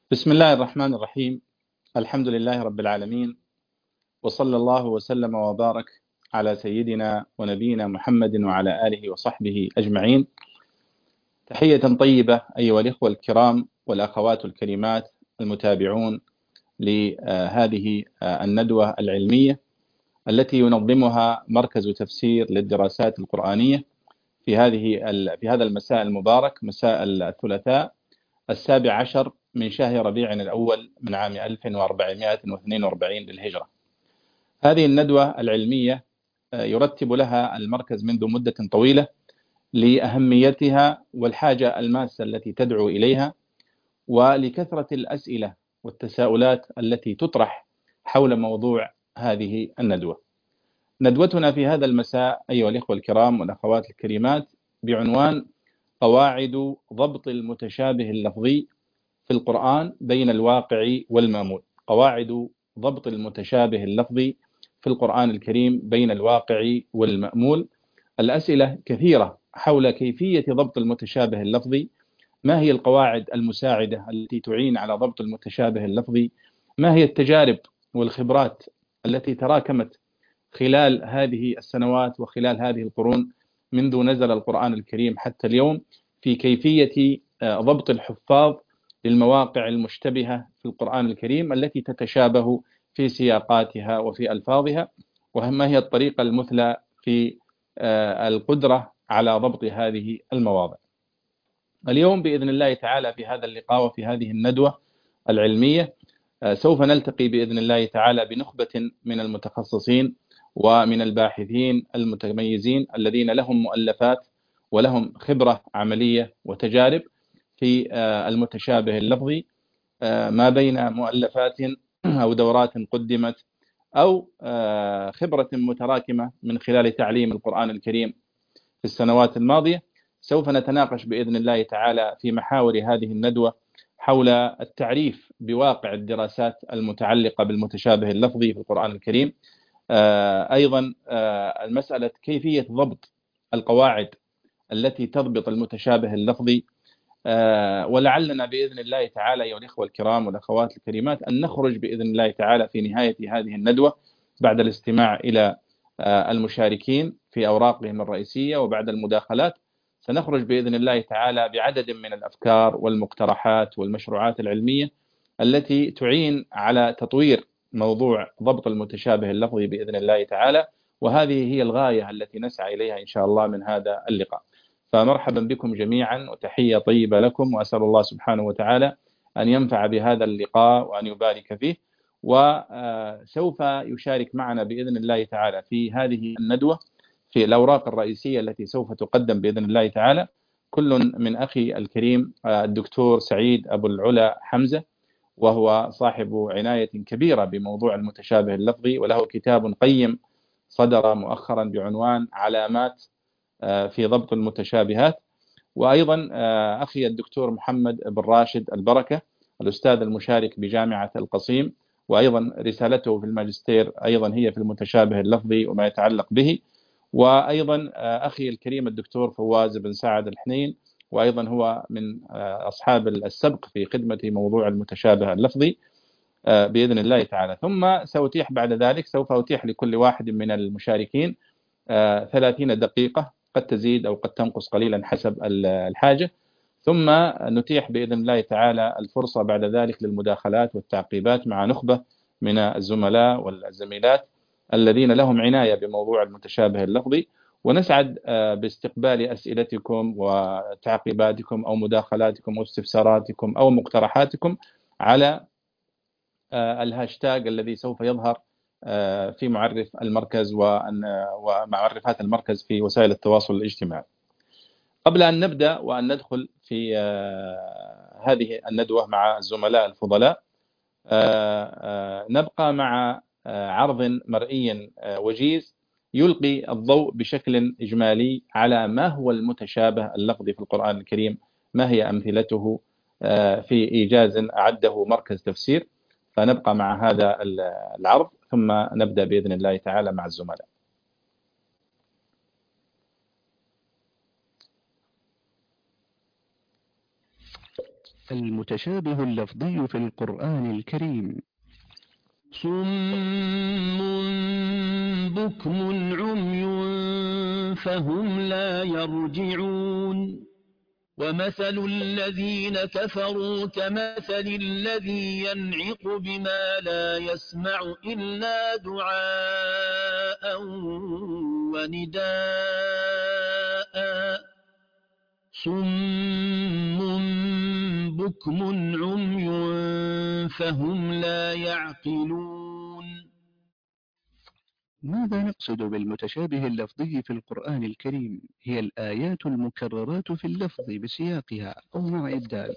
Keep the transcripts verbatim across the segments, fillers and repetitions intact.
بسم الله الرحمن الرحيم. الحمد لله رب العالمين، وصلى الله وسلم وبارك على سيدنا ونبينا محمد وعلى آله وصحبه أجمعين. تحية طيبة أيها الإخوة الكرام والأخوات الكريمات المتابعون لهذه الندوة العلمية التي ينظمها مركز تفسير للدراسات القرآنية في هذه في هذا المساء المبارك، مساء الثلاثاء السابع عشر من شهر ربيع الأول من عام ألف وأربعمائة واثنين وأربعين للهجرة. هذه الندوة العلمية يرتب لها المركز منذ مدة طويلة لأهميتها والحاجة الماسة التي تدعو إليها، ولكثرة الأسئلة والتساؤلات التي تطرح حول موضوع هذه الندوة. ندوتنا في هذا المساء أيها الإخوة الكرام والأخوات الكريمات بعنوان قواعد ضبط المتشابه اللفظي في القرآن بين الواقع والمأمول. قواعد ضبط المتشابه اللفظي في القرآن الكريم بين الواقع والمأمول. الأسئلة كثيرة حول كيفية ضبط المتشابه اللفظي. ما هي القواعد المساعدة التي تعين على ضبط المتشابه اللفظي؟ ما هي التجارب والخبرات التي تراكمت خلال هذه السنوات وخلال هذه القرون منذ نزل القرآن الكريم حتى اليوم في كيفية ضبط الحفاظ للمواقع المشتبهة في القرآن الكريم التي تتشابه في سياقاتها وفي ألفاظها، وما هي الطريقة المثلى في القدرة على ضبط هذه المواضع. اليوم بإذن الله تعالى في هذا اللقاء وفي هذه الندوة العلمية سوف نلتقي بإذن الله تعالى بنخبة من المتخصصين ومن الباحثين المتميزين الذين لهم مؤلفات ولهم خبرة عملية وتجارب في المتشابه اللفظي، ما بين مؤلفات أو دورات قدمت أو خبرة متراكمة من خلال تعليم القرآن الكريم في السنوات الماضية. سوف نتناقش بإذن الله تعالى في محاور هذه الندوة حول التعريف بواقع الدراسات المتعلقة بالمتشابه اللفظي في القرآن الكريم، أيضا المسألة كيفية ضبط القواعد التي تضبط المتشابه اللفظي، ولعلنا بإذن الله تعالى أيها الإخوة الكرام والأخوات الكريمات أن نخرج بإذن الله تعالى في نهاية هذه الندوة بعد الاستماع إلى المشاركين في أوراقهم الرئيسية وبعد المداخلات سنخرج بإذن الله تعالى بعدد من الأفكار والمقترحات والمشروعات العلمية التي تعين على تطوير موضوع ضبط المتشابه اللفظي بإذن الله تعالى، وهذه هي الغاية التي نسعى إليها إن شاء الله من هذا اللقاء. فمرحبا بكم جميعا وتحية طيبة لكم، وأسأل الله سبحانه وتعالى أن ينفع بهذا اللقاء وأن يبارك فيه. وسوف يشارك معنا بإذن الله تعالى في هذه الندوة في الأوراق الرئيسية التي سوف تقدم بإذن الله تعالى كل من أخي الكريم الدكتور سعيد أبو العلا حمزة، وهو صاحب عناية كبيرة بموضوع المتشابه اللفظي، وله كتاب قيم صدر مؤخرا بعنوان علامات في ضبط المتشابهات. وأيضا أخي الدكتور محمد بن راشد البركة الأستاذ المشارك بجامعة القصيم، وأيضا رسالته في الماجستير أيضا هي في المتشابه اللفظي وما يتعلق به. وأيضا أخي الكريم الدكتور فواز بن سعد الحنين، وأيضا هو من أصحاب السبق في خدمة موضوع المتشابه اللفظي بإذن الله تعالى. ثم سأتيح بعد ذلك سوف أتيح لكل واحد من المشاركين ثلاثين دقيقة، قد تزيد أو قد تنقص قليلا حسب الحاجة، ثم نتيح بإذن الله تعالى الفرصة بعد ذلك للمداخلات والتعقيبات مع نخبة من الزملاء والزميلات الذين لهم عناية بموضوع المتشابه اللفظي. ونسعد باستقبال أسئلتكم وتعقيباتكم أو مداخلاتكم أو استفساراتكم أو مقترحاتكم على الهاشتاج الذي سوف يظهر في معرف المركز ومعرفات المركز في وسائل التواصل الاجتماعي. قبل أن نبدأ وأن ندخل في هذه الندوة مع الزملاء الفضلاء، نبقى مع عرض مرئي وجيز يلقي الضوء بشكل إجمالي على ما هو المتشابه اللفظي في القرآن الكريم، ما هي أمثلته في إيجاز أعده مركز تفسير. فنبقى مع هذا العرض ثم نبدأ بإذن الله تعالى مع الزملاء. المتشابه اللفظي في القرآن الكريم. صم بكم عمي فهم لا يرجعون. ومثل الذين كفروا كمثل الذي ينعق بما لا يسمع إلا دعاء ونداء صم بكم عمي فهم لا يعقلون. ماذا نقصد بالمتشابه اللفظي في القرآن الكريم؟ هي الآيات المكررات في اللفظ بسياقها أو مع إبدال.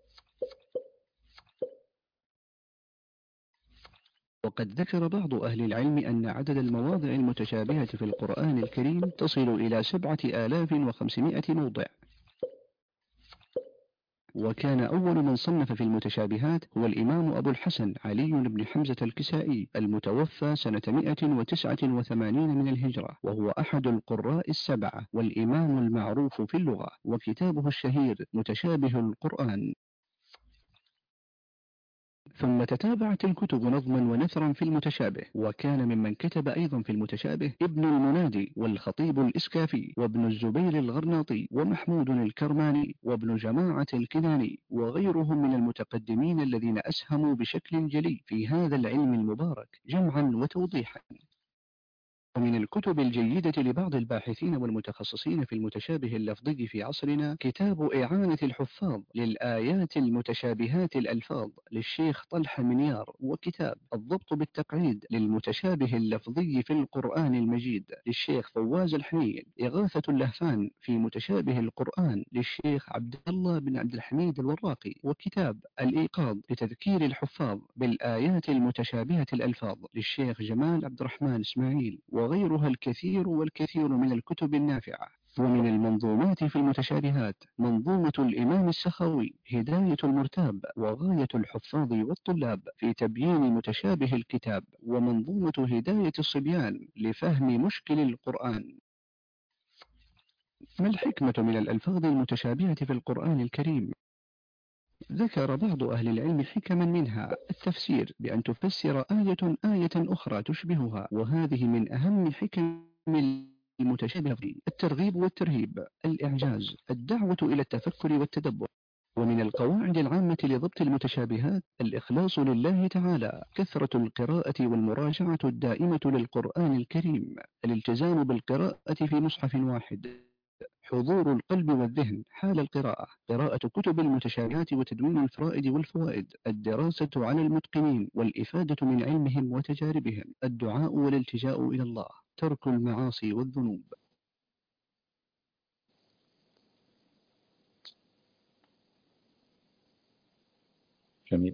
وقد ذكر بعض أهل العلم أن عدد المواضع المتشابهة في القرآن الكريم تصل إلى سبعة آلاف وخمسمائة موضع. وكان أول من صنف في المتشابهات هو الإمام أبو الحسن علي بن حمزة الكسائي المتوفى سنة مئة وتسعة وثمانين من الهجرة، وهو أحد القراء السبعة والإمام المعروف في اللغة، وكتابه الشهير متشابه القرآن. ثم تتابعت الكتب نظما ونثرا في المتشابه، وكان ممن كتب أيضا في المتشابه ابن المنادي والخطيب الإسكافي وابن الزبير الغرناطي ومحمود الكرماني وابن جماعة الكناني وغيرهم من المتقدمين الذين أسهموا بشكل جلي في هذا العلم المبارك جمعا وتوضيحا. ومن الكتب الجيدة لبعض الباحثين والمتخصصين في المتشابه اللفظي في عصرنا كتاب إعانة الحفاظ للآيات المتشابهات الألفاظ للشيخ طلحة منيار، وكتاب الضبط بالتقعيد للمتشابه اللفظي في القرآن المجيد للشيخ فواز الحنين، إغاثة اللهفان في متشابه القرآن للشيخ عبد الله بن عبد الحميد الوراقي، وكتاب الإيقاظ لتذكير الحفاظ بالآيات المتشابهة الألفاظ للشيخ جمال عبد الرحمن إسماعيل، وغيرها الكثير والكثير من الكتب النافعة. ومن المنظومات في المتشابهات منظومة الإمام السخاوي هداية المرتاب وغاية الحفاظ والطلاب في تبيين متشابه الكتاب، ومنظومة هداية الصبيان لفهم مشكل القرآن. ما الحكمة من الألفاظ المتشابهة في القرآن الكريم؟ ذكر بعض أهل العلم حكما منها التفسير بأن تفسر آية آية أخرى تشبهها، وهذه من أهم حكم المتشابه، الترغيب والترهيب، الإعجاز، الدعوة إلى التفكر والتدبر. ومن القواعد العامة لضبط المتشابهات الإخلاص لله تعالى، كثرة القراءة والمراجعة الدائمة للقرآن الكريم، الالتزام بالقراءة في مصحف واحد، حضور القلب والذهن حال القراءة، قراءة كتب المتشابهات وتدوين الفرائد والفوائد، الدراسة على المتقنين والإفادة من علمهم وتجاربهم، الدعاء والالتجاء إلى الله، ترك المعاصي والذنوب. جميل.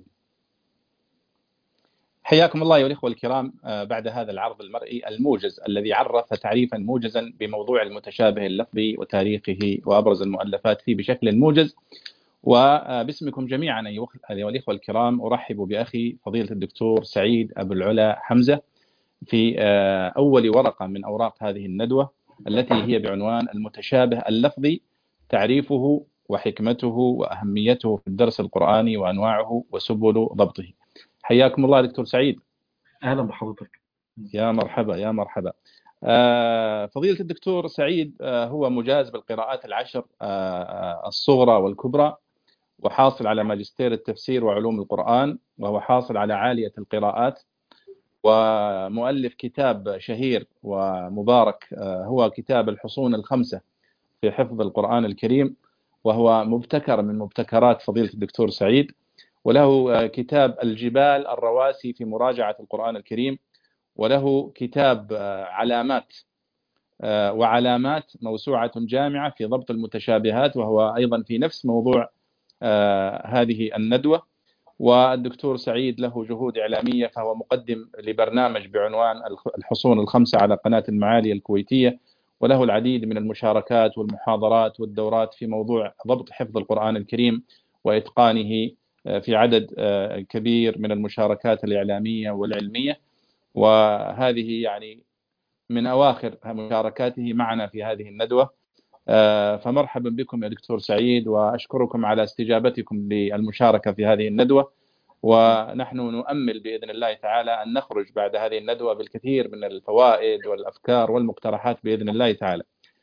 حياكم الله أيها الإخوة الكرام. بعد هذا العرض المرئي الموجز الذي عرف تعريفا موجزا بموضوع المتشابه اللفظي وتاريخه وأبرز المؤلفات فيه بشكل موجز، وباسمكم جميعا أيها الإخوة الكرام أرحب بأخي فضيلة الدكتور سعيد أبو العلا حمزة في أول ورقة من أوراق هذه الندوة التي هي بعنوان المتشابه اللفظي، تعريفه وحكمته وأهميته في الدرس القرآني وأنواعه وسبل ضبطه. حياكم الله دكتور سعيد. أهلا بحضرتك. يا مرحبا يا مرحبا. فضيلة الدكتور سعيد هو مجاز بالقراءات العشر الصغرى والكبرى، وحاصل على ماجستير التفسير وعلوم القرآن، وهو حاصل على عالية القراءات، ومؤلف كتاب شهير ومبارك هو كتاب الحصون الخمسة في حفظ القرآن الكريم، وهو مبتكر من مبتكرات فضيلة الدكتور سعيد. وله كتاب الجبال الرواسي في مراجعة القرآن الكريم، وله كتاب علامات وعلامات موسوعة جامعة في ضبط المتشابهات، وهو أيضا في نفس موضوع هذه الندوة. والدكتور سعيد له جهود إعلامية، فهو مقدم لبرنامج بعنوان الحصون الخمسة على قناة المعالي الكويتية، وله العديد من المشاركات والمحاضرات والدورات في موضوع ضبط حفظ القرآن الكريم وإتقانه في عدد كبير من المشاركات الإعلامية والعلمية، وهذه يعني من أواخر مشاركاته معنا في هذه الندوة. فمرحبا بكم يا دكتور سعيد، وأشكركم على استجابتكم للمشاركة في هذه الندوة، ونحن نؤمل بإذن الله تعالى أن نخرج بعد هذه الندوة بالكثير من الفوائد والأفكار والمقترحات بإذن الله تعالى.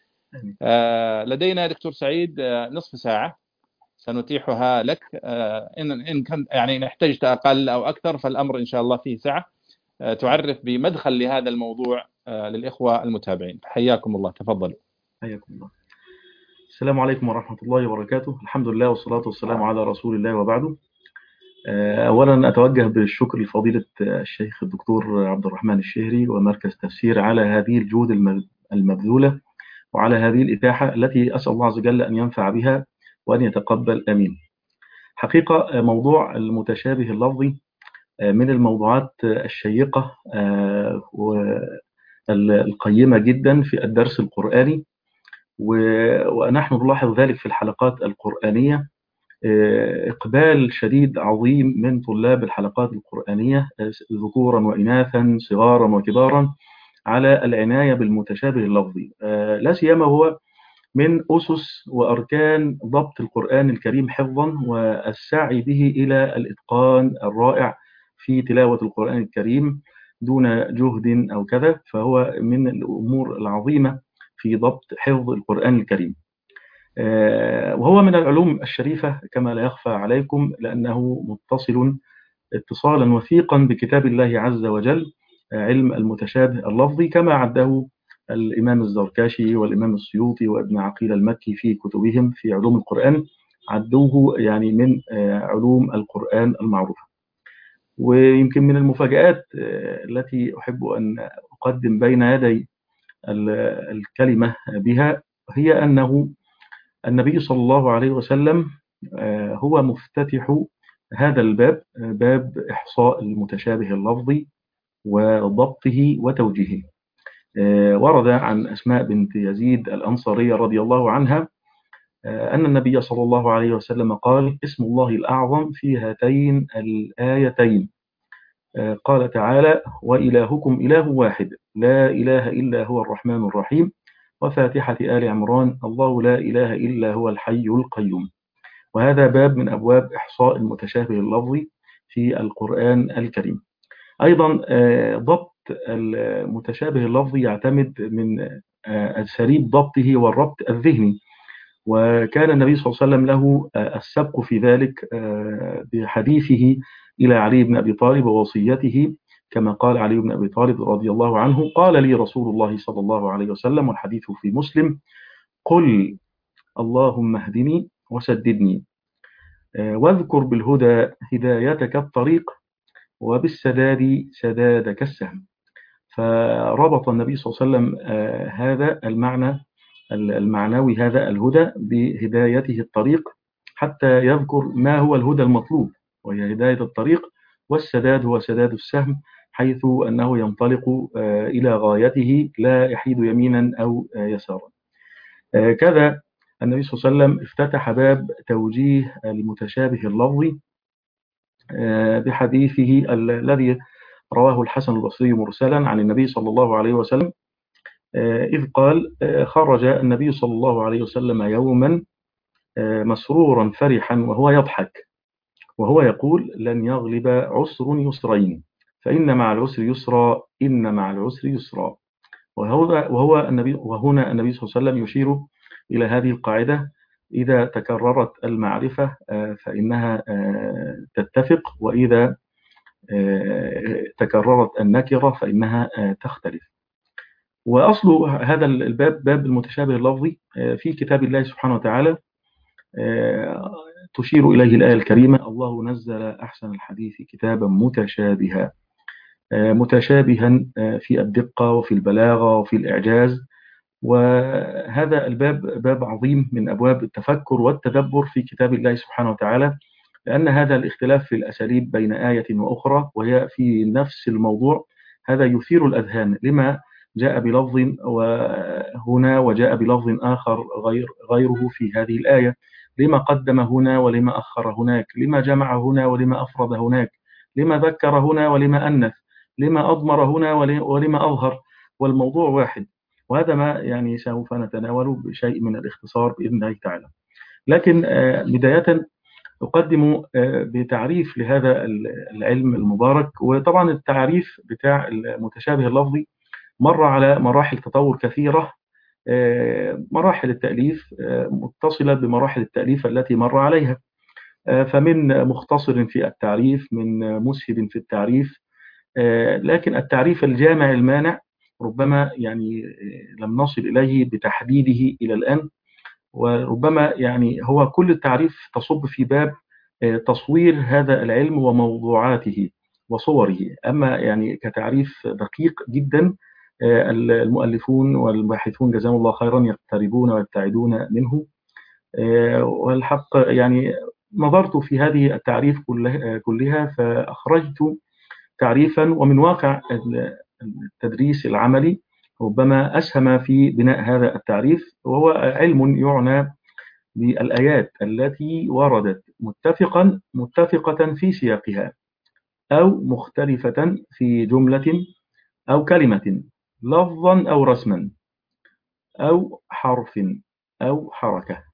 لدينا دكتور سعيد نصف ساعة سنتيحها لك، إن إن كان يعني إن احتجت أقل أو أكثر فالأمر إن شاء الله فيه سعة، تعرف بمدخل لهذا الموضوع للإخوة المتابعين. حياكم الله، تفضلوا. حياكم الله. السلام عليكم ورحمة الله وبركاته. الحمد لله والصلاة والسلام على رسول الله وبعده. أولا أتوجه بالشكر لفضيلة الشيخ الدكتور عبد الرحمن الشهري ومركز تفسير على هذه الجهود المبذولة وعلى هذه الإتاحة التي أسأل الله عز وجل أن ينفع بها وأن يتقبل، آمين. حقيقة موضوع المتشابه اللفظي من الموضوعات الشيقة والقيمة جدا في الدرس القرآني، ونحن نلاحظ ذلك في الحلقات القرآنية، إقبال شديد عظيم من طلاب الحلقات القرآنية ذكورا وإناثا صغارا وكبارا على العناية بالمتشابه اللفظي، لا سيما هو من أسس وأركان ضبط القرآن الكريم حفظا والسعي به إلى الإتقان الرائع في تلاوة القرآن الكريم دون جهد أو كذا، فهو من الأمور العظيمة في ضبط حفظ القرآن الكريم، وهو من العلوم الشريفة كما لا يخفى عليكم، لأنه متصل اتصالا وثيقا بكتاب الله عز وجل، علم المتشابه اللفظي كما عده الإمام الزركاشي والإمام السيوطي وابن عقيل المكي في كتبهم في علوم القرآن، عدوه يعني من علوم القرآن المعروفة. ويمكن من المفاجآت التي أحب أن أقدم بين يدي الكلمة بها هي أنه النبي صلى الله عليه وسلم هو مفتتح هذا الباب، باب إحصاء المتشابه اللفظي وضبطه وتوجيهه. ورد عن أسماء بنت يزيد الأنصارية رضي الله عنها أن النبي صلى الله عليه وسلم قال: اسم الله الأعظم في هاتين الآيتين، قال تعالى: وإلهكم إله واحد لا إله إلا هو الرحمن الرحيم، وفاتحة آل عمران: الله لا إله إلا هو الحي القيوم. وهذا باب من أبواب إحصاء المتشابه اللفظي في القرآن الكريم. أيضا ضبط المتشابه اللفظي يعتمد من أساليب ضبطه والربط الذهني، وكان النبي صلى الله عليه وسلم له السبق في ذلك بحديثه إلى علي بن أبي طالب ووصيته، كما قال علي بن أبي طالب رضي الله عنه: قال لي رسول الله صلى الله عليه وسلم، والحديث في مسلم: قل اللهم اهدني وسددني، واذكر بالهدى هدايتك الطريق، وبالسداد سدادك السهم. فربط النبي صلى الله عليه وسلم هذا المعنى المعنوي، هذا الهدى، بهدايته الطريق، حتى يذكر ما هو الهدى المطلوب وهي هداية الطريق، والسداد هو سداد السهم، حيث أنه ينطلق إلى غايته لا يحيد يمينا أو يسارا. كذا النبي صلى الله عليه وسلم افتتح باب توجيه المتشابه اللفظي بحديثه الذي رواه الحسن البصري مرسلا عن النبي صلى الله عليه وسلم، إذ قال: خرج النبي صلى الله عليه وسلم يوما مسرورا فرحا وهو يضحك وهو يقول: لن يغلب عسر يسرين، فإن مع العسر يسرا، إن مع العسر يسرا. وهو, وهو النبي وهنا النبي صلى الله عليه وسلم يشير إلى هذه القاعدة: إذا تكررت المعرفة فإنها تتفق، وإذا تكررت النكرة فإنها تختلف. وأصل هذا الباب باب المتشابه اللفظي في كتاب الله سبحانه وتعالى، تشير إليه الآية الكريمة: الله نزل أحسن الحديث كتابا متشابها، متشابها في الدقة وفي البلاغة وفي الإعجاز. وهذا الباب باب عظيم من أبواب التفكر والتدبر في كتاب الله سبحانه وتعالى، لأن هذا الاختلاف في الأساليب بين آية وأخرى وهي في نفس الموضوع هذا يثير الأذهان، لما جاء بلفظ هنا وجاء بلفظ آخر غير غيره في هذه الآية، لما قدم هنا ولما أخر هناك، لما جمع هنا ولما أفرد هناك، لما ذكر هنا ولما أنث، لما أضمر هنا ولما أظهر، والموضوع واحد. وهذا ما يعني سوف نتناوله بشيء من الاختصار بإذن الله تعالى. لكن بداية أقدم بتعريف لهذا العلم المبارك. وطبعا التعريف بتاع المتشابه اللفظي مر على مراحل تطور كثيرة، مراحل التأليف متصلة بمراحل التأليف التي مر عليها، فمن مختصر في التعريف، من مسهل في التعريف، لكن التعريف الجامع المانع ربما يعني لم نصل إليه بتحديده إلى الآن، وربما يعني هو كل التعريف تصب في باب تصوير هذا العلم وموضوعاته وصوره. أما يعني كتعريف دقيق جدا المؤلفون والباحثون جزاهم الله خيرا يقتربون ويبتعدون منه. والحق يعني نظرت في هذه التعريف كلها فأخرجت تعريفا، ومن واقع التدريس العملي ربما أسهم في بناء هذا التعريف، وهو علم يعنى بالآيات التي وردت متفقا متفقة في سياقها، أو مختلفة في جملة أو كلمة، لفظا أو رسما، أو حرف أو حركة.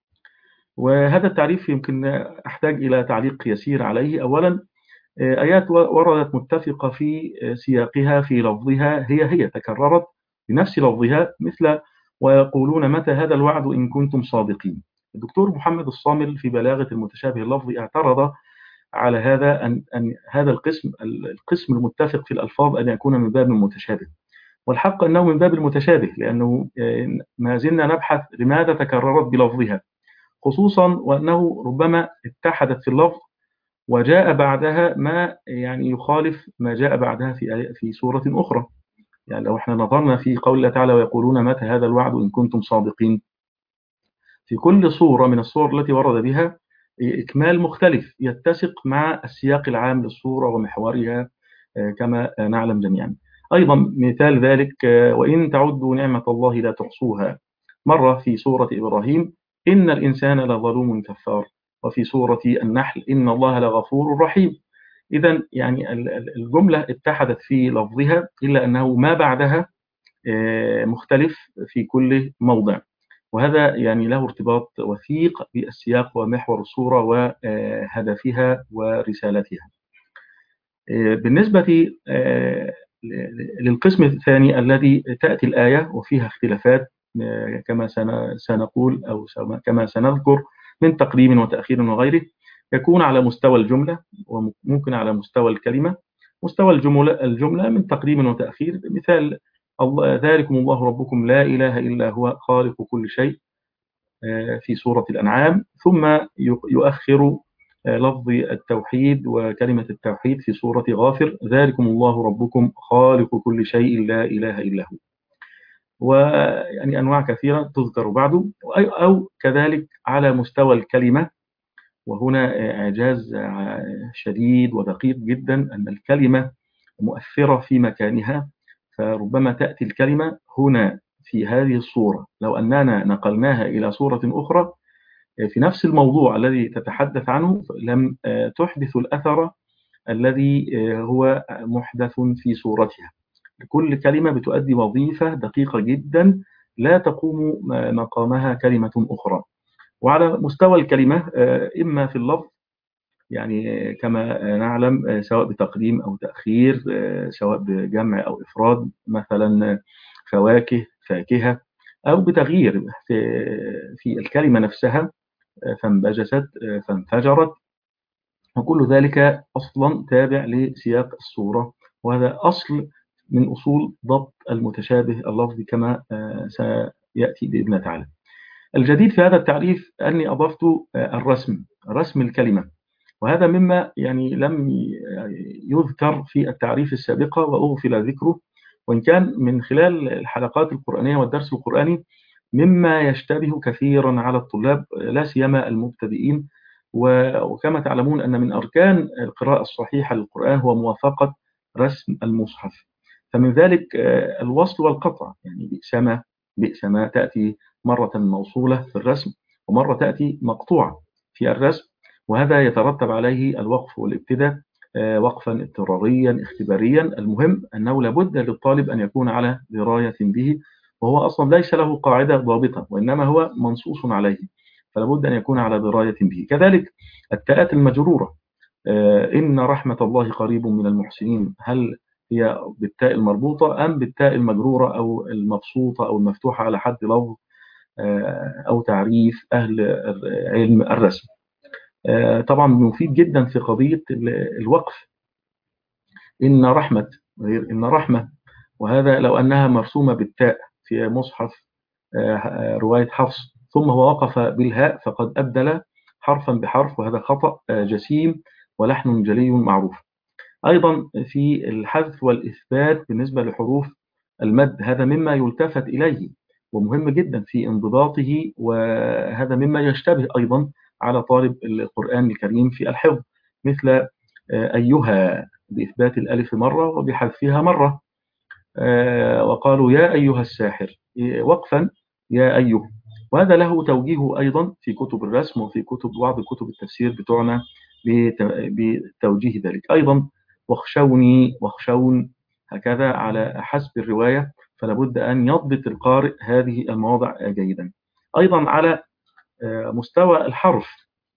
وهذا التعريف يمكن أحتاج إلى تعليق يسير عليه. أولا، آيات وردت متفقة في سياقها في لفظها، هي هي تكررت بنفس لفظها، مثل ويقولون متى هذا الوعد إن كنتم صادقين. الدكتور محمد الصامل في بلاغة المتشابه اللفظي اعترض على هذا أن, أن هذا القسم القسم المتفق في الألفاظ أن يكون من باب المتشابه، والحق أنه من باب المتشابه، لأنه ما زلنا نبحث لماذا تكررت بلفظها، خصوصا وأنه ربما اتحدت في اللفظ وجاء بعدها ما يعني يخالف ما جاء بعدها في في سورة أخرى. يعني لو احنا نظرنا في قول الله تعالى ويقولون متى هذا الوعد إن كنتم صادقين، في كل صورة من الصور التي ورد بها إكمال مختلف يتسق مع السياق العام للصورة ومحورها كما نعلم جميعا. أيضا مثال ذلك وإن تعدوا نعمة الله لا تحصوها، مرة في سورة إبراهيم إن الإنسان لظلوم كفار، وفي سورة النحل إن الله لغفور رحيم. إذا يعني الجملة اتحدت في لفظها، إلا أنه ما بعدها مختلف في كل موضع، وهذا يعني له ارتباط وثيق بالسياق ومحور الصورة وهدفها ورسالتها. بالنسبة للقسم الثاني الذي تأتي الآية وفيها اختلافات كما سنقول أو كما سنذكر من تقديم وتأخير وغيره، يكون على مستوى الجملة وممكن على مستوى الكلمة. مستوى الجملة الجملة من تقديم وتأخير، مثال ذلكم الله ربكم لا إله إلا هو خالق كل شيء في سورة الأنعام، ثم يؤخر لفظ التوحيد وكلمة التوحيد في سورة غافر ذلكم الله ربكم خالق كل شيء لا إله إلا هو. ويعني أنواع كثيرة تذكر بعده. أو كذلك على مستوى الكلمة، وهنا إعجاز شديد ودقيق جدا أن الكلمة مؤثرة في مكانها، فربما تأتي الكلمة هنا في هذه الصورة لو أننا نقلناها إلى صورة أخرى في نفس الموضوع الذي تتحدث عنه لم تحدث الأثر الذي هو محدث في صورتها. كل كلمة بتؤدي وظيفة دقيقة جدا لا تقوم مقامها كلمة أخرى. وعلى مستوى الكلمة إما في اللفظ يعني كما نعلم سواء بتقديم أو تأخير، سواء بجمع أو إفراد، مثلا فواكه فاكهة، أو بتغيير في الكلمة نفسها فانبجست فانفجرت، وكل ذلك أصلا تابع لسياق الصورة، وهذا أصل من أصول ضبط المتشابه اللفظي كما سيأتي بإذن الله تعالى. الجديد في هذا التعريف أني أضفت الرسم رسم الكلمة، وهذا مما يعني لم يذكر في التعريف السابقة وأغفل ذكره، وإن كان من خلال الحلقات القرآنية والدرس القرآني مما يشتبه كثيرا على الطلاب لا سيما المبتدئين. وكما تعلمون أن من أركان القراءة الصحيحة للقرآن هو موافقة رسم المصحف، فمن ذلك الوصل والقطع، يعني بئس ما بئس ما تأتي مرة موصولة في الرسم ومرة تأتي مقطوعة في الرسم، وهذا يترتب عليه الوقف والابتداء وقفا اضطراريا اختباريا. المهم أنه لابد للطالب أن يكون على دراية به وهو أصلا ليس له قاعدة ضابطة، وإنما هو منصوص عليه، فلا بد أن يكون على دراية به. كذلك التاءات المجرورة، إن رحمة الله قريب من المحسنين، هل هي بالتاء المربوطة أم بالتاء المجرورة أو المبسوطة أو المفتوحة على حد لفظ أو تعريف أهل علم الرسم؟ طبعا مفيد جدا في قضية الوقف. إن رحمة غير إن رحمة، وهذا لو أنها مرسومة بالتاء في مصحف رواية حفص ثم هو وقف بالهاء فقد أبدل حرفا بحرف، وهذا خطأ جسيم ولحن جلي معروف. أيضا في الحذف والإثبات بالنسبة لحروف المد، هذا مما يلتفت إليه ومهم جدا في انضباطه، وهذا مما يشتبه أيضا على طالب القرآن الكريم في الحفظ، مثل أيها بإثبات الألف مرة وبحذفها مرة، وقالوا يا أيها الساحر وقفا يا أيها، وهذا له توجيه أيضا في كتب الرسم وفي كتب بعض كتب التفسير بتوعنا بتوجيه ذلك. أيضا واخشوني واخشون، هكذا على حسب الرواية، فلا بد أن يضبط القارئ هذه المواضع جيدا. أيضا على مستوى الحرف،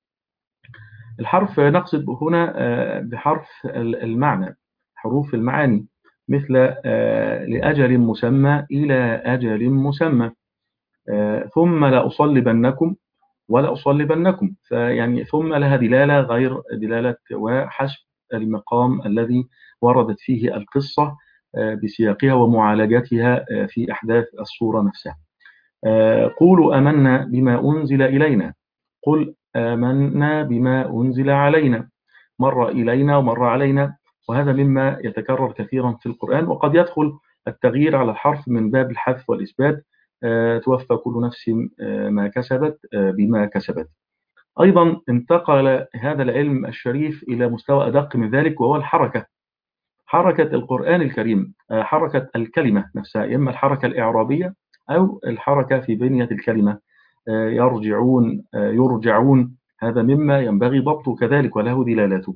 الحرف نقصد هنا بحرف المعنى، حروف المعاني، مثل لأجل مسمى إلى أجل مسمى، ثم لأصلبنكم ولا أصلبنكم، فيعني ثم لها دلالة غير دلالة وحسب المقام الذي وردت فيه القصة بسياقها ومعالجتها في أحداث الصورة نفسها. قولوا آمنا بما أنزل إلينا، قل آمنا بما أنزل علينا، مر إلينا ومر علينا، وهذا مما يتكرر كثيرا في القرآن، وقد يدخل التغيير على الحرف من باب الحذف والإثبات، توفى كل نفس ما كسبت بما كسبت. أيضا انتقل هذا العلم الشريف إلى مستوى أدق من ذلك، وهو الحركة، حركة القرآن الكريم، حركة الكلمة نفسها، إما الحركة الإعرابية أو الحركة في بنية الكلمة، يرجعون يرجعون، هذا مما ينبغي ضبطه كذلك وله دلالته.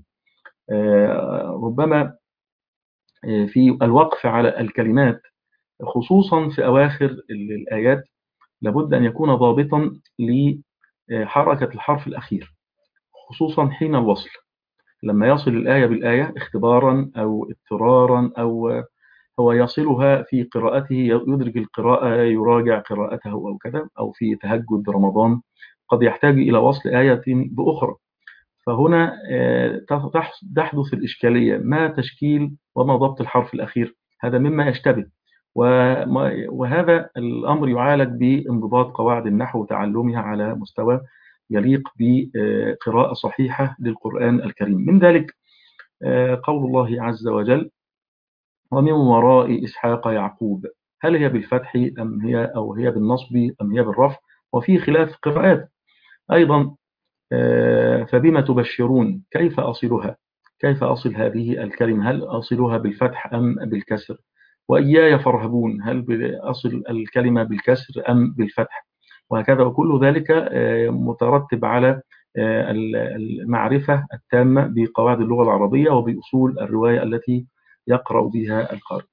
ربما في الوقف على الكلمات خصوصا في أواخر الآيات لابد أن يكون ضابطا لحركة الحرف الأخير، خصوصا حين الوصل، لما يصل الآية بالآية اختبارا أو اضطرارا، أو هو يصلها في قراءته يدرك القراءة يراجع قراءته أو كذا، أو في تهجد رمضان قد يحتاج إلى وصل آية بأخرى، فهنا تحدث الإشكالية، ما تشكيل وما ضبط الحرف الأخير، هذا مما يشتبه، وهذا الأمر يعالج بانضباط قواعد النحو وتعلمها على مستوى يليق بقراءة صحيحة للقرآن الكريم. من ذلك قول الله عز وجل ومن وراء إسحاق يعقوب، هل هي بالفتح أم هي أو هي بالنصب أم هي بالرفع، وفي خلاف قراءات. أيضا فبما تبشرون، كيف أصلها، كيف أصل هذه الكلمة، هل أصلها بالفتح أم بالكسر، وإياي فارهبون، هل أصل الكلمة بالكسر أم بالفتح، وهكذا، وكل ذلك مترتب على المعرفة التامة بقواعد اللغة العربية وبأصول الرواية التي يقرأ بها القارئ.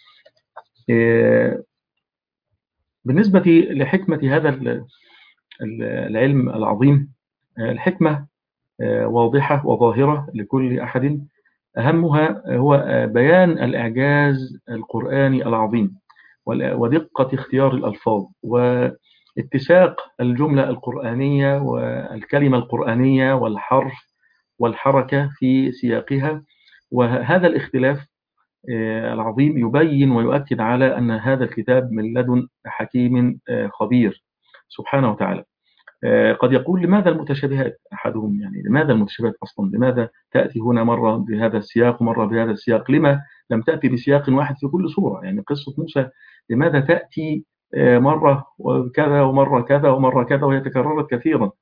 بالنسبة لحكمة هذا العلم العظيم، الحكمة واضحة وظاهرة لكل أحد، أهمها هو بيان الإعجاز القرآني العظيم ودقة اختيار الألفاظ واتساق الجملة القرآنية والكلمة القرآنية والحرف والحركة في سياقها، وهذا الاختلاف العظيم يبين ويؤكد على أن هذا الكتاب من لدن حكيم خبير سبحانه وتعالى. قد يقول لماذا المتشابهات أحدهم، يعني لماذا المتشابهات أصلا، لماذا تأتي هنا مرة بهذا السياق ومرة بهذا السياق، لما لم تأتي بسياق واحد في كل سورة، يعني قصة موسى لماذا تأتي مرة كذا ومرة كذا ومرة كذا وهي تكررت كثيرا.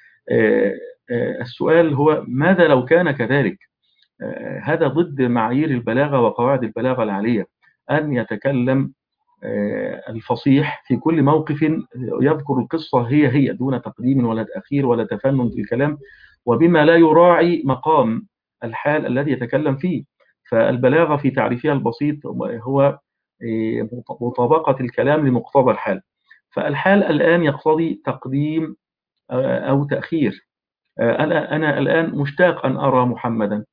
السؤال هو ماذا لو كان كذلك؟ هذا ضد معايير البلاغة وقواعد البلاغة العالية، أن يتكلم الفصيح في كل موقف يذكر القصة هي هي دون تقديم ولا تأخير ولا تفنن في الكلام، وبما لا يراعي مقام الحال الذي يتكلم فيه. فالبلاغة في تعريفها البسيط هو مطابقة الكلام لمقتضى الحال. فالحال الآن يقتضي تقديم أو تأخير. أنا أنا الآن مشتاق أن أرى محمدا،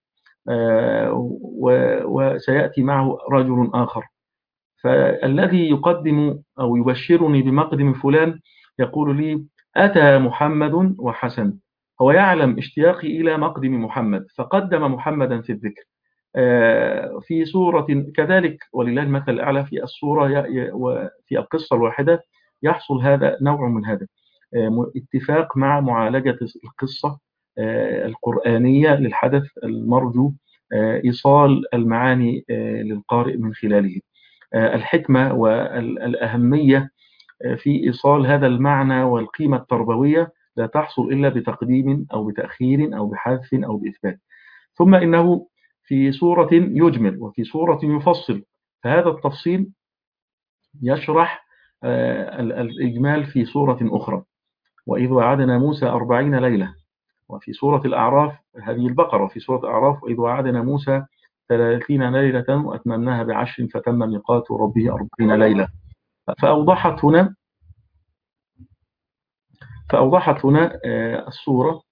وسيأتي معه رجل آخر، فالذي يقدم أو يبشرني بمقدم فلان يقول لي أتى محمد وحسن، هو يعلم اشتياقي إلى مقدم محمد فقدم محمدا في الذكر. في سورة كذلك ولله المثل الأعلى، في السورة وفي القصة الواحدة يحصل هذا نوع من هذا اتفاق مع معالجة القصة القرآنية للحدث المرجو، إيصال المعاني للقارئ من خلاله. الحكمة والأهمية في إيصال هذا المعنى والقيمة التربوية لا تحصل إلا بتقديم أو بتأخير أو بحذف أو بإثبات. ثم إنه في سورة يجمل وفي سورة يفصل، فهذا التفصيل يشرح الإجمال في سورة أخرى. وإذ وعدنا موسى أربعين ليلة، وفي سورة الأعراف هذه البقرة، في سورة الأعراف وإذ وعدنا موسى ثلاثين ليلة وأتممناها بعشر فتم ميقات ربه أربعين ليلة. فأوضحت هنا فأوضحت هنا السورة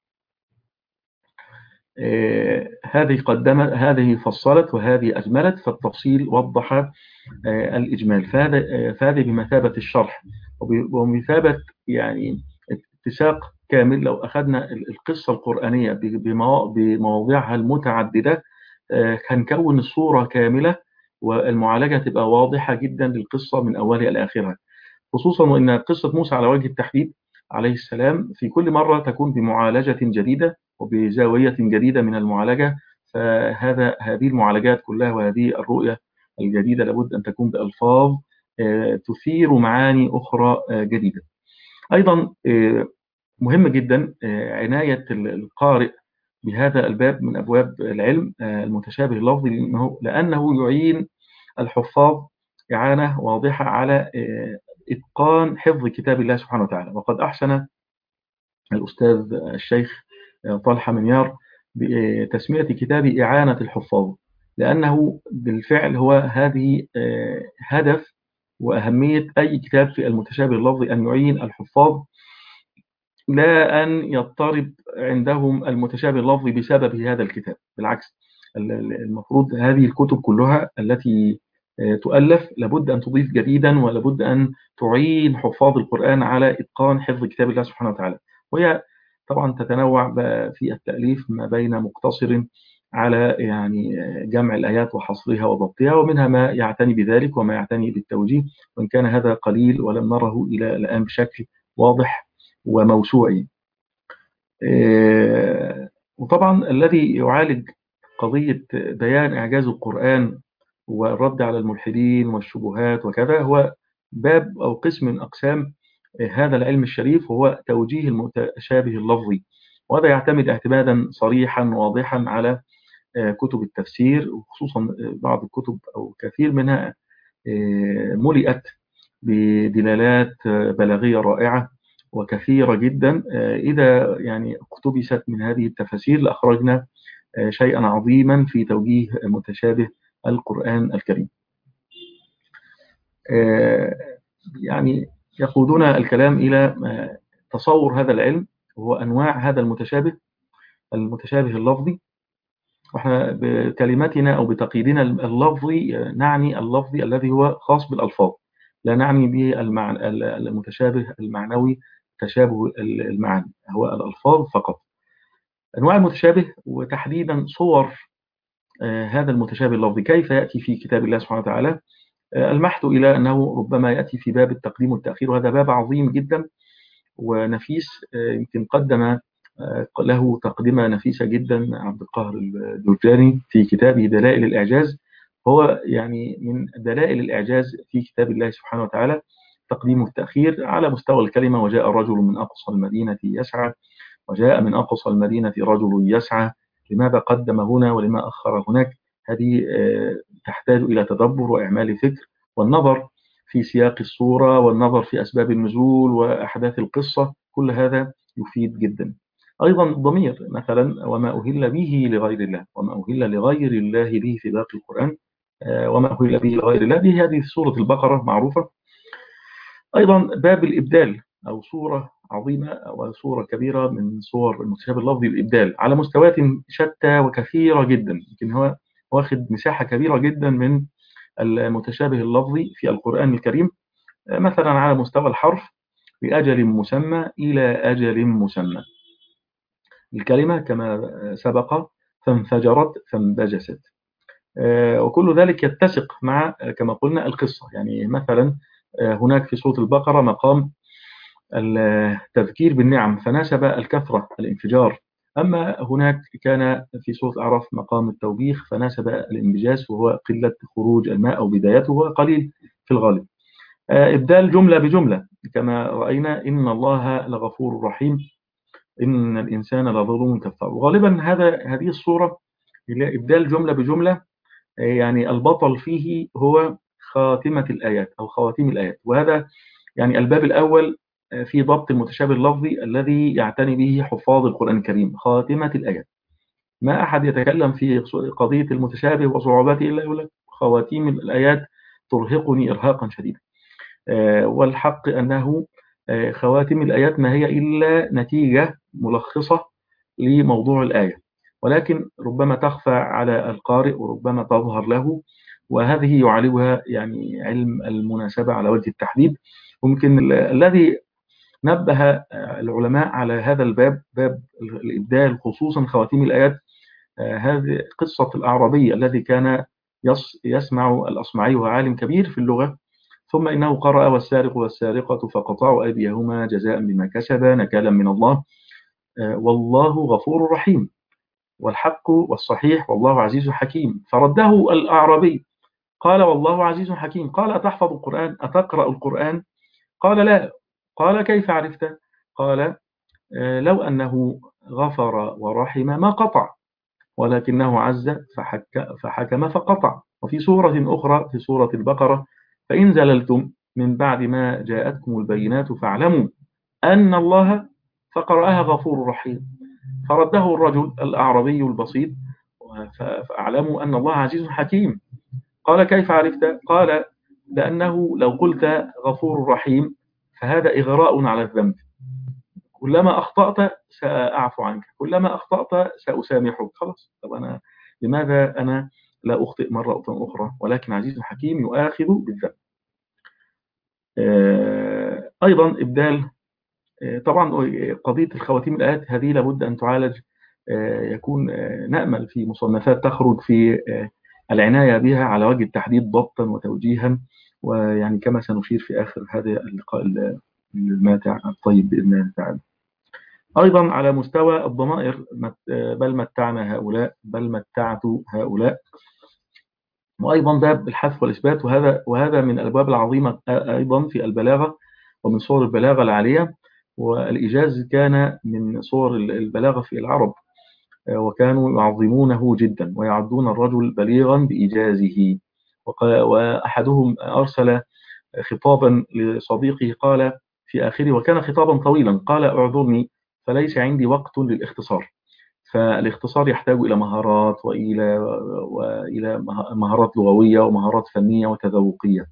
هذه قدمت، هذه فصلت، وهذه أجملت، فالتفصيل وضح الإجمال. فهذا فهذه بمثابة الشرح وبمثابة يعني اتساق كامل. لو أخذنا القصة القرآنية بمواضيعها المتعددة هنكون الصورة كاملة، والمعالجة تبقى واضحة جدا للقصة من أولها لآخرها، خصوصا وإن قصة موسى على وجه التحديد عليه السلام في كل مرة تكون بمعالجة جديدة وبزاوية جديدة من المعالجة. فهذا هذه المعالجات كلها وهذه الرؤية الجديدة لابد أن تكون بألفاظ تثير معاني أخرى جديدة. أيضا مهم جدا عناية القارئ بهذا الباب من أبواب العلم المتشابه اللفظي، لأنه, لأنه يعين الحفاظ إعانة واضحة على إتقان حفظ كتاب الله سبحانه وتعالى. وقد أحسن الأستاذ الشيخ طلحة منيار بتسمية كتاب إعانة الحفاظ، لأنه بالفعل هو هذه هدف وأهمية أي كتاب في المتشابه اللفظي، أن يعين الحفاظ لا أن يضطرب عندهم المتشابه اللفظي بسبب هذا الكتاب. بالعكس، المفروض هذه الكتب كلها التي تؤلف لابد أن تضيف جديدا، ولابد أن تعين حفاظ القرآن على إتقان حفظ كتاب الله سبحانه وتعالى. وهي طبعا تتنوع في التأليف ما بين مقتصر على يعني جمع الآيات وحصرها وضبطها، ومنها ما يعتني بذلك وما يعتني بالتوجيه، وإن كان هذا قليل ولم نره إلى الآن بشكل واضح وموسوعي. وطبعا الذي يعالج قضية بيان إعجاز القرآن والرد على الملحدين والشبهات وكذا هو باب أو قسم من أقسام هذا العلم الشريف، وهو توجيه المتشابه اللفظي. وهذا يعتمد اعتمادا صريحا واضحا على كتب التفسير، وخصوصا بعض الكتب أو كثير منها ملئت بدلالات بلاغية رائعة وكثيرة جدا. إذا يعني اقتبست من هذه التفاسير لأخرجنا شيئا عظيما في توجيه متشابه القرآن الكريم. يعني يقودنا الكلام إلى تصور هذا العلم وهو أنواع هذا المتشابه المتشابه اللفظي. وإحنا بكلمتنا أو بتقييدنا اللفظي نعني اللفظي الذي هو خاص بالألفاظ، لا نعني به المعنى المتشابه المعنوي تشابه المعاني، هو الألفاظ فقط. أنواع المتشابه وتحديدا صور هذا المتشابه اللفظي كيف يأتي في كتاب الله سبحانه وتعالى، المحت إلى أنه ربما يأتي في باب التقديم والتأخير، وهذا باب عظيم جدا ونفيس، يمكن قدم له تقدمة نفيسة جدا عبد القاهر الجرجاني في كتابه دلائل الإعجاز. هو يعني من دلائل الإعجاز في كتاب الله سبحانه وتعالى تقديم والتأخير على مستوى الكلمة. وجاء الرجل من أقصى المدينة يسعى، وجاء من أقصى المدينة رجل يسعى، لماذا قدم هنا ولما أخر هناك؟ هذه تحتاج إلى تدبر وإعمال فكر والنظر في سياق الصورة والنظر في أسباب النزول وأحداث القصة، كل هذا يفيد جدا. أيضا الضمير مثلا وما أهل به لغير الله، وما أهل لغير الله به في باقي القرآن وما أهل به لغير الله. دي هذه سورة البقرة معروفة. أيضا باب الإبدال، أو سورة عظيمة وسورة كبيرة من صور المتشابه اللفظي، الإبدال على مستويات شتى وكثيرة جدا. يمكن هو واخد مساحة كبيرة جدا من المتشابه اللفظي في القرآن الكريم. مثلا على مستوى الحرف، بأجل مسمى إلى أجل مسمى. الكلمة كما سبق فانفجرت فانبجست، وكل ذلك يتسق مع كما قلنا القصة. يعني مثلا هناك في سورة البقرة مقام التذكير بالنعم فناسب الكثرة الانفجار، أما هناك كان في سورة الأعراف مقام التوبيخ فناسب الانبجاس، وهو قلة خروج الماء أو بدايته، وهو قليل في الغالب. إبدال جملة بجملة كما رأينا إن الله لغفور رحيم إن الإنسان لظلوم كفار. وغالبا هذا هذه الصورة إبدال جملة بجملة، يعني البطل فيه هو خاتمة الآيات أو خواتيم الآيات. وهذا يعني الباب الأول في ضبط المتشابه اللفظي الذي يعتني به حفاظ القرآن الكريم، خاتمة الآيات. ما أحد يتكلم في قضية المتشابه وصعوباته إلا يقول لك خواتيم الآيات ترهقني إرهاقا شديدا. والحق أنه خواتم الآيات ما هي إلا نتيجة ملخصة لموضوع الآية، ولكن ربما تخفى على القارئ وربما تظهر له، وهذه يعالجها يعني علم المناسبة على وجه التحديد. ممكن الذي نبه العلماء على هذا الباب، باب الإبدال خصوصا خواتيم الآيات، هذه قصة الأعرابي الذي كان يسمع الأصمعي وهو عالم كبير في اللغة، ثم إنه قرأ والسارق والسارقة فقطعوا أيديهما جزاء بما كسبا نكالا من الله والله غفور رحيم، والحق والصحيح والله عزيز حكيم. فرده الأعرابي قال والله عزيز حكيم. قال أتحفظ القرآن؟ أتقرأ القرآن؟ قال لا. قال كيف عرفت؟ قال لو أنه غفر ورحم ما قطع، ولكنه عز فحك فحكم فقطع. وفي سورة أخرى في سورة البقرة فإن زللتم من بعد ما جاءتكم البينات فاعلموا أن الله، فقرأها غفور رحيم. فرده الرجل الأعرابي البسيط فأعلموا أن الله عزيز حكيم. قال كيف عرفت؟ قال لأنه لو قلت غفور رحيم فهذا إغراء على الذنب، كلما أخطأت سأعفو عنك، كلما أخطأت سأسامحك. خلاص، طب أنا لماذا أنا لا أخطئ مرة أخرى؟ ولكن عزيز حكيم يؤاخذ بالذنب. أيضا إبدال، طبعا قضية الخواتيم الآيات هذه لابد أن تعالج، يكون نأمل في مصنفات تخرج في العناية بها على وجه التحديد ضبطا وتوجيها، ويعني كما سنشير في آخر هذا اللقاء الماتع الطيب بإذن الله تعالى. أيضا على مستوى الضمائر، بل متعنا هؤلاء بل متعت هؤلاء. وأيضا باب الحذف والإثبات، وهذا وهذا من الأبواب العظيمة أيضا في البلاغة ومن صور البلاغة العالية. والإيجاز كان من صور البلاغة في العرب، وكانوا يعظمونه جدا ويعدون الرجل بليغا بإيجازه. وأحدهم أرسل خطابا لصديقه قال في آخره، وكان خطابا طويلا، قال اعذرني فليس عندي وقت للاختصار. فالاختصار يحتاج إلى مهارات وإلى وإلى مهارات لغوية ومهارات فنية وتذوقية،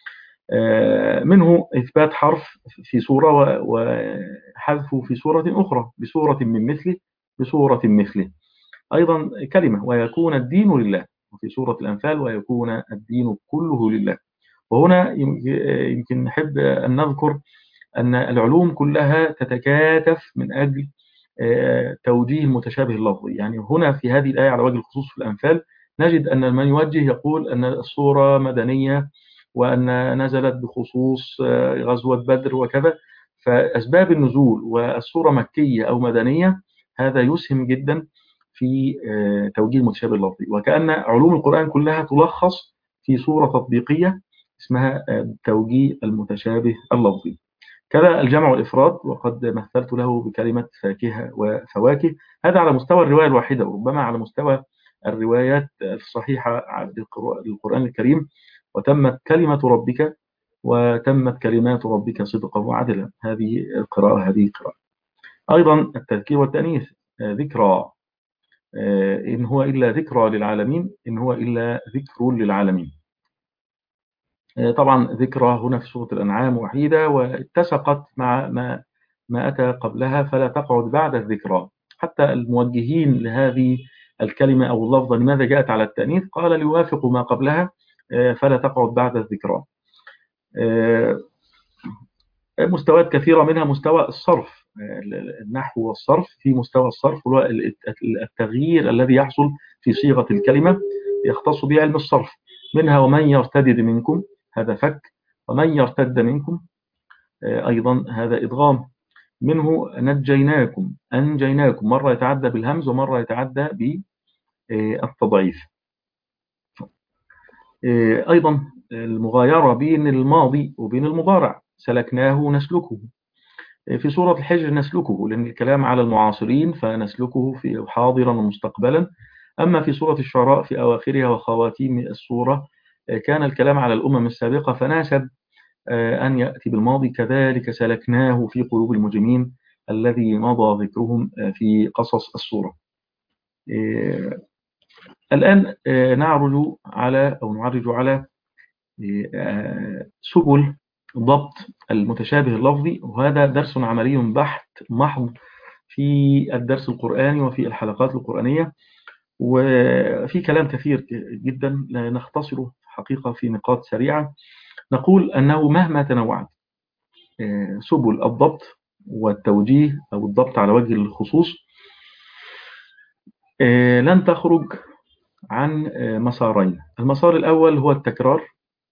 منه إثبات حرف في سورة وحذفه في سورة أخرى بسورة من مثله بسورة مثله. أيضا كلمة ويكون الدين لله، وفي سورة الأنفال ويكون الدين كله لله. وهنا يمكن نحب أن نذكر أن العلوم كلها تتكاتف من أجل توجيه المتشابه اللفظي. يعني هنا في هذه الآية على وجه الخصوص في الأنفال نجد أن من يوجه يقول أن السورة مدنية وأن نزلت بخصوص غزوة بدر وكذا، فأسباب النزول والسورة مكية أو مدنية هذا يسهم جدا في توجيه المتشابه اللفظي، وكأن علوم القرآن كلها تلخص في سورة تطبيقية اسمها توجيه المتشابه اللفظي. كذا الجمع والإفراد، وقد مثلت له بكلمة فاكهة وفواكه. هذا على مستوى الرواية الواحدة، وربما على مستوى الروايات الصحيحة للقرآن الكريم. وتمت كلمة ربك وتمت كلمات ربك صدقا وعدلا. هذه القراءة هذه القراءة. أيضا التذكير والتأنيث، ذكرى إن هو إلا ذكرى للعالمين، إن هو إلا ذكر للعالمين. طبعا ذكرى هنا في سورة الأنعام وحيدة، واتسقت مع ما ما أتى قبلها، فلا تقعد بعد الذكرى. حتى الموجهين لهذه الكلمة أو اللفظة لماذا جاءت على التأنيث، قال ليوافق ما قبلها فلا تقعد بعد الذكرى. مستويات كثيرة، منها مستوى الصرف، النحو والصرف. في مستوى الصرف هو التغيير الذي يحصل في صيغة الكلمة، يختص به علم الصرف. منها ومن يرتدد منكم، هذا فك، ومن يرتد منكم أيضا هذا إدغام. منه نجيناكم، أنجيناكم، مرة يتعدى بالهمز ومرة يتعدى بالتضعيف. أيضا المغايرة بين الماضي وبين المضارع، سلكناه نسلكه. في سورة الحجر نسلكه، لأن الكلام على المعاصرين فنسلكه في حاضرا ومستقبلا. أما في سورة الشعراء في أواخرها وخواتيم السورة كان الكلام على الأمم السابقة، فناسب أن يأتي بالماضي. كذلك سلكناه في قلوب المجرمين الذي مضى ذكرهم في قصص السورة. الآن نعرج على أو نعرج على سبل ضبط المتشابه اللفظي، وهذا درس عملي بحت محض في الدرس القرآني وفي الحلقات القرآنية، وفي كلام كثير جدا لا نختصره حقيقة في نقاط سريعة. نقول أنه مهما تنوعت سبل الضبط والتوجيه أو الضبط على وجه الخصوص لن تخرج عن مسارين. المسار الأول هو التكرار،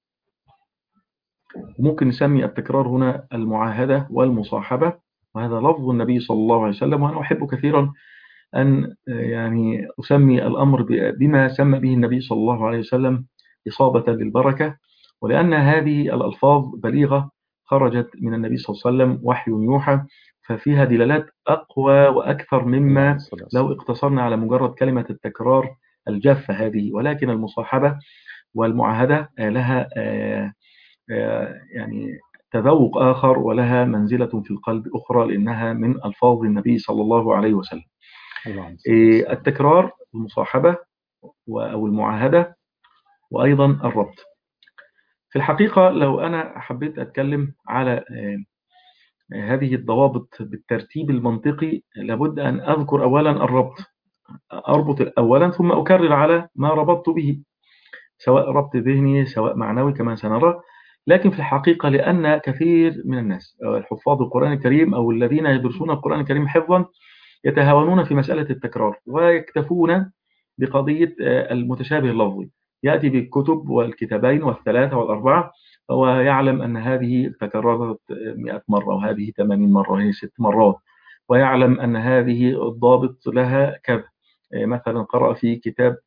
ممكن نسمي التكرار هنا المعاهدة والمصاحبة، وهذا لفظ النبي صلى الله عليه وسلم. وأنا أحب كثيرا أن يعني أسمي الأمر بما سمى به النبي صلى الله عليه وسلم إصابة للبركة، ولأن هذه الألفاظ بليغة خرجت من النبي صلى الله عليه وسلم وحي يوحى، ففيها دلالات أقوى وأكثر مما لو اقتصرنا على مجرد كلمة التكرار الجافة هذه. ولكن المصاحبة والمعاهدة لها يعني تذوق آخر ولها منزلة في القلب أخرى، لأنها من ألفاظ النبي صلى الله عليه وسلم. التكرار، المصاحبة أو المعاهدة، وأيضا الربط. في الحقيقة لو أنا حبيت أتكلم على هذه الضوابط بالترتيب المنطقي، لابد أن أذكر أولا الربط، أربط أولا ثم أكرر على ما ربطت به، سواء ربط ذهني سواء معنوي كما سنرى. لكن في الحقيقة لأن كثير من الناس الحفاظ القرآن الكريم أو الذين يدرسون القرآن الكريم حفظا يتهاونون في مسألة التكرار ويكتفون بقضية المتشابه اللفظي، يأتي بالكتب والكتابين والثلاثة والأربعة، هو يعلم أن هذه تكررت مئة مرة وهذه ثمانين مرة وهي ست مرات، ويعلم أن هذه الضابط لها كذا. مثلا قرأ في كتاب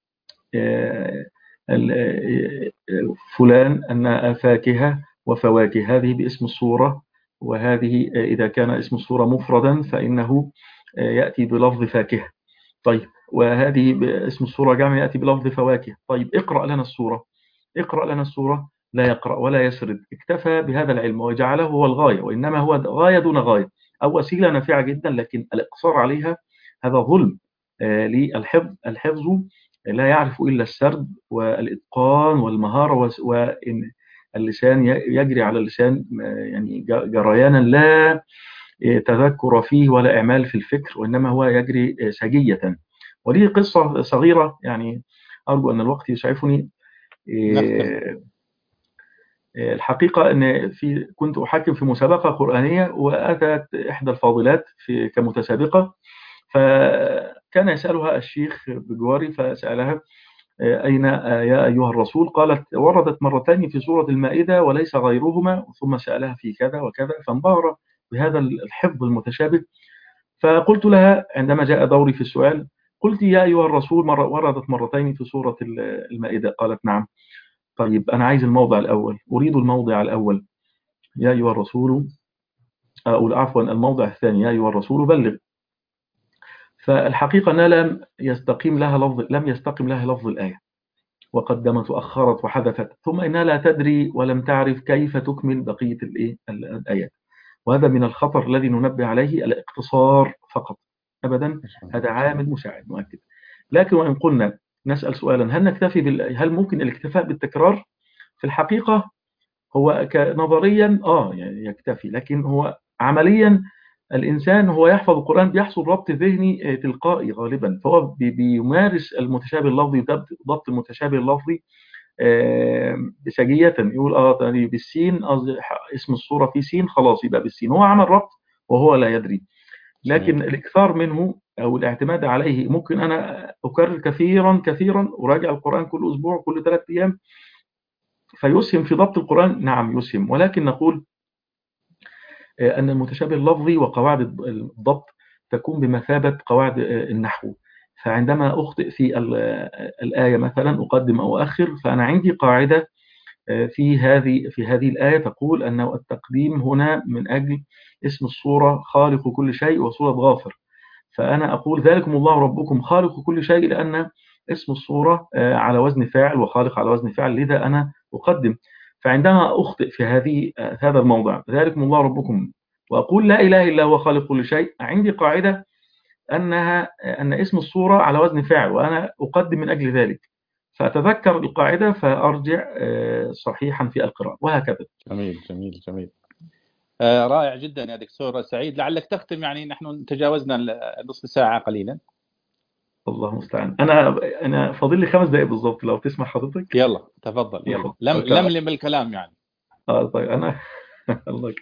فلان أن فاكهة وفواكه هذه باسم الصورة، وهذه إذا كان اسم الصورة مفردا فإنه يأتي بلفظ فاكهة. طيب، وهذه باسم الصورة جمع يأتي بلفظ فواكه. طيب اقرأ لنا الصورة، اقرأ لنا الصورة، لا يقرأ ولا يسرد. اكتفى بهذا العلم وجعله هو الغاية، وإنما هو غاية دون غاية أو وسيلة نافعة جدا، لكن الاقتصار عليها هذا ظلم للحفظ. الحفظ لا يعرف إلا السرد والإتقان والمهارة، وإن اللسان يجري على اللسان يعني جريانا لا تذكر فيه ولا إعمال في الفكر، وإنما هو يجري سجية. وليه قصة صغيرة يعني أرجو أن الوقت يسعفني. الحقيقة أن في كنت أحكم في مسابقة قرآنية، وأتت إحدى الفاضلات في كمتسابقة، فكان يسألها الشيخ بجواري، فسألها أين يا أيها الرسول؟ قالت وردت مرتين في سورة المائدة وليس غيرهما، ثم سألها في كذا وكذا، فانبهر بهذا الحفظ المتشابه. فقلت لها عندما جاء دوري في السؤال، قلت يا أيها الرسول مرة وردت مرتين في سورة المائدة؟ قالت نعم. طيب أنا عايز الموضع الأول، أريد الموضع الأول، يا أيها الرسول، أقول عفوا الموضع الثاني، يا أيها الرسول بلغ. فالحقيقة أنها لم يستقيم لها لفظ لم يستقيم لها لفظ الآية، وقدمت وأخرت وحذفت، ثم إنها لا تدري ولم تعرف كيف تكمل بقية الآيات. وهذا من الخطر الذي ننبه عليه، الاقتصار فقط. أبدا، هذا عامل مساعد مؤكد. لكن وإن قلنا نسأل سؤالا، هل نكتفي بال... هل ممكن الاكتفاء بالتكرار؟ في الحقيقة هو نظريا آه يعني يكتفي، لكن هو عمليا الإنسان هو يحفظ القرآن بيحصل ربط ذهني تلقائي غالبا، فهو بي... بيمارس المتشابه اللفظي، ضبط المتشابه اللفظي بسجية، يقول اه ده بالسين اسم الصورة فيه سين، خلاص يبقى بالسين، هو عمل ربط وهو لا يدري. لكن الإكثار منه أو الاعتماد عليه، ممكن أنا أكرر كثيرا كثيرا، أراجع القرآن كل أسبوع كل ثلاث أيام، فيسهم في ضبط القرآن، نعم يسهم، ولكن نقول أن المتشابه اللفظي وقواعد الضبط تكون بمثابة قواعد النحو. فعندما أخطئ في الآية مثلا أقدم أو أؤخر، فأنا عندي قاعدة في هذه في هذه الآية تقول أن التقديم هنا من أجل اسم الصورة خالق كل شيء وسورة غافر، فأنا أقول ذلكم الله ربكم خالق كل شيء، لأن اسم الصورة على وزن فاعل وخالق على وزن فاعل، لذا أنا أقدم. فعندما أخطئ في هذه هذا الموضع ذلكم الله ربكم وأقول لا إله إلا هو خالق كل شيء، عندي قاعدة أنها أن اسم الصورة على وزن فاعل وأنا أقدم من أجل ذلك، فأتذكر القاعدة فأرجع صحيحا في القراءة، وهكذا. جميل جميل جميل آه رائع جدا يا دكتور سعيد. لعلك تختم، يعني نحن تجاوزنا نصف ساعة قليلا. الله المستعان. أنا أنا فاضل لي خمس دقائق بالضبط لو تسمح حضرتك. يلا تفضل، يلا لم لملم الكلام يعني. آه طيب أنا الله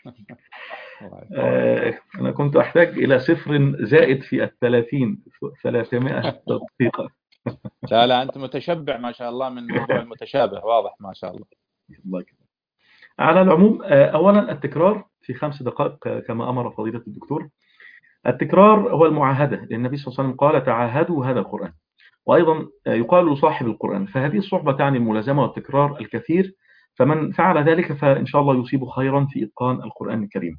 آه أنا كنت أحتاج إلى صفر زائد في الثلاثين ثلاثمائة دقيقة. لا لا أنت متشبع ما شاء الله من موضوع المتشابه، واضح ما شاء الله. الله كده. على العموم أولا التكرار في خمس دقائق كما أمر فضيلة الدكتور. التكرار هو المعاهدة، لأن النبي صلى الله عليه وسلم قال تعاهدوا هذا القرآن، وأيضا يقال لصاحب القرآن، فهذه الصحبة تعني الملازمة والتكرار الكثير، فمن فعل ذلك فإن شاء الله يصيب خيرا في إتقان القرآن الكريم.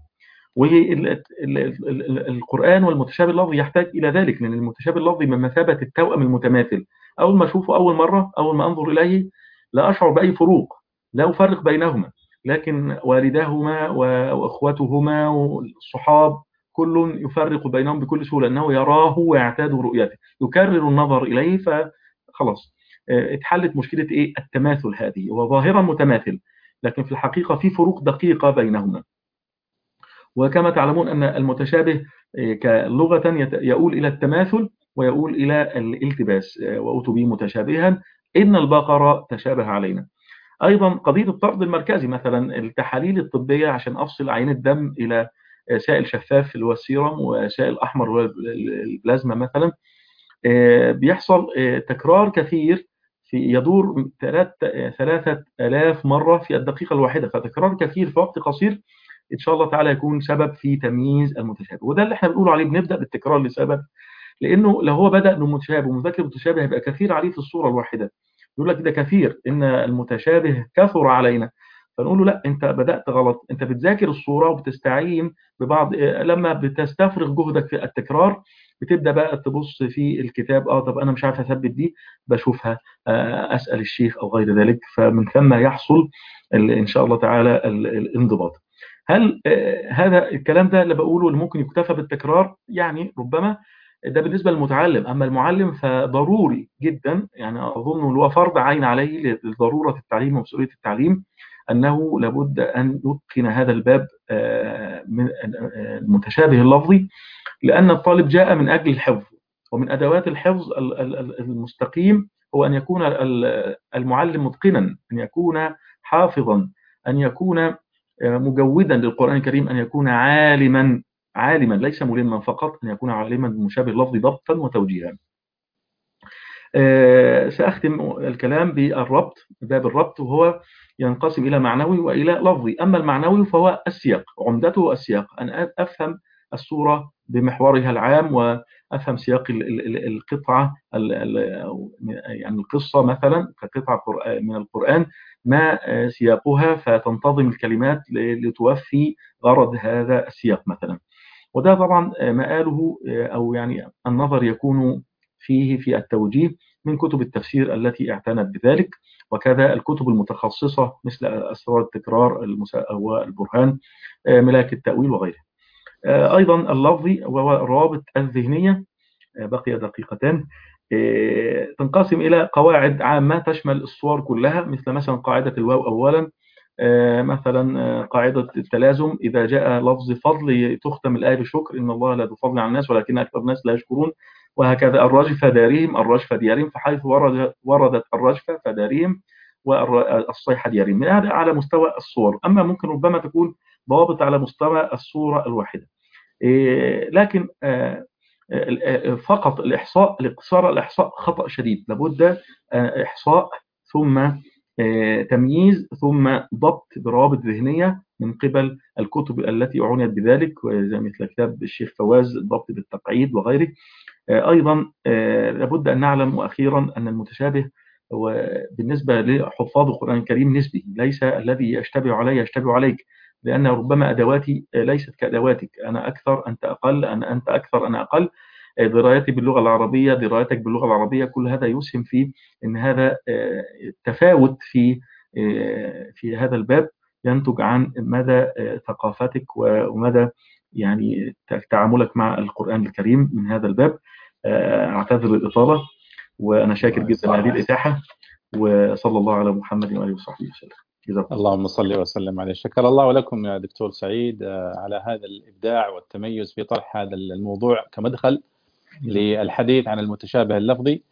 والقرآن والمتشابه اللفظي يحتاج إلى ذلك، لأن المتشابه اللفظي من مثابة التوأم المتماثل، أول ما أشوفه أول مرة أول ما أنظر إليه لا أشعر بأي فروق، لا أفرق بينهما، لكن والداهما وأخوتهما والصحاب كل يفرق بينهم بكل سهولة، أنه يراه ويعتاد رؤيته، يكرر النظر إليه، فخلاص اتحلت مشكلة إيه التماثل هذه، هو ظاهرا متماثل لكن في الحقيقة في فروق دقيقة بينهما. وكما تعلمون أن المتشابه كلغة يؤول إلى التماثل ويؤول إلى الالتباس، وأتوا به متشابها إن البقرة تشابه علينا. أيضا قضية الطرد المركزي، مثلا التحاليل الطبية عشان أفصل عين الدم إلى سائل شفاف اللي هو السيرم وسائل أحمر اللي هو البلازما مثلا، بيحصل تكرار كثير في يدور ثلاثة آلاف مرة في الدقيقة الواحدة، فتكرار كثير في وقت قصير إن شاء الله تعالى يكون سبب في تمييز المتشابه. وده اللي احنا بنقول عليه، بنبدأ بالتكرار لسبب، لأنه لو هو بدأ بمتشابه ومذاكر المتشابه هيبقى كثير عليه في الصورة الواحدة، يقول لك ده كثير إن المتشابه كثر علينا، فنقول له لا أنت بدأت غلط، أنت بتذاكر الصورة وبتستعين ببعض، لما بتستفرغ جهدك في التكرار بتبدأ بقى تبص في الكتاب، اه طب أنا مش عارف أثبت دي، بشوفها أسأل الشيخ أو غير ذلك، فمن ثم يحصل إن شاء الله تعالى الانضباط. هل هذا الكلام ده اللي بقوله اللي ممكن يكتفى بالتكرار؟ يعني ربما ده بالنسبة للمتعلم، أما المعلم فضروري جدا، يعني أظن اللي هو فرض عين عليه لضرورة التعليم ومسؤولية التعليم أنه لابد أن يتقن هذا الباب من المتشابه اللفظي، لأن الطالب جاء من أجل الحفظ، ومن أدوات الحفظ المستقيم هو أن يكون المعلم متقنا، أن يكون حافظا، أن يكون مجودا للقرآن الكريم، أن يكون عالما عالما ليس ملما فقط، أن يكون عالما بمشابه اللفظ ضبطا وتوجيها. أه سأختم الكلام بالربط، باب الربط، وهو ينقسم إلى معنوي وإلى لفظي. أما المعنوي فهو السياق، عمدته السياق، أن أفهم السورة بمحورها العام وأفهم سياق القطعة، يعني القصة مثلا كقطعة من القرآن ما سياقها، فتنتظم الكلمات لتوفي غرض هذا السياق مثلا. وده طبعا مآله أو يعني النظر يكون فيه في التوجيه من كتب التفسير التي اعتنت بذلك، وكذا الكتب المتخصصة مثل أسرار التكرار والبرهان، ملاك التأويل وغيره. أيضا اللفظي وهو الروابط الذهنية، بقي دقيقتان. تنقسم إلى قواعد عامة تشمل الصور كلها، مثل مثلا قاعدة الواو أولا، مثلا قاعدة التلازم، إذا جاء لفظ فضل تختم الآية بشكر، إن الله لا ذو فضل على الناس ولكن أكثر الناس لا يشكرون، وهكذا الرجفة دارهم، الرجفة ديارهم، فحيث ورد وردت الرجفة فدارهم، والصيحة ديارهم. من هذا على مستوى الصور. أما ممكن ربما تكون ضوابط على مستوى الصورة الواحدة، لكن فقط الإحصاء، الاقتصار الإحصاء خطأ شديد. لابد إحصاء ثم تمييز ثم ضبط بروابط ذهنية من قبل الكتب التي أعنيت بذلك، زي مثل كتاب الشيخ فواز الضبط بالتقعيد وغيره. أيضا لابد أن نعلم وأخيرا أن المتشابه بالنسبة لحفاظ القرآن الكريم نسبي، ليس الذي يشتبه علي يشتبه عليك، لأن ربما أدواتي ليست كأدواتك، أنا أكثر أنت أقل، أنا أنت أكثر أنا أقل، درايتي باللغة العربية درايتك باللغة العربية، كل هذا يسهم في أن هذا تفاوت في في هذا الباب ينتج عن مدى ثقافتك ومدى يعني تعاملك مع القرآن الكريم من هذا الباب. أعتذر الإطالة، وأنا شاكر جدا لهذه الإتاحة، وصلى الله على محمد وآله وصحبه وسلم. اللهم صل وسلم عليه. شكر الله لكم يا دكتور سعيد على هذا الإبداع والتميز في طرح هذا الموضوع كمدخل للحديث عن المتشابه اللفظي.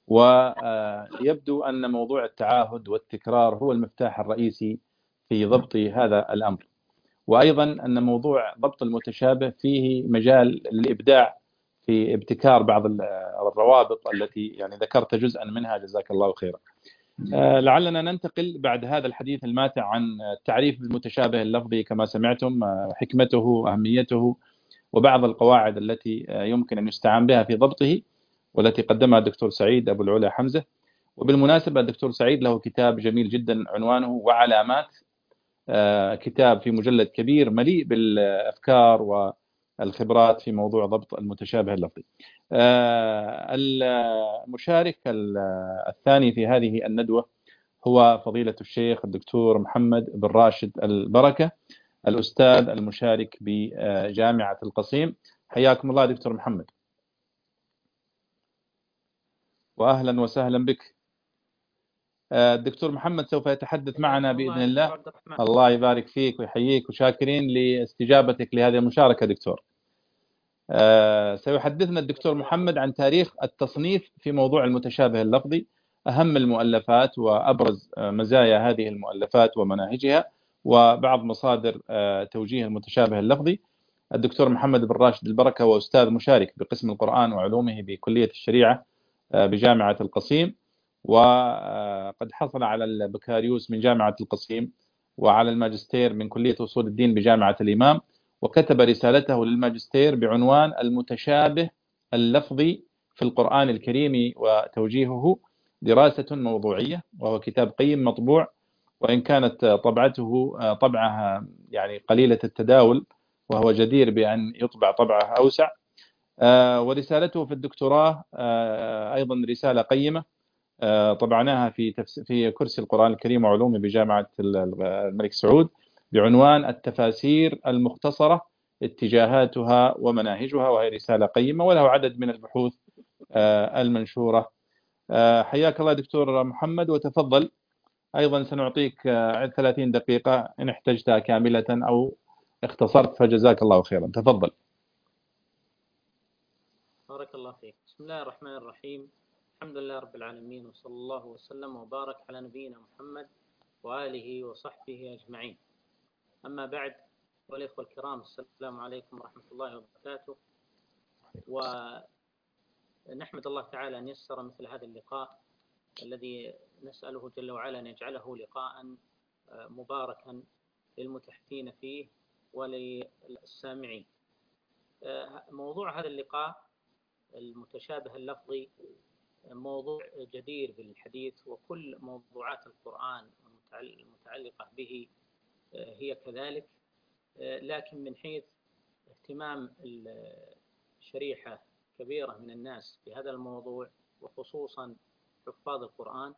ويبدو أن موضوع التعاهد والتكرار هو المفتاح الرئيسي في ضبط هذا الأمر، وأيضا أن موضوع ضبط المتشابه فيه مجال للإبداع في ابتكار بعض الروابط التي يعني ذكرت جزءا منها، جزاك الله خيرا. لعلنا ننتقل بعد هذا الحديث الماتع عن التعريف بالمتشابه اللفظي كما سمعتم، حكمته وأهميته وبعض القواعد التي يمكن أن يستعان بها في ضبطه، والتي قدمها الدكتور سعيد أبو العلا حمزة. وبالمناسبة الدكتور سعيد له كتاب جميل جدا عنوانه وعلامات، كتاب في مجلد كبير مليء بالأفكار والخبرات في موضوع ضبط المتشابه اللفظي. المشارك الثاني في هذه الندوة هو فضيلة الشيخ الدكتور محمد بن راشد البركة، الأستاذ المشارك بجامعة القصيم. حياكم الله دكتور محمد، وأهلا وسهلا بك. الدكتور محمد سوف يتحدث معنا بإذن الله. الله يبارك فيك ويحييك، وشاكرين لاستجابتك لهذه المشاركة دكتور. سيحدثنا الدكتور محمد عن تاريخ التصنيف في موضوع المتشابه اللفظي، أهم المؤلفات وأبرز مزايا هذه المؤلفات ومناهجها، وبعض مصادر توجيه المتشابه اللفظي. الدكتور محمد بن راشد البركة هو أستاذ مشارك بقسم القرآن وعلومه بكلية الشريعة بجامعة القصيم، وقد حصل على البكالوريوس من جامعة القصيم وعلى الماجستير من كلية أصول الدين بجامعة الإمام، وكتب رسالته للماجستير بعنوان المتشابه اللفظي في القرآن الكريم وتوجيهه، دراسة موضوعية، وهو كتاب قيم مطبوع، وإن كانت طبعته طبعها يعني قليلة التداول، وهو جدير بأن يطبع طبعه أوسع. ورسالته في الدكتوراه أيضا رسالة قيمة طبعناها في في كرسي القرآن الكريم وعلومه بجامعة الملك سعود بعنوان التفاسير المختصرة اتجاهاتها ومناهجها، وهي رسالة قيمة وله عدد من البحوث المنشورة. حياك الله دكتور محمد، وتفضل. أيضا سنعطيك ثلاثين دقيقة إن احتجتها كاملة أو اختصرت، فجزاك الله خيرا. تفضل. بارك الله فيك. بسم الله الرحمن الرحيم. الحمد لله رب العالمين، وصلى الله وسلم وبارك على نبينا محمد وآله وصحبه أجمعين. أما بعد، والإخوة الكرام، السلام عليكم ورحمة الله وبركاته. ونحمد الله تعالى أن يسر مثل هذا اللقاء الذي نسأله جل وعلا أن يجعله لقاء مباركا للمتحدثين فيه وللسامعين. موضوع هذا اللقاء المتشابه اللفظي موضوع جدير بالحديث، وكل موضوعات القرآن المتعلقة به هي كذلك، لكن من حيث اهتمام الشريحة كبيرة من الناس بهذا الموضوع وخصوصا حفاظ القرآن،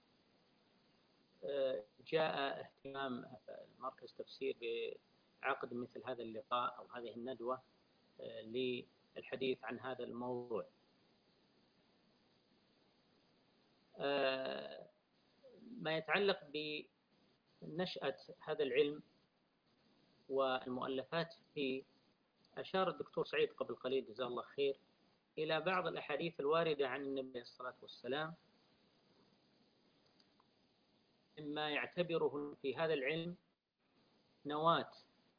جاء اهتمام مركز تفسير بعقد مثل هذا اللقاء أو هذه الندوة للحديث عن هذا الموضوع. ما يتعلق بنشأة هذا العلم والمؤلفات فيه، أشار الدكتور سعيد قبل قليل جزاه الله خير إلى بعض الأحاديث الواردة عن النبي عليه الصلاة والسلام مما يعتبره في هذا العلم نواة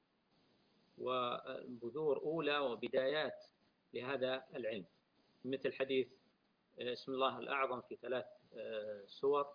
وبذور أولى وبدايات لهذا العلم، مثل حديث اسم الله الأعظم في ثلاث سور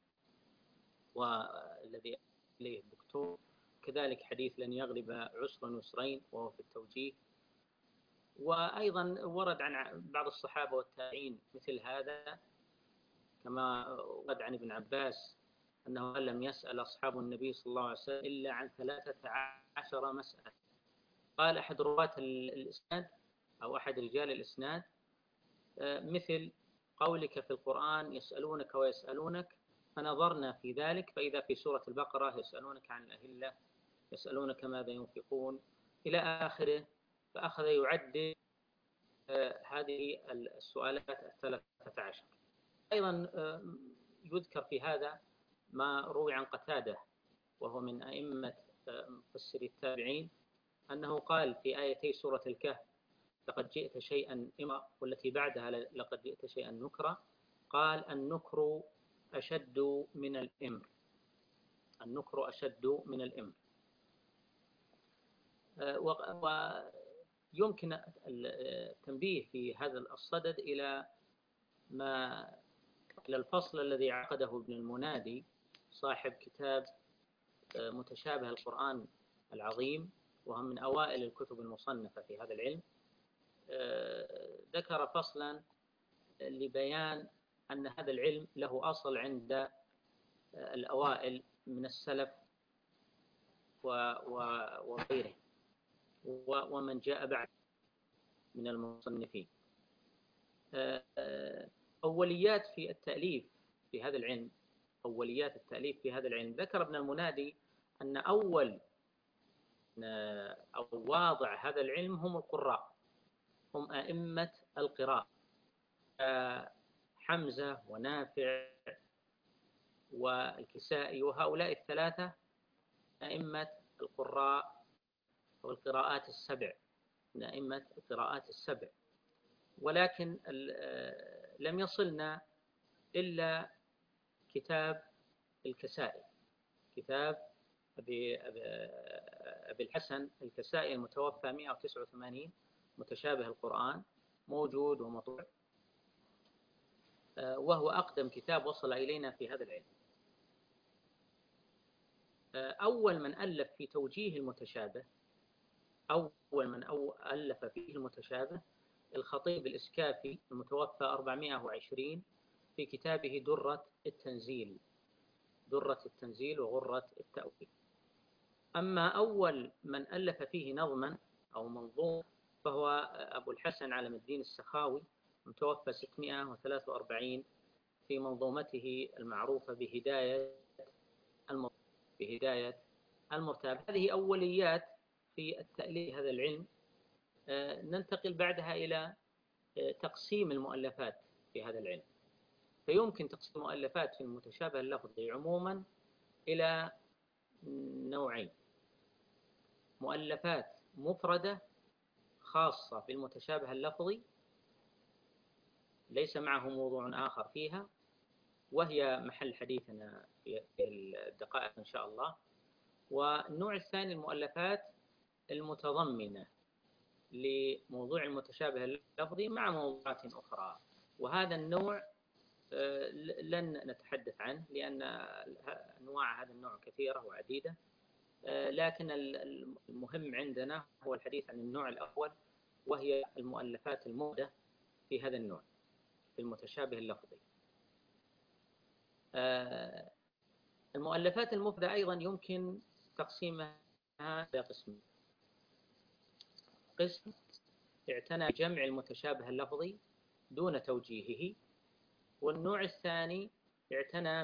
والذي إليه الدكتور، كذلك حديث لن يغلب عسر يسرين وهو في التوجيه. وأيضا ورد عن بعض الصحابة والتابعين مثل هذا، كما ورد عن ابن عباس أنه لم يسأل أصحاب النبي صلى الله عليه وسلم إلا عن ثلاثة عشر مسألة. قال أحد رواة الإسناد أو أحد رجال الإسناد مثل قولك في القرآن يسألونك ويسألونك، فنظرنا في ذلك فإذا في سورة البقرة يسألونك عن الأهلة، يسألونك ماذا ينفقون إلى آخره، فأخذ يعدد هذه السؤالات الثلاثة عشر. أيضا يذكر في هذا ما روي عن قتادة وهو من أئمة مفسري التابعين أنه قال في آيتي سورة الكهف لقد جئت شيئا إمرا، والتي بعدها لقد جئت شيئا نكرا، قال النكر أشد من الإمر، النكر أشد من الإمر. ويمكن التنبيه في هذا الصدد إلى ما إلى الفصل الذي عقده ابن المنادي صاحب كتاب متشابه القرآن العظيم، وهو من أوائل الكتب المصنفة في هذا العلم. ذكر فصلا لبيان أن هذا العلم له أصل عند الأوائل من السلف وغيره ومن جاء بعد من المصنفين. أوليات في التأليف في هذا العلم، أوليات التأليف في هذا العلم، ذكر ابن المنادي أن أول أو واضع هذا العلم هم القراء، هم أئمة القراء، حمزة ونافع والكسائي، وهؤلاء الثلاثة أئمة القراء والقراءات السبع، من أئمة القراءات السبع. ولكن لم يصلنا إلا كتاب الكسائي، كتاب أبي, أبي الحسن الكسائي المتوفى مئة وتسعة وثمانين، متشابه القرآن، موجود ومطبوع، وهو أقدم كتاب وصل إلينا في هذا العلم. أول من ألف في توجيه المتشابه، أول من ألف فيه المتشابه الخطيب الإسكافي المتوفى أربعمئة وعشرين في كتابه درة التنزيل، درة التنزيل وغرة التأويل. أما أول من ألف فيه نظما أو منظوم فهو أبو الحسن علم الدين السخاوي متوفى ستمئة وثلاثة وأربعين في منظومته المعروفة بهداية المرتاب. بهداية المرتاب. هذه أوليات في التأليف هذا العلم. ننتقل بعدها إلى تقسيم المؤلفات في هذا العلم. فيمكن تقسيم المؤلفات في المتشابه اللفظي عموما إلى نوعين: مؤلفات مفردة خاصة بالمتشابه اللفظي ليس معه موضوع آخر فيها، وهي محل حديثنا في الدقائق إن شاء الله. والنوع الثاني المؤلفات المتضمنة لموضوع المتشابه اللفظي مع موضوعات أخرى، وهذا النوع لن نتحدث عنه لأن أنواع هذا النوع كثيرة وعديدة، لكن المهم عندنا هو الحديث عن النوع الأول، وهي المؤلفات المفردة في هذا النوع في المتشابه اللفظي. المؤلفات المفردة أيضا يمكن تقسيمها إلى قسمين: قسم اعتنى بجمع المتشابه اللفظي دون توجيهه، والنوع الثاني اعتنى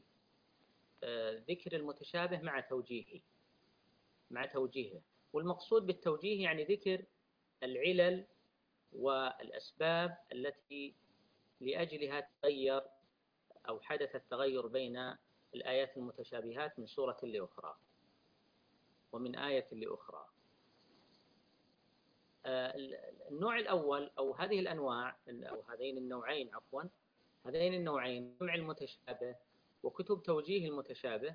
بذكر المتشابه مع توجيهه مع توجيهه والمقصود بالتوجيه يعني ذكر العلل والأسباب التي لأجلها تغير أو حدث التغير بين الآيات المتشابهات من سورة لأخرى ومن آية لأخرى. النوع الأول أو هذه الأنواع أو هذين النوعين عفوا هذين النوعين جمع المتشابه وكتب توجيه المتشابه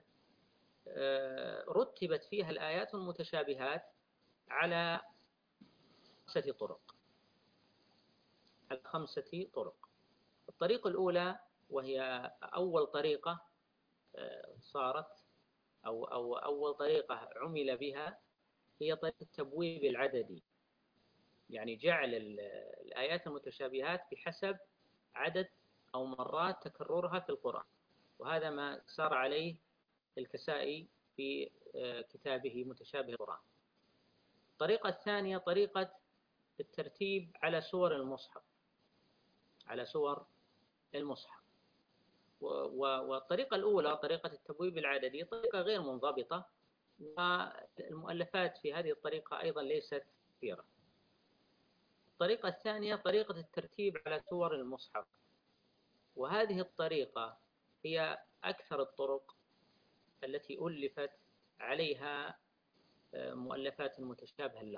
رتبت فيها الآيات المتشابهات على خمسة طرق على خمسة طرق. الطريقة الأولى وهي أول طريقة صارت أو أو أول طريقة عمل بها هي طريقة التبويب العددي، يعني جعل الآيات المتشابهات بحسب عدد أو مرات تكررها في القرآن، وهذا ما سار عليه الكسائي في كتابه متشابه القرآن. الطريقة الثانية طريقة الترتيب على سور المصحف على سور المصحف والطريقة الأولى طريقة التبويب العددي طريقة غير منضبطة، والمؤلفات في هذه الطريقة أيضا ليست كثيرة. الطريقة الثانية طريقة الترتيب على سور المصحف، وهذه الطريقة هي أكثر الطرق التي ألفت عليها مؤلفات متشابهة له،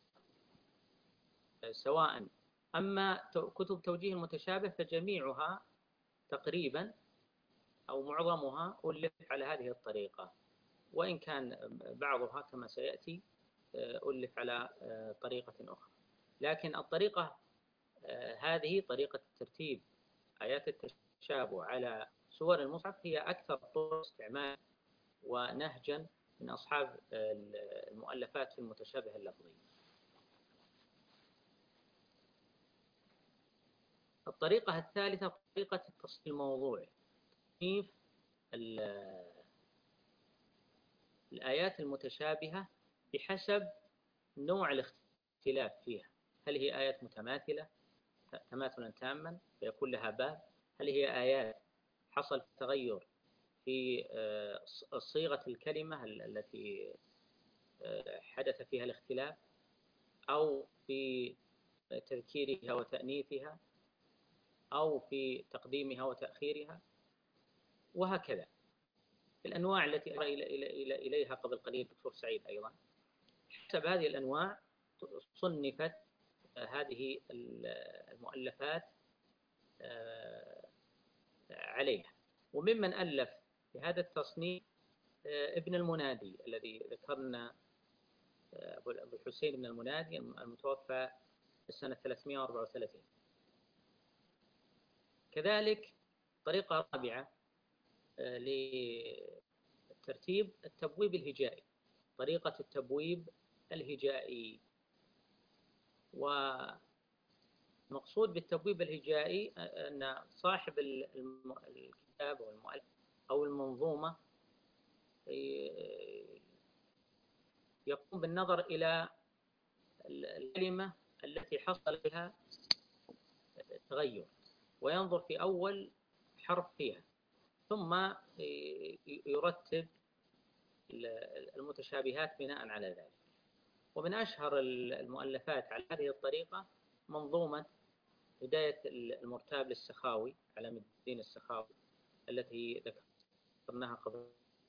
سواء أما كتب توجيه المتشابه فجميعها تقريبا أو معظمها ألفت على هذه الطريقة، وإن كان بعضها كما سيأتي ألف على طريقة أخرى. لكن الطريقة هذه طريقة ترتيب آيات التشابه على سور المصحف هي أكثر طرق استعمال ونهجا من أصحاب المؤلفات في المتشابه اللفظي. الطريقة الثالثة طريقة التصنيف الموضوعي، تصنيف الآيات المتشابهة بحسب نوع الاختلاف فيها، هل هي آيات متماثلة تماثلا تاما فيكون لها باب، هل هي آيات حصل تغير في صيغة الكلمة التي حدث فيها الاختلاف أو في تذكيرها وتأنيثها أو في تقديمها وتأخيرها، وهكذا الأنواع التي أشار إليها قبل قليل الدكتور سعيد. أيضا حسب هذه الأنواع صنفت هذه المؤلفات عليها. وممن ألف بهذا التصنيف ابن المنادي الذي ذكرنا، أبو الحسين بن المنادي المتوفى السنة ثلاثمائة وأربعة وثلاثين. كذلك طريقة رابعة للترتيب التبويب الهجائي، طريقة التبويب الهجائي. ومقصود بالتبويب الهجائي أن صاحب الكتاب أو المؤلف أو المنظومة يقوم بالنظر إلى الكلمة التي حصل بها تغير وينظر في أول حرف فيها، ثم يرتب المتشابهات بناء على ذلك. ومن أشهر المؤلفات على هذه الطريقة منظومة هداية المرتاب للسخاوي، علم الدين السخاوي، التي ذكرناها قبل.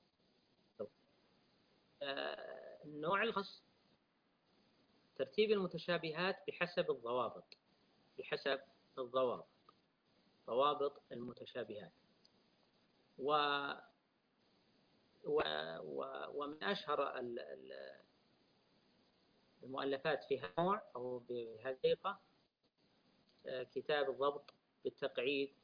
النوع الخاص ترتيب المتشابهات بحسب الضوابط بحسب الضوابط ضوابط المتشابهات. و و ومن أشهر المؤلفات في هذا النوع أو بهذه الطريقة كتاب الضبط بالتقعيد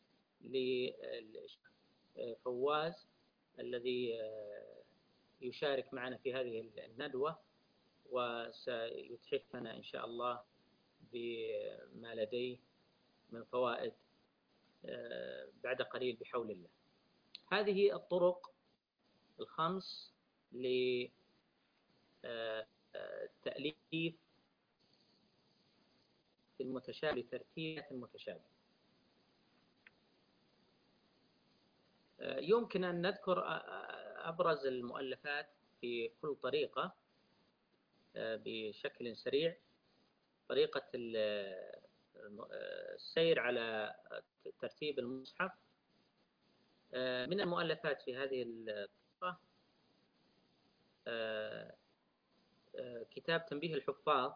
لفواز الذي يشارك معنا في هذه الندوة، وسيتحفنا إن شاء الله بما لديه من فوائد بعد قليل بحول الله. هذه الطرق الخمس لتأليف المتشابه، ترتيب المتشابه. يمكن أن نذكر أبرز المؤلفات في كل طريقة بشكل سريع. طريقة السير على ترتيب المصحف من المؤلفات في هذه الطريقة كتاب تنبيه الحفاظ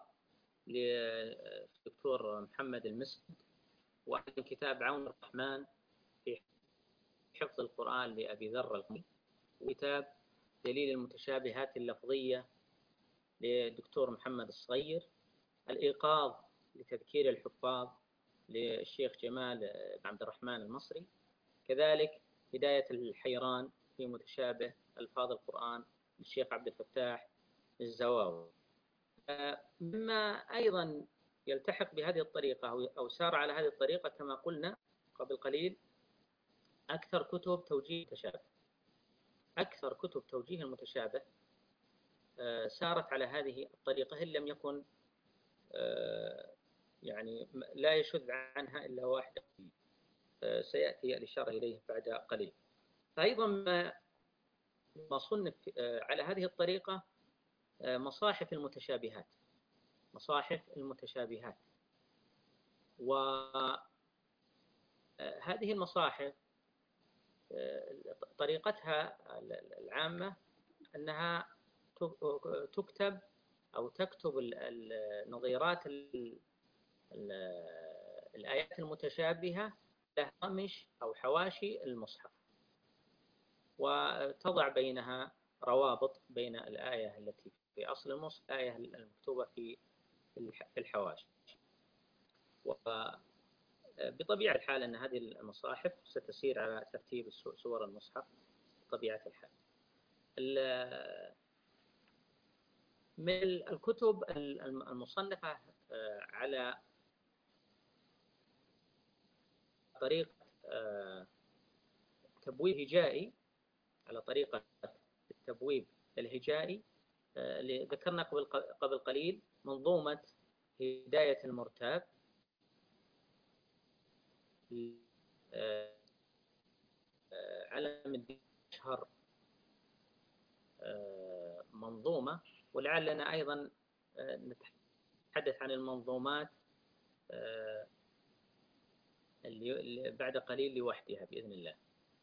للدكتور محمد المسند، وكتاب عون الرحمن في حفظ القرآن لأبي ذر القمي، وكتاب دليل المتشابهات اللفظية للدكتور محمد الصغير، الإيقاظ لتذكير الحفاظ للشيخ جمال بن عبد الرحمن المصري، كذلك هداية الحيران في متشابه ألفاظ القرآن للشيخ عبد الفتاح الزواوي. مما أيضا يلتحق بهذه الطريقة أو سار على هذه الطريقة كما قلنا قبل قليل أكثر كتب توجيه المتشابه أكثر كتب توجيه المتشابه سارت على هذه الطريقة، إن لم يكن يعني لا يشذ عنها إلا واحد سيأتي الإشارة إليه بعد قليل. فأيضا ما صنف على هذه الطريقة مصاحف المتشابهات مصاحف المتشابهات وهذه المصاحف طريقتها العامة أنها تكتب أو تكتب النظيرات الآيات المتشابهة لها هامش أو حواشي المصحف، وتضع بينها روابط بين الآية التي في أصل المصحف والآية المكتوبة في الحواشي. وبطبيعة الحال أن هذه المصاحف ستسير على ترتيب سور المصحف بطبيعة الحال. من الكتب المصنفة على طريقة تبويب هجائي على طريقة التبويب الهجائي اللي ذكرنا قبل قليل منظومة هداية المرتاب على من أشهر منظومة، ولعلنا أيضا نتحدث عن المنظومات اللي بعد قليل لوحدها بإذن الله.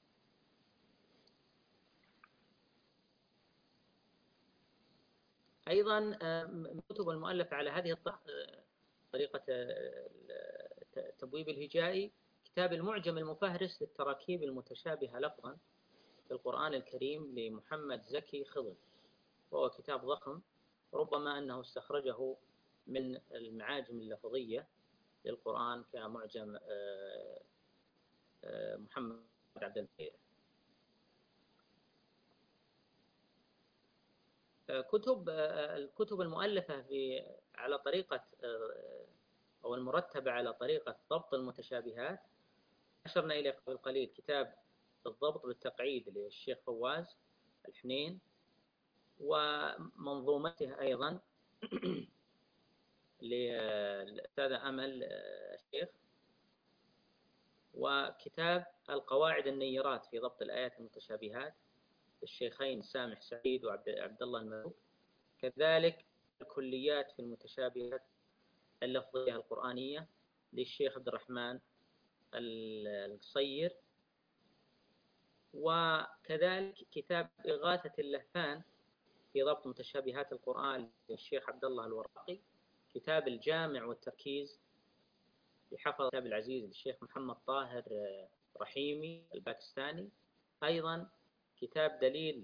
أيضا من الكتب المؤلفة على هذه طريقة التبويب الهجائي كتاب المعجم المفهرس للتراكيب المتشابهة لفظا في القرآن الكريم لمحمد زكي خضر، وهو كتاب ضخم، ربما أنه استخرجه من المعاجم اللفظية للقرآن كمعجم محمد عبد البديع. كتب الكتب المؤلفة في على طريقة أو المرتبة على طريقة ضبط المتشابهات أشرنا إليه قبل قليل كتاب الضبط بالتقعيد للشيخ فواز الحنين، ومنظومته أيضا للأستاذة أمل الشيخ، وكتاب القواعد النيرات في ضبط الآيات المتشابهات للشيخين سامح سعيد وعبد الله الملوك، كذلك الكليات في المتشابهات اللفظية القرآنية للشيخ عبد الرحمن القصير، وكذلك كتاب إغاثة اللهفان في ضبط متشابهات القرآن للشيخ عبد الله الوراقي، كتاب الجامع والتركيز لحفظ كتاب العزيز للشيخ محمد طاهر رحيمي الباكستاني، أيضا كتاب دليل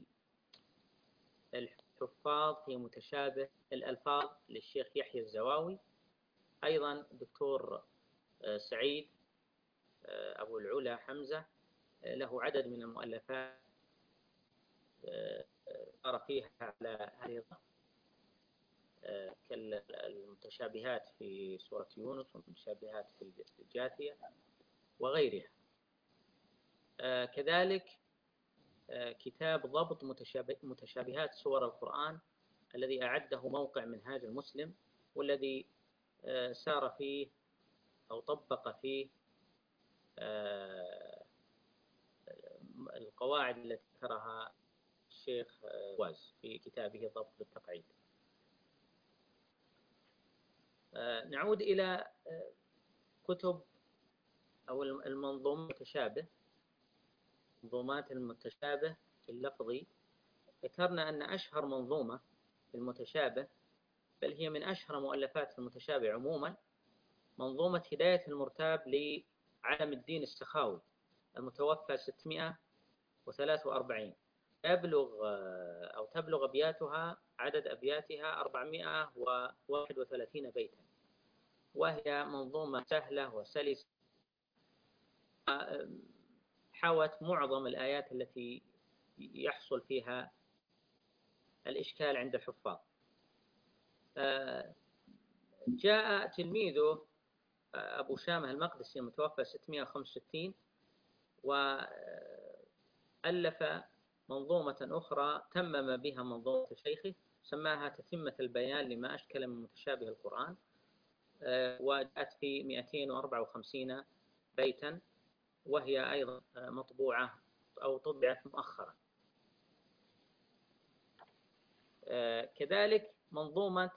الحفاظ في متشابه الألفاظ للشيخ يحيى الزواوي، أيضا الدكتور سعيد أبو العلا حمزة له عدد من المؤلفات صار فيها على هذه كالمتشابهات في سورة يونس والمتشابهات في الجاثية وغيرها. كذلك كتاب ضبط متشابهات سور القرآن الذي أعده موقع منهاج المسلم، والذي سار فيه أو طبق فيه القواعد التي ذكرها الشيخ واز في كتابه ضبط بالتقعيد. نعود إلى كتب أو المنظومة المتشابه. منظومات المتشابه اللفظي، ذكرنا أن أشهر منظومة في المتشابه، بل هي من أشهر مؤلفات المتشابه عموما، منظومة هداية المرتاب لعلم الدين السخاوي المتوفى ستمائة وثلاثة وأربعين. يبلغ أو تبلغ أبياتها عدد أبياتها أربعمائة وواحد وثلاثين بيتا، وهي منظومة سهلة وسلسة، حوت معظم الآيات التي يحصل فيها الإشكال عند الحفاظ. جاء تلميذه أبو شامة المقدسي المتوفى ستمائة وخمسة وستين وألف منظومة أخرى تمم بها منظومة شيخه، سماها تتمة البيان لما أشكل من متشابه القرآن، وجاءت في مئتين وأربعة وخمسين بيتا، وهي أيضا مطبوعة أو طبعت مؤخرا. كذلك منظومة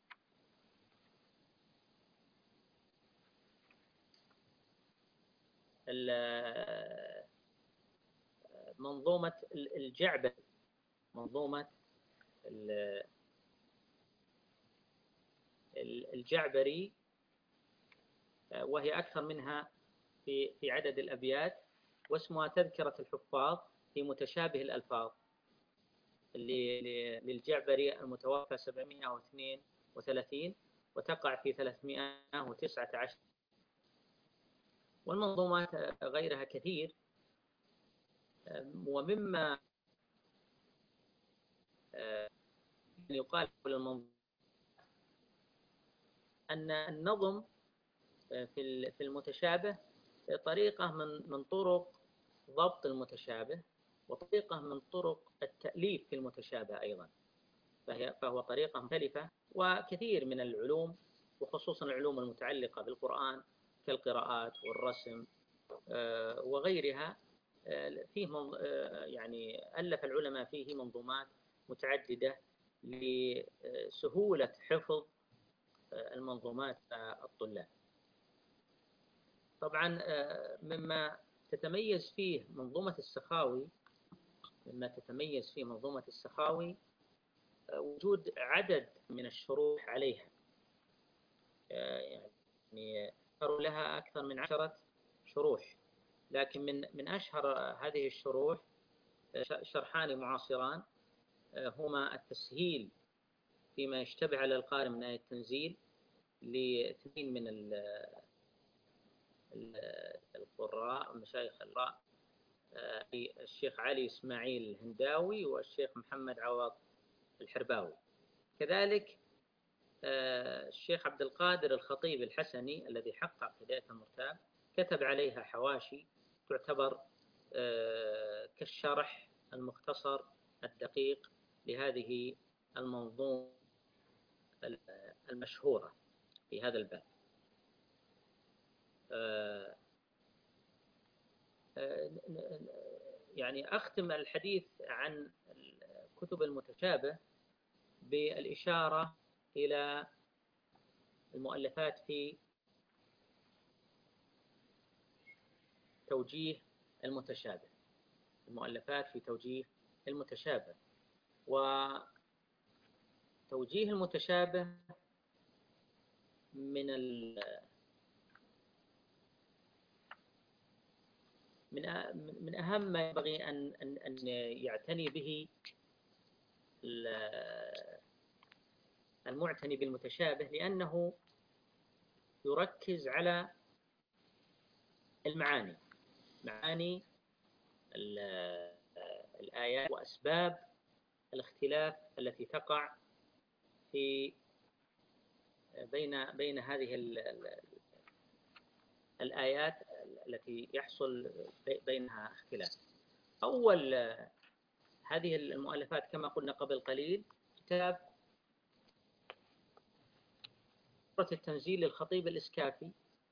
منظومة الجعبري، منظومة الجعبري، وهي أكثر منها في في عدد الأبيات، واسمها تذكرة الحفاظ في متشابه الألفاظ للجعبري المتوفى سبعمائة واثنين وثلاثين، وتقع في ثلاثمائة وتسعة عشر. والمنظومات غيرها كثير. ومما يقال للمنظومة أن النظم في المتشابه طريقة من من طرق ضبط المتشابه، وطريقة من طرق التأليف في المتشابه أيضا، فهي فهو طريقة مختلفة. وكثير من العلوم وخصوصا العلوم المتعلقة بالقرآن كالقراءات والرسم وغيرها فيه يعني ألف العلماء فيه منظومات متعددة لسهولة حفظ المنظومات الطلاب. طبعا مما تتميز فيه منظومة السخاوي مما تتميز فيه منظومة السخاوي وجود عدد من الشروح عليها، يعني صار لها أكثر من عشرة شروح، لكن من من أشهر هذه الشروح شرحان معاصران هما التسهيل فيما يشتبه على القارئ من آية التنزيل لاثنين من القراء مشايخ القراء، الشيخ علي إسماعيل الهنداوي والشيخ محمد عوض الحرباوي. كذلك الشيخ عبد القادر الخطيب الحسني الذي حقق هداية المرتاب كتب عليها حواشي تعتبر كالشرح المختصر الدقيق لهذه المنظومة المشهورة في هذا الباب. يعني أختم الحديث عن كتب المتشابه بالإشارة إلى المؤلفات في توجيه المتشابه المؤلفات في توجيه المتشابه وتوجيه المتشابه من ال من من أهم ما ينبغي أن أن أن يعتني به المعتني بالمتشابه، لأنه يركز على المعاني معاني الآيات وأسباب الاختلاف التي تقع في بين بين هذه الآيات التي يحصل بينها اختلاف. أول هذه المؤلفات كما قلنا قبل قليل كتاب سورة التنزيل للخطيب الإسكافي،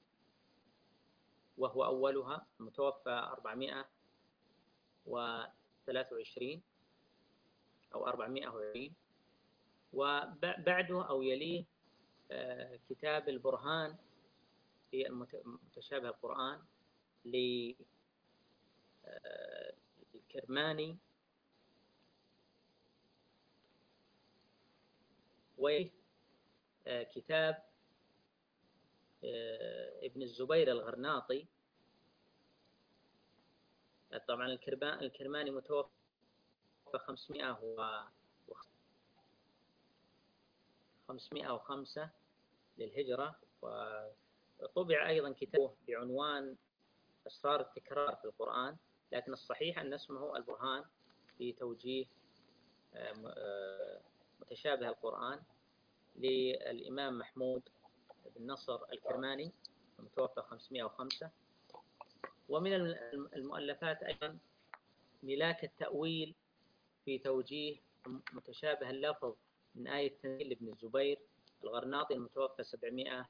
وهو أولها، المتوفى أربعمائة وثلاثة وعشرين أو أربعمائة وعشرين. وبعده أو يليه كتاب البرهان في متشابه القرآن الكرماني وكتاب ابن الزبير الغرناطي. طبعا الكرماني متوفى خمسمائة وخمسة للهجرة، وطبع أيضا كتابه بعنوان أسرار التكرار في القرآن، لكن الصحيح أن اسمه البرهان في توجيه متشابه القرآن للإمام محمود بن نصر الكرماني المتوفى خمسمائة وخمسة. ومن المؤلفات أيضا ملاك التأويل في توجيه متشابه اللفظ من آية التنزيل لابن الزبير الغرناطي المتوفى سبعمائة.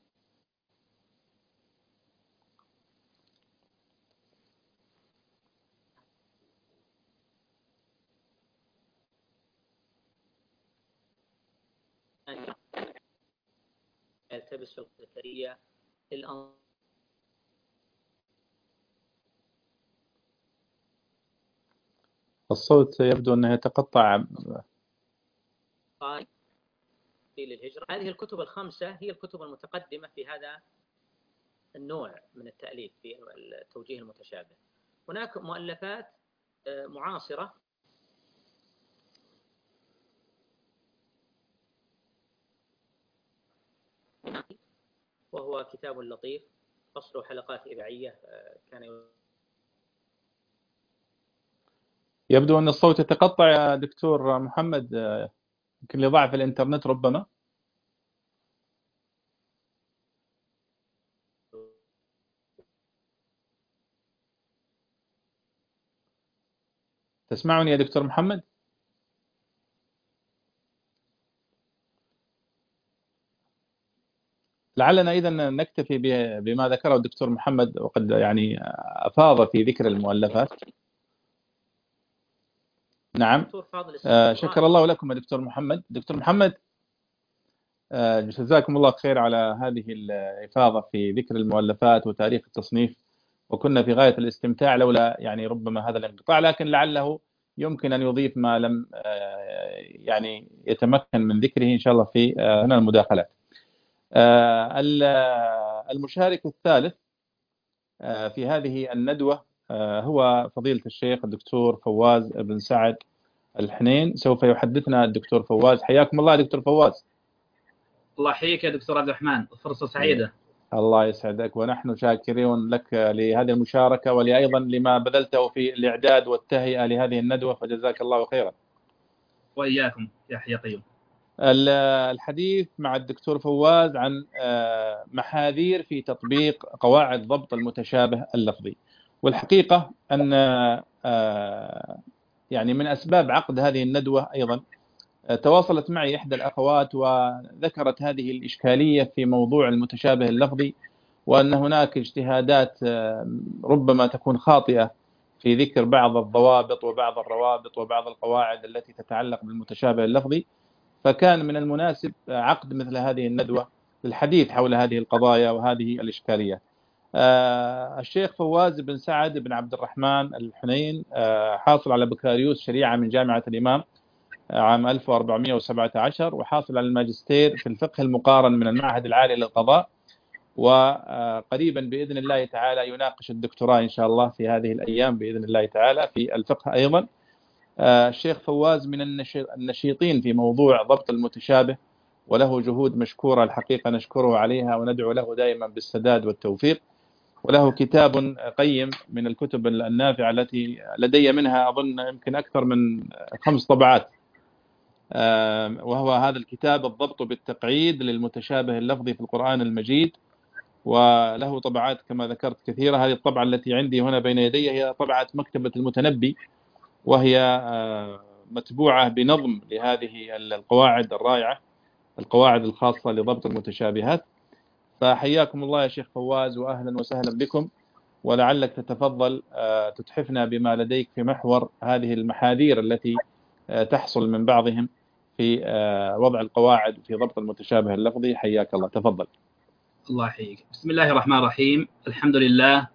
يلتبس في القدرية الأنصار. الصوت يبدو أنه يتقطع. للهجرة. هذه الكتب الخمسة هي الكتب المتقدمة في هذا النوع من التأليف في التوجيه المتشابه. هناك مؤلفات معاصرة وهو كتاب لطيف فصل حلقات إذاعية كان. يبدو أن الصوت يتقطع يا دكتور محمد، يمكن لضعف الإنترنت ربما. تسمعني يا دكتور محمد؟ لعلنا إذا نكتفي بما ذكره الدكتور محمد، وقد يعني أفاض في ذكر المؤلفات. نعم، آه شكر الله لكم يا دكتور محمد. دكتور محمد، آه جزاكم الله خير على هذه الإفاضة في ذكر المؤلفات وتاريخ التصنيف، وكنا في غاية الاستمتاع لولا يعني ربما هذا الانقطاع، لكن لعله يمكن أن يضيف ما لم آه يعني يتمكن من ذكره إن شاء الله في آه هنا المداخلات. آه المشارك الثالث آه في هذه الندوة آه هو فضيلة الشيخ الدكتور فواز بن سعد الحنين. سوف يحدثنا الدكتور فواز. حياكم الله دكتور فواز. الله يحييك يا دكتور عبد الرحمن، فرصة سعيدة. الله يسعدك، ونحن شاكرون لك لهذه المشاركة وأيضا لما بذلته في الإعداد والتهيئة لهذه الندوة، فجزاك الله خيرا. وإياكم يا حي قيوم. الحديث مع الدكتور فواز عن محاذير في تطبيق قواعد ضبط المتشابه اللفظي. والحقيقة أن يعني من أسباب عقد هذه الندوة أيضا تواصلت معي إحدى الأخوات وذكرت هذه الإشكالية في موضوع المتشابه اللفظي، وأن هناك اجتهادات ربما تكون خاطئة في ذكر بعض الضوابط وبعض الروابط وبعض القواعد التي تتعلق بالمتشابه اللفظي، فكان من المناسب عقد مثل هذه الندوة للحديث حول هذه القضايا وهذه الإشكالية. الشيخ فواز بن سعد بن عبد الرحمن الحنين حاصل على بكالوريوس شريعة من جامعة الإمام عام ألف وأربعمائة وسبعة عشر، وحاصل على الماجستير في الفقه المقارن من المعهد العالي للقضاء، وقريبا بإذن الله تعالى يناقش الدكتوراه إن شاء الله في هذه الأيام بإذن الله تعالى في الفقه أيضا. الشيخ فواز من النشيطين في موضوع ضبط المتشابه، وله جهود مشكورة الحقيقة نشكره عليها وندعو له دائما بالسداد والتوفيق. وله كتاب قيم من الكتب النافعة التي لدي منها أظن يمكن أكثر من خمس طبعات، وهو هذا الكتاب الضبط بالتقعيد للمتشابه اللفظي في القرآن المجيد، وله طبعات كما ذكرت كثيرة. هذه الطبعة التي عندي هنا بين يدي هي طبعة مكتبة المتنبي، وهي متبوعة بنظم لهذه القواعد الرائعة، القواعد الخاصة لضبط المتشابهات. فحياكم الله يا شيخ فواز وأهلا وسهلا بكم، ولعلك تتفضل تتحفنا بما لديك في محور هذه المحاذير التي تحصل من بعضهم في وضع القواعد في ضبط المتشابه اللفظي. حياك الله، تفضل. الله يحييك. بسم الله الرحمن الرحيم. الحمد لله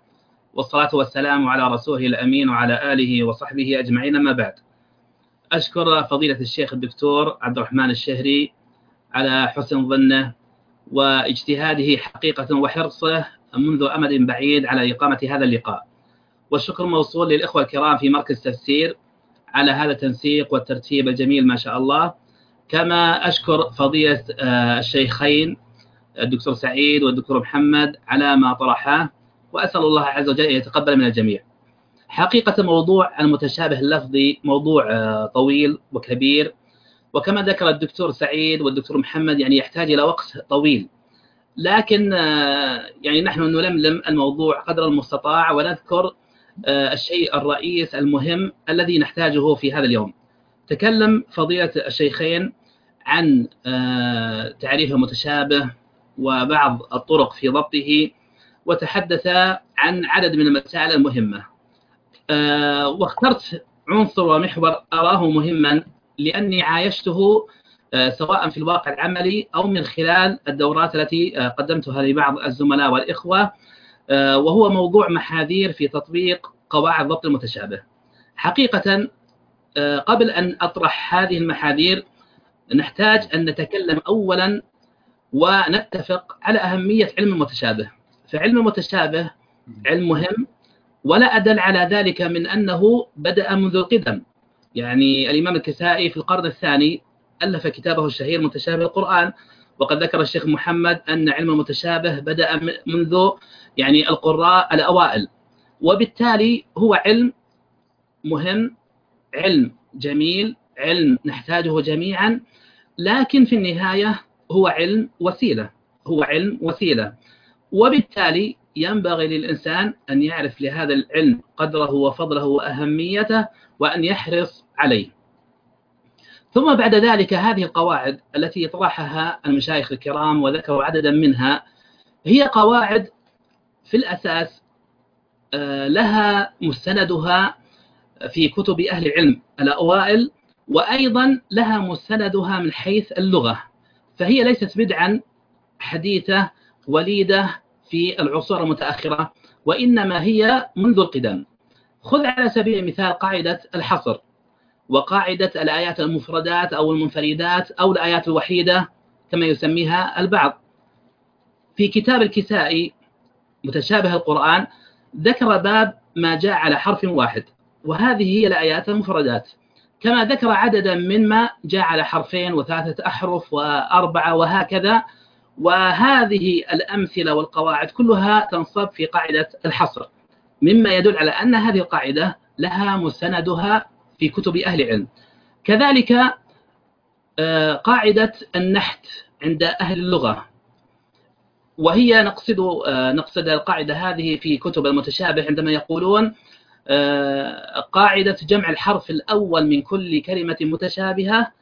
والصلاة والسلام على رسوله الأمين وعلى آله وصحبه أجمعين. أما بعد، أشكر فضيلة الشيخ الدكتور عبد الرحمن الشهري على حسن ظنه واجتهاده حقيقة وحرصه منذ أمد بعيد على إقامة هذا اللقاء، والشكر موصول للإخوة الكرام في مركز تفسير على هذا التنسيق والترتيب الجميل ما شاء الله. كما أشكر فضيلة الشيخين الدكتور سعيد والدكتور محمد على ما طرحاه، وأسأل الله عز وجل أن يتقبل من الجميع. حقيقة موضوع المتشابه اللفظي موضوع طويل وكبير، وكما ذكر الدكتور سعيد والدكتور محمد يعني يحتاج إلى وقت طويل، لكن يعني نحن نلملم الموضوع قدر المستطاع ونذكر الشيء الرئيس المهم الذي نحتاجه في هذا اليوم. تكلم فضيلة الشيخين عن تعريف المتشابه وبعض الطرق في ضبطه، وتحدث عن عدد من المسائل المهمة، واخترت عنصر ومحور أراه مهما لأني عايشته سواء في الواقع العملي أو من خلال الدورات التي قدمتها لبعض الزملاء والإخوة، وهو موضوع محاذير في تطبيق قواعد ضبط المتشابه. حقيقة قبل أن أطرح هذه المحاذير نحتاج أن نتكلم أولا ونتفق على أهمية علم المتشابه. فعلم المتشابه علم مهم، ولا أدل على ذلك من أنه بدأ منذ القدم. يعني الإمام الكسائي في القرن الثاني ألف كتابه الشهير متشابه القرآن، وقد ذكر الشيخ محمد أن علم المتشابه بدأ منذ يعني القراء الأوائل، وبالتالي هو علم مهم، علم جميل، علم نحتاجه جميعا، لكن في النهاية هو علم وسيلة، هو علم وسيلة، وبالتالي ينبغي للإنسان أن يعرف لهذا العلم قدره وفضله وأهميته وأن يحرص عليه. ثم بعد ذلك هذه القواعد التي طرحها المشايخ الكرام وذكروا عددا منها هي قواعد في الأساس لها مستندها في كتب أهل العلم الأوائل، وأيضا لها مستندها من حيث اللغة، فهي ليست بدعا حديثة وليدة في العصور المتأخرة، وإنما هي منذ القدم. خذ على سبيل المثال قاعدة الحصر، وقاعدة الآيات المفردات أو المنفردات أو الآيات الوحيدة كما يسميها البعض. في كتاب الكسائي متشابه القرآن ذكر باب ما جاء على حرف واحد، وهذه هي الآيات المفردات، كما ذكر عددا مما جاء على حرفين وثلاثة أحرف وأربعة وهكذا. وهذه الأمثلة والقواعد كلها تنصب في قاعدة الحصر، مما يدل على أن هذه القاعدة لها مستندها في كتب أهل العلم. كذلك قاعدة النحت عند أهل اللغة، وهي نقصد نقصد القاعدة هذه في كتب المتشابه عندما يقولون قاعدة جمع الحرف الأول من كل كلمة متشابهة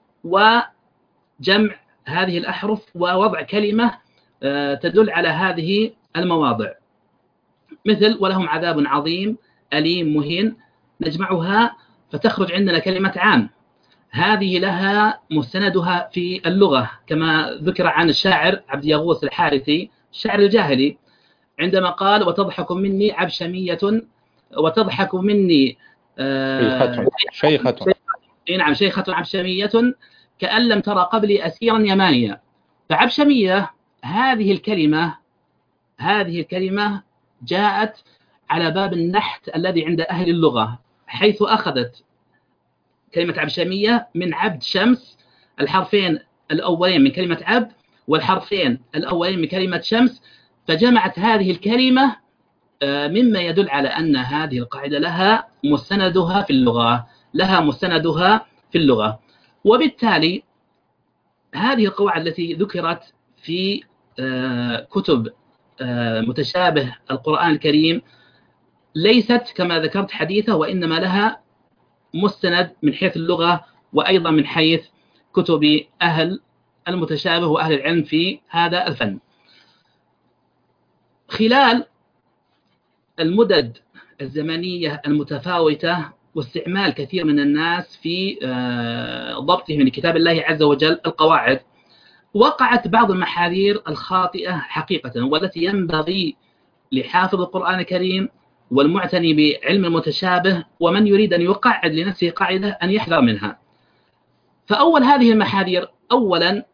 وجمع هذه الأحرف ووضع كلمة تدل على هذه المواضع، مثل ولهم عذاب عظيم أليم مهين، نجمعها فتخرج عندنا كلمة عام. هذه لها مستندها في اللغة، كما ذكر عن الشاعر عبد يغوث الحارثي الشاعر الجاهلي عندما قال وتضحك مني عبشمية وتضحك مني شيخة شيخة نعم شيخة عبشمية كأن لم ترى قبلي أسيرا يمانيا. فعبشمية هذه الكلمة هذه الكلمة جاءت على باب النحت الذي عند أهل اللغة، حيث أخذت كلمة عبشمية من عبد شمس، الحرفين الأولين من كلمة عبد والحرفين الأولين من كلمة شمس، فجمعت هذه الكلمة، مما يدل على أن هذه القاعدة لها مستندها في اللغة لها مستندها في اللغة. وبالتالي هذه القواعد التي ذكرت في كتب متشابه القرآن الكريم ليست كما ذكرت حديثة، وإنما لها مستند من حيث اللغة وأيضا من حيث كتب أهل المتشابه وأهل العلم في هذا الفن. خلال المدد الزمنية المتفاوتة واستعمال كثير من الناس في ضبطهم لكتاب الله عز وجل القواعد، وقعت بعض المحاذير الخاطئة حقيقة، والتي ينبغي لحافظ القرآن الكريم والمعتني بعلم المتشابه ومن يريد أن يقعد لنفسه قاعدة أن يحذر منها. فأول هذه المحاذير، أولا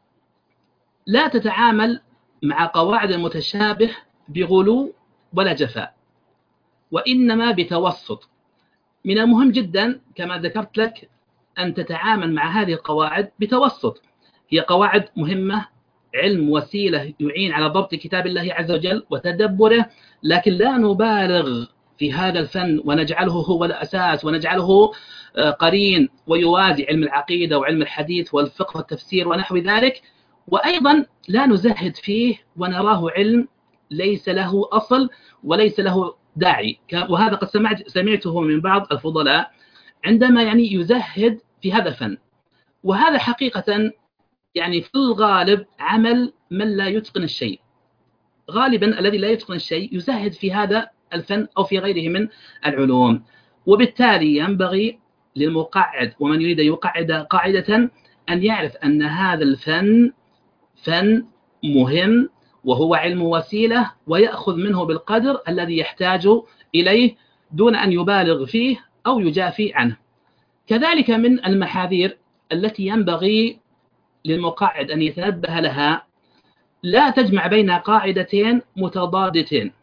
لا تتعامل مع قواعد المتشابه بغلو ولا جفاء، وإنما بتوسط. من المهم جدا كما ذكرت لك أن تتعامل مع هذه القواعد بتوسط. هي قواعد مهمة، علم وسيلة يعين على ضبط كتاب الله عز وجل وتدبره، لكن لا نبالغ في هذا الفن ونجعله هو الأساس ونجعله قرين ويوازي علم العقيدة وعلم الحديث والفقه والتفسير ونحو ذلك، وأيضا لا نزهد فيه ونراه علم ليس له أصل وليس له داعي. وهذا قد سمعت سمعته من بعض الفضلاء عندما يعني يزهد في هذا الفن، وهذا حقيقة يعني في الغالب عمل من لا يتقن الشيء. غالبا الذي لا يتقن الشيء يزهد في هذا الفن أو في غيره من العلوم، وبالتالي ينبغي للمقعد ومن يريد أن يقعد قاعدة أن يعرف أن هذا الفن فن مهم وهو علم وسيلة، ويأخذ منه بالقدر الذي يحتاج إليه دون أن يبالغ فيه أو يجافي عنه. كذلك من المحاذير التي ينبغي للمقعد أن يتنبه لها، لا تجمع بين قاعدتين متضادتين.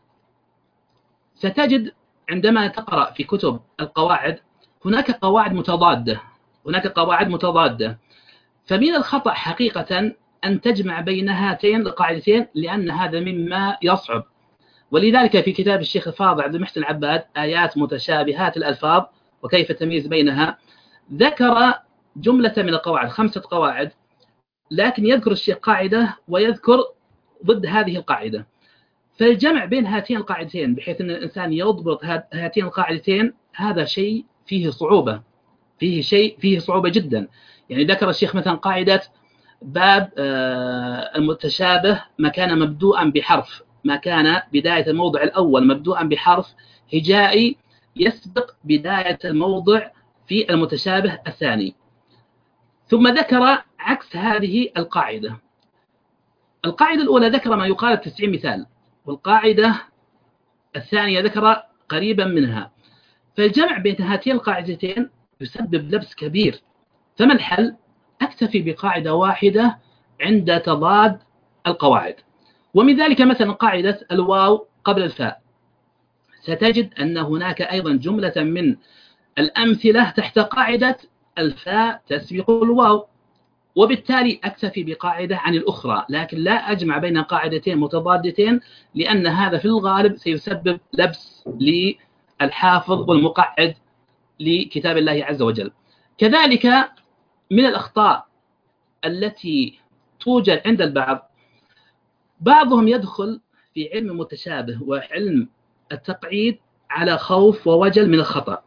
ستجد عندما تقرأ في كتب القواعد هناك قواعد متضادة هناك قواعد متضادة فمن الخطأ حقيقة أن تجمع بين هاتين القاعدتين، لأن هذا مما يصعب. ولذلك في كتاب الشيخ الفاضل عبد المحسن العباد آيات متشابهات الألفاظ وكيف التمييز بينها، ذكر جملة من القواعد، خمسة قواعد، لكن يذكر الشيخ قاعدة ويذكر ضد هذه القاعدة. فالجمع بين هاتين القاعدتين بحيث أن الإنسان يضبط هاتين القاعدتين هذا شيء فيه صعوبة فيه شيء فيه صعوبة جدا. يعني ذكر الشيخ مثلا قاعدة باب المتشابه ما كان مبدوءا بحرف، ما كان بداية الموضع الأول مبدوءا بحرف هجائي يسبق بداية الموضع في المتشابه الثاني. ثم ذكر عكس هذه القاعدة. القاعدة الأولى ذكر ما يقال تسعين مثال، والقاعدة الثانية ذكر قريبا منها. فالجمع بين هاتين القاعدتين يسبب لبس كبير. فما الحل؟ أكتفي بقاعدة واحدة عند تضاد القواعد. ومن ذلك مثلا قاعدة الواو قبل الفاء، ستجد أن هناك أيضا جملة من الأمثلة تحت قاعدة الفاء تسبق الواو، وبالتالي أكتفي بقاعدة عن الأخرى، لكن لا أجمع بين قاعدتين متضادتين، لأن هذا في الغالب سيسبب لبس للحافظ والمقعد لكتاب الله عز وجل. كذلك من الأخطاء التي توجد عند البعض، بعضهم يدخل في علم المتشابه وعلم التقعيد على خوف ووجل من الخطأ.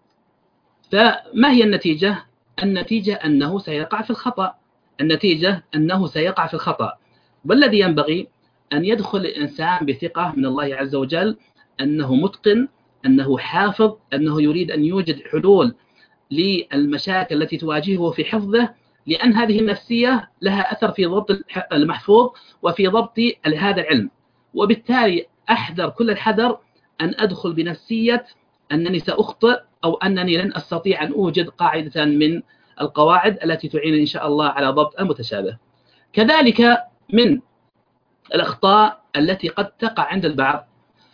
فما هي النتيجة؟ النتيجة أنه سيقع في الخطأ النتيجة أنه سيقع في الخطأ والذي ينبغي أن يدخل الإنسان بثقة من الله عز وجل أنه متقن، أنه حافظ، أنه يريد أن يوجد حلول للمشاكل التي تواجهه في حفظه، لأن هذه النفسية لها أثر في ضبط المحفوظ وفي ضبط هذا العلم. وبالتالي أحذر كل الحذر أن أدخل بنفسية أنني سأخطئ أو أنني لن أستطيع أن أوجد قاعدة من القواعد التي تعين إن شاء الله على ضبط المتشابه. كذلك من الأخطاء التي قد تقع عند البعض،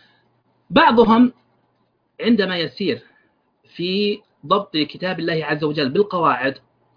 بعضهم عندما يسير في ضبط كتاب الله عز وجل بالقواعد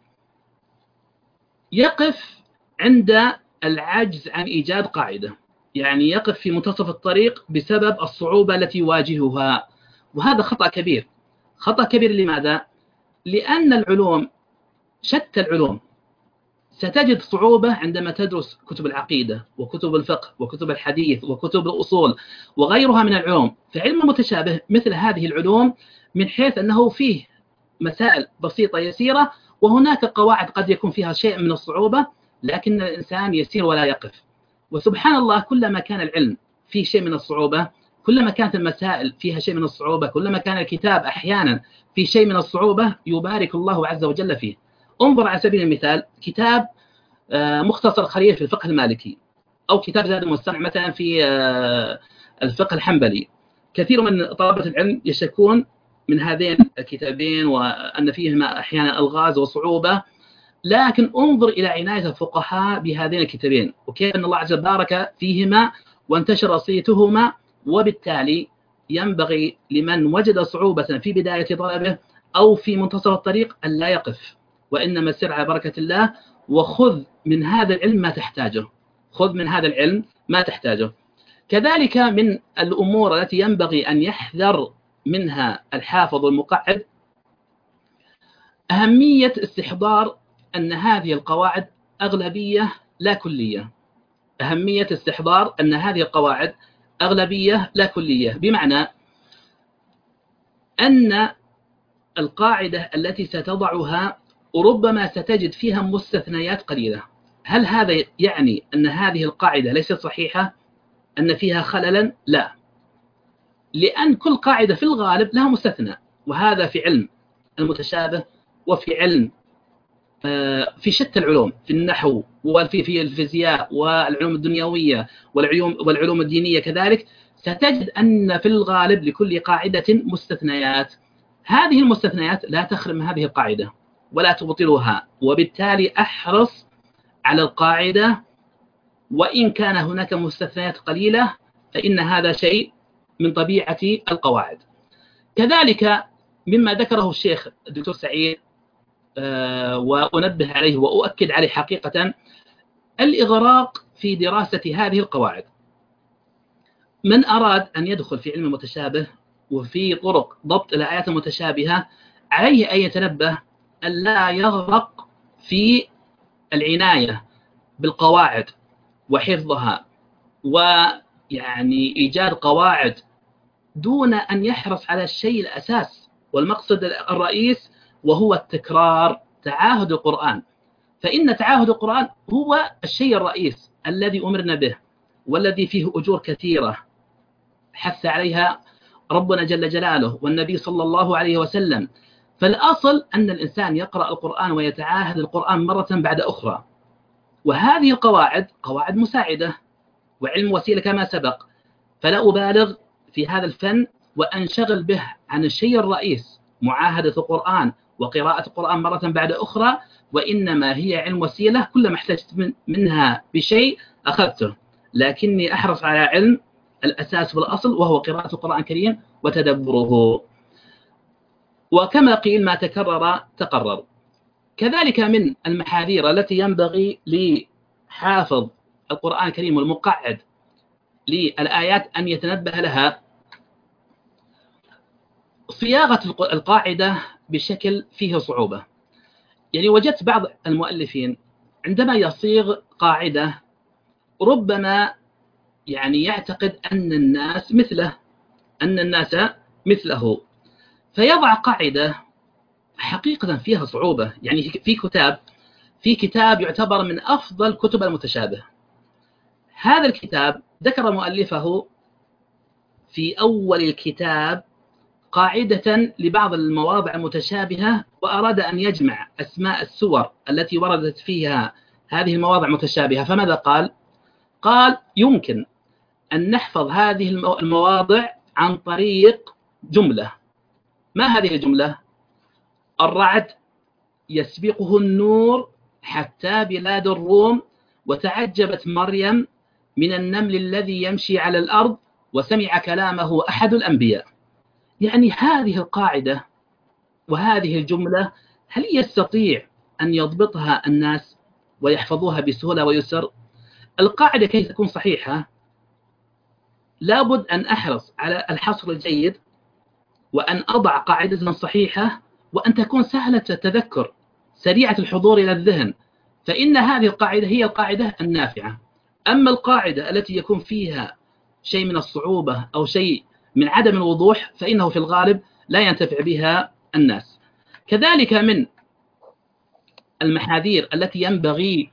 يقف عند العجز عن إيجاد قاعدة، يعني يقف في منتصف الطريق بسبب الصعوبة التي يواجهها، وهذا خطأ كبير. خطأ كبير لماذا؟ لأن العلوم شتى العلوم ستجد صعوبة عندما تدرس كتب العقيدة وكتب الفقه وكتب الحديث وكتب الأصول وغيرها من العلوم. فعلم المتشابه مثل هذه العلوم من حيث أنه فيه مسائل بسيطة يسيرة، وهناك قواعد قد يكون فيها شيء من الصعوبة، لكن الإنسان يسير ولا يقف. وسبحان الله، كلما كان العلم فيه شيء من الصعوبة، كلما كانت المسائل فيها شيء من الصعوبة، كلما كان الكتاب أحيانا في شيء من الصعوبة يبارك الله عز وجل فيه. انظر على سبيل المثال كتاب مختصر خليل في الفقه المالكي، أو كتاب زاد المستنع مثلا في الفقه الحنبلي، كثير من طلبة العلم يشكون من هذين الكتابين وأن فيهما أحيانا ألغاز وصعوبة، لكن انظر إلى عناية الفقهاء بهذين الكتابين وكيف أن الله عز وجل بارك فيهما وانتشر صيتهما، وبالتالي ينبغي لمن وجد صعوبة في بداية طلبه أو في منتصف الطريق أن لا يقف، وإنما سر على بركة الله وخذ من هذا العلم ما تحتاجه، خذ من هذا العلم ما تحتاجه. كذلك من الأمور التي ينبغي أن يحذر منها الحافظ والمقعد أهمية استحضار أن هذه القواعد أغلبية لا كلية. أهمية استحضار أن هذه القواعد أغلبية لا كلية، بمعنى أن القاعدة التي ستضعها ربما ستجد فيها مستثنيات قليلة. هل هذا يعني أن هذه القاعدة ليست صحيحة؟ أن فيها خللا؟ لا، لأن كل قاعدة في الغالب لها مستثنى، وهذا في علم المتشابه وفي علم في شتى العلوم، في النحو وفي في الفيزياء والعلوم الدنيوية والعلوم والعلوم الدينية كذلك، ستجد أن في الغالب لكل قاعدة مستثنيات. هذه المستثنيات لا تخرم هذه القاعدة ولا تبطلها، وبالتالي أحرص على القاعدة وإن كان هناك مستثنيات قليلة، فإن هذا شيء من طبيعة القواعد. كذلك مما ذكره الشيخ الدكتور سعيد أه وأنبه عليه وأؤكد عليه حقيقة، الإغراق في دراسة هذه القواعد. من أراد أن يدخل في علم المتشابه وفي طرق ضبط الآيات المتشابهة عليه أن يتنبه أن لا يغرق في العناية بالقواعد وحفظها، ويعني إيجاد قواعد دون أن يحرص على الشيء الأساس والمقصد الرئيس، وهو التكرار، تعاهد القرآن. فإن تعاهد القرآن هو الشيء الرئيس الذي أمرنا به والذي فيه أجور كثيرة حث عليها ربنا جل جلاله والنبي صلى الله عليه وسلم. فالأصل أن الإنسان يقرأ القرآن ويتعاهد القرآن مرة بعد أخرى، وهذه القواعد قواعد مساعدة وعلم وسيلة كما سبق، فلا أبالغ في هذا الفن وأنشغل به عن الشيء الرئيس معاهدة القرآن وقراءة القرآن مرة بعد أخرى، وإنما هي علم وسيلة، كلما احتجت من منها بشيء أخذته، لكني أحرص على علم الأساس والأصل وهو قراءة القرآن الكريم وتدبره. وكما قيل ما تكرر تقرر. كذلك من المحاذير التي ينبغي لحافظ القرآن الكريم والمقعد للآيات أن يتنبه لها صياغة القاعدة بشكل فيه صعوبة. يعني وجدت بعض المؤلفين عندما يصيغ قاعدة ربما يعني يعتقد أن الناس مثله أن الناس مثله فيضع قاعدة حقيقة فيها صعوبة. يعني في كتاب في كتاب يعتبر من أفضل كتب المتشابه. هذا الكتاب ذكر مؤلفه في أول الكتاب قاعدة لبعض المواضع المتشابهة، وأراد أن يجمع أسماء السور التي وردت فيها هذه المواضع المتشابهة. فماذا قال؟ قال يمكن أن نحفظ هذه المواضع عن طريق جملة. ما هذه الجملة؟ الرعد يسبقه النور حتى بلاد الروم، وتعجبت مريم من النمل الذي يمشي على الأرض، وسمع كلامه أحد الأنبياء. يعني هذه القاعدة وهذه الجملة هل يستطيع أن يضبطها الناس ويحفظوها بسهولة ويسر؟ القاعدة كي تكون صحيحة لابد أن أحرص على الحصر الجيد، وأن أضع قاعدة صحيحة، وأن تكون سهلة التذكر سريعة الحضور إلى الذهن، فإن هذه القاعدة هي القاعدة النافعة. أما القاعدة التي يكون فيها شيء من الصعوبة أو شيء من عدم الوضوح فإنه في الغالب لا ينتفع بها الناس. كذلك من المحاذير التي ينبغي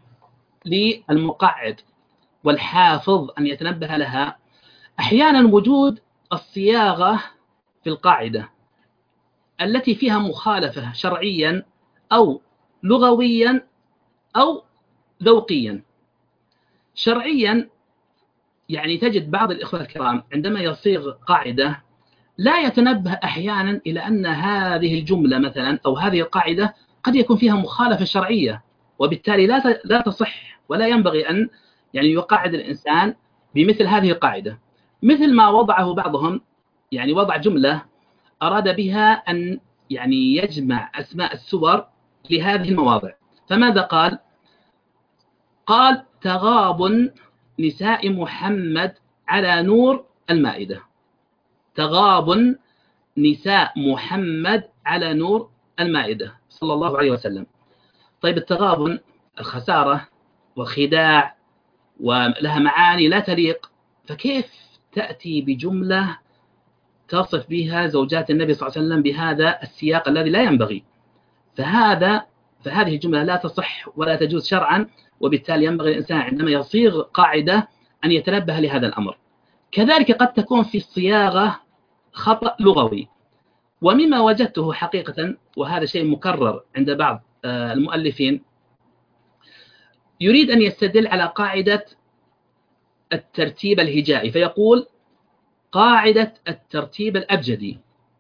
للمقعد والحافظ أن يتنبه لها أحيانا وجود الصياغة في القاعدة التي فيها مخالفة شرعيا أو لغويا أو ذوقيا. شرعيا يعني تجد بعض الإخوة الكرام عندما يصيغ قاعدة لا يتنبه أحيانا إلى أن هذه الجملة مثلا أو هذه القاعدة قد يكون فيها مخالفة شرعية، وبالتالي لا لا تصح ولا ينبغي أن يعني يقعد الإنسان بمثل هذه القاعدة. مثل ما وضعه بعضهم، يعني وضع جملة أراد بها أن يعني يجمع أسماء السور لهذه المواضع. فماذا قال؟ قال تغاب نساء محمد على نور المائدة. تغاب نساء محمد على نور المائدة صلى الله عليه وسلم. طيب التغابن الخسارة والخداع ولها معاني لا تليق، فكيف تأتي بجملة تصف بها زوجات النبي صلى الله عليه وسلم بهذا السياق الذي لا ينبغي؟ فهذا فهذه الجملة لا تصح ولا تجوز شرعا، وبالتالي ينبغي الإنسان عندما يصيغ قاعدة أن يتنبه لهذا الأمر. كذلك قد تكون في الصياغة خطأ لغوي، ومما وجدته حقيقة وهذا شيء مكرر عند بعض المؤلفين، يريد أن يستدل على قاعدة الترتيب الهجائي فيقول قاعدة الترتيب الأبجدي.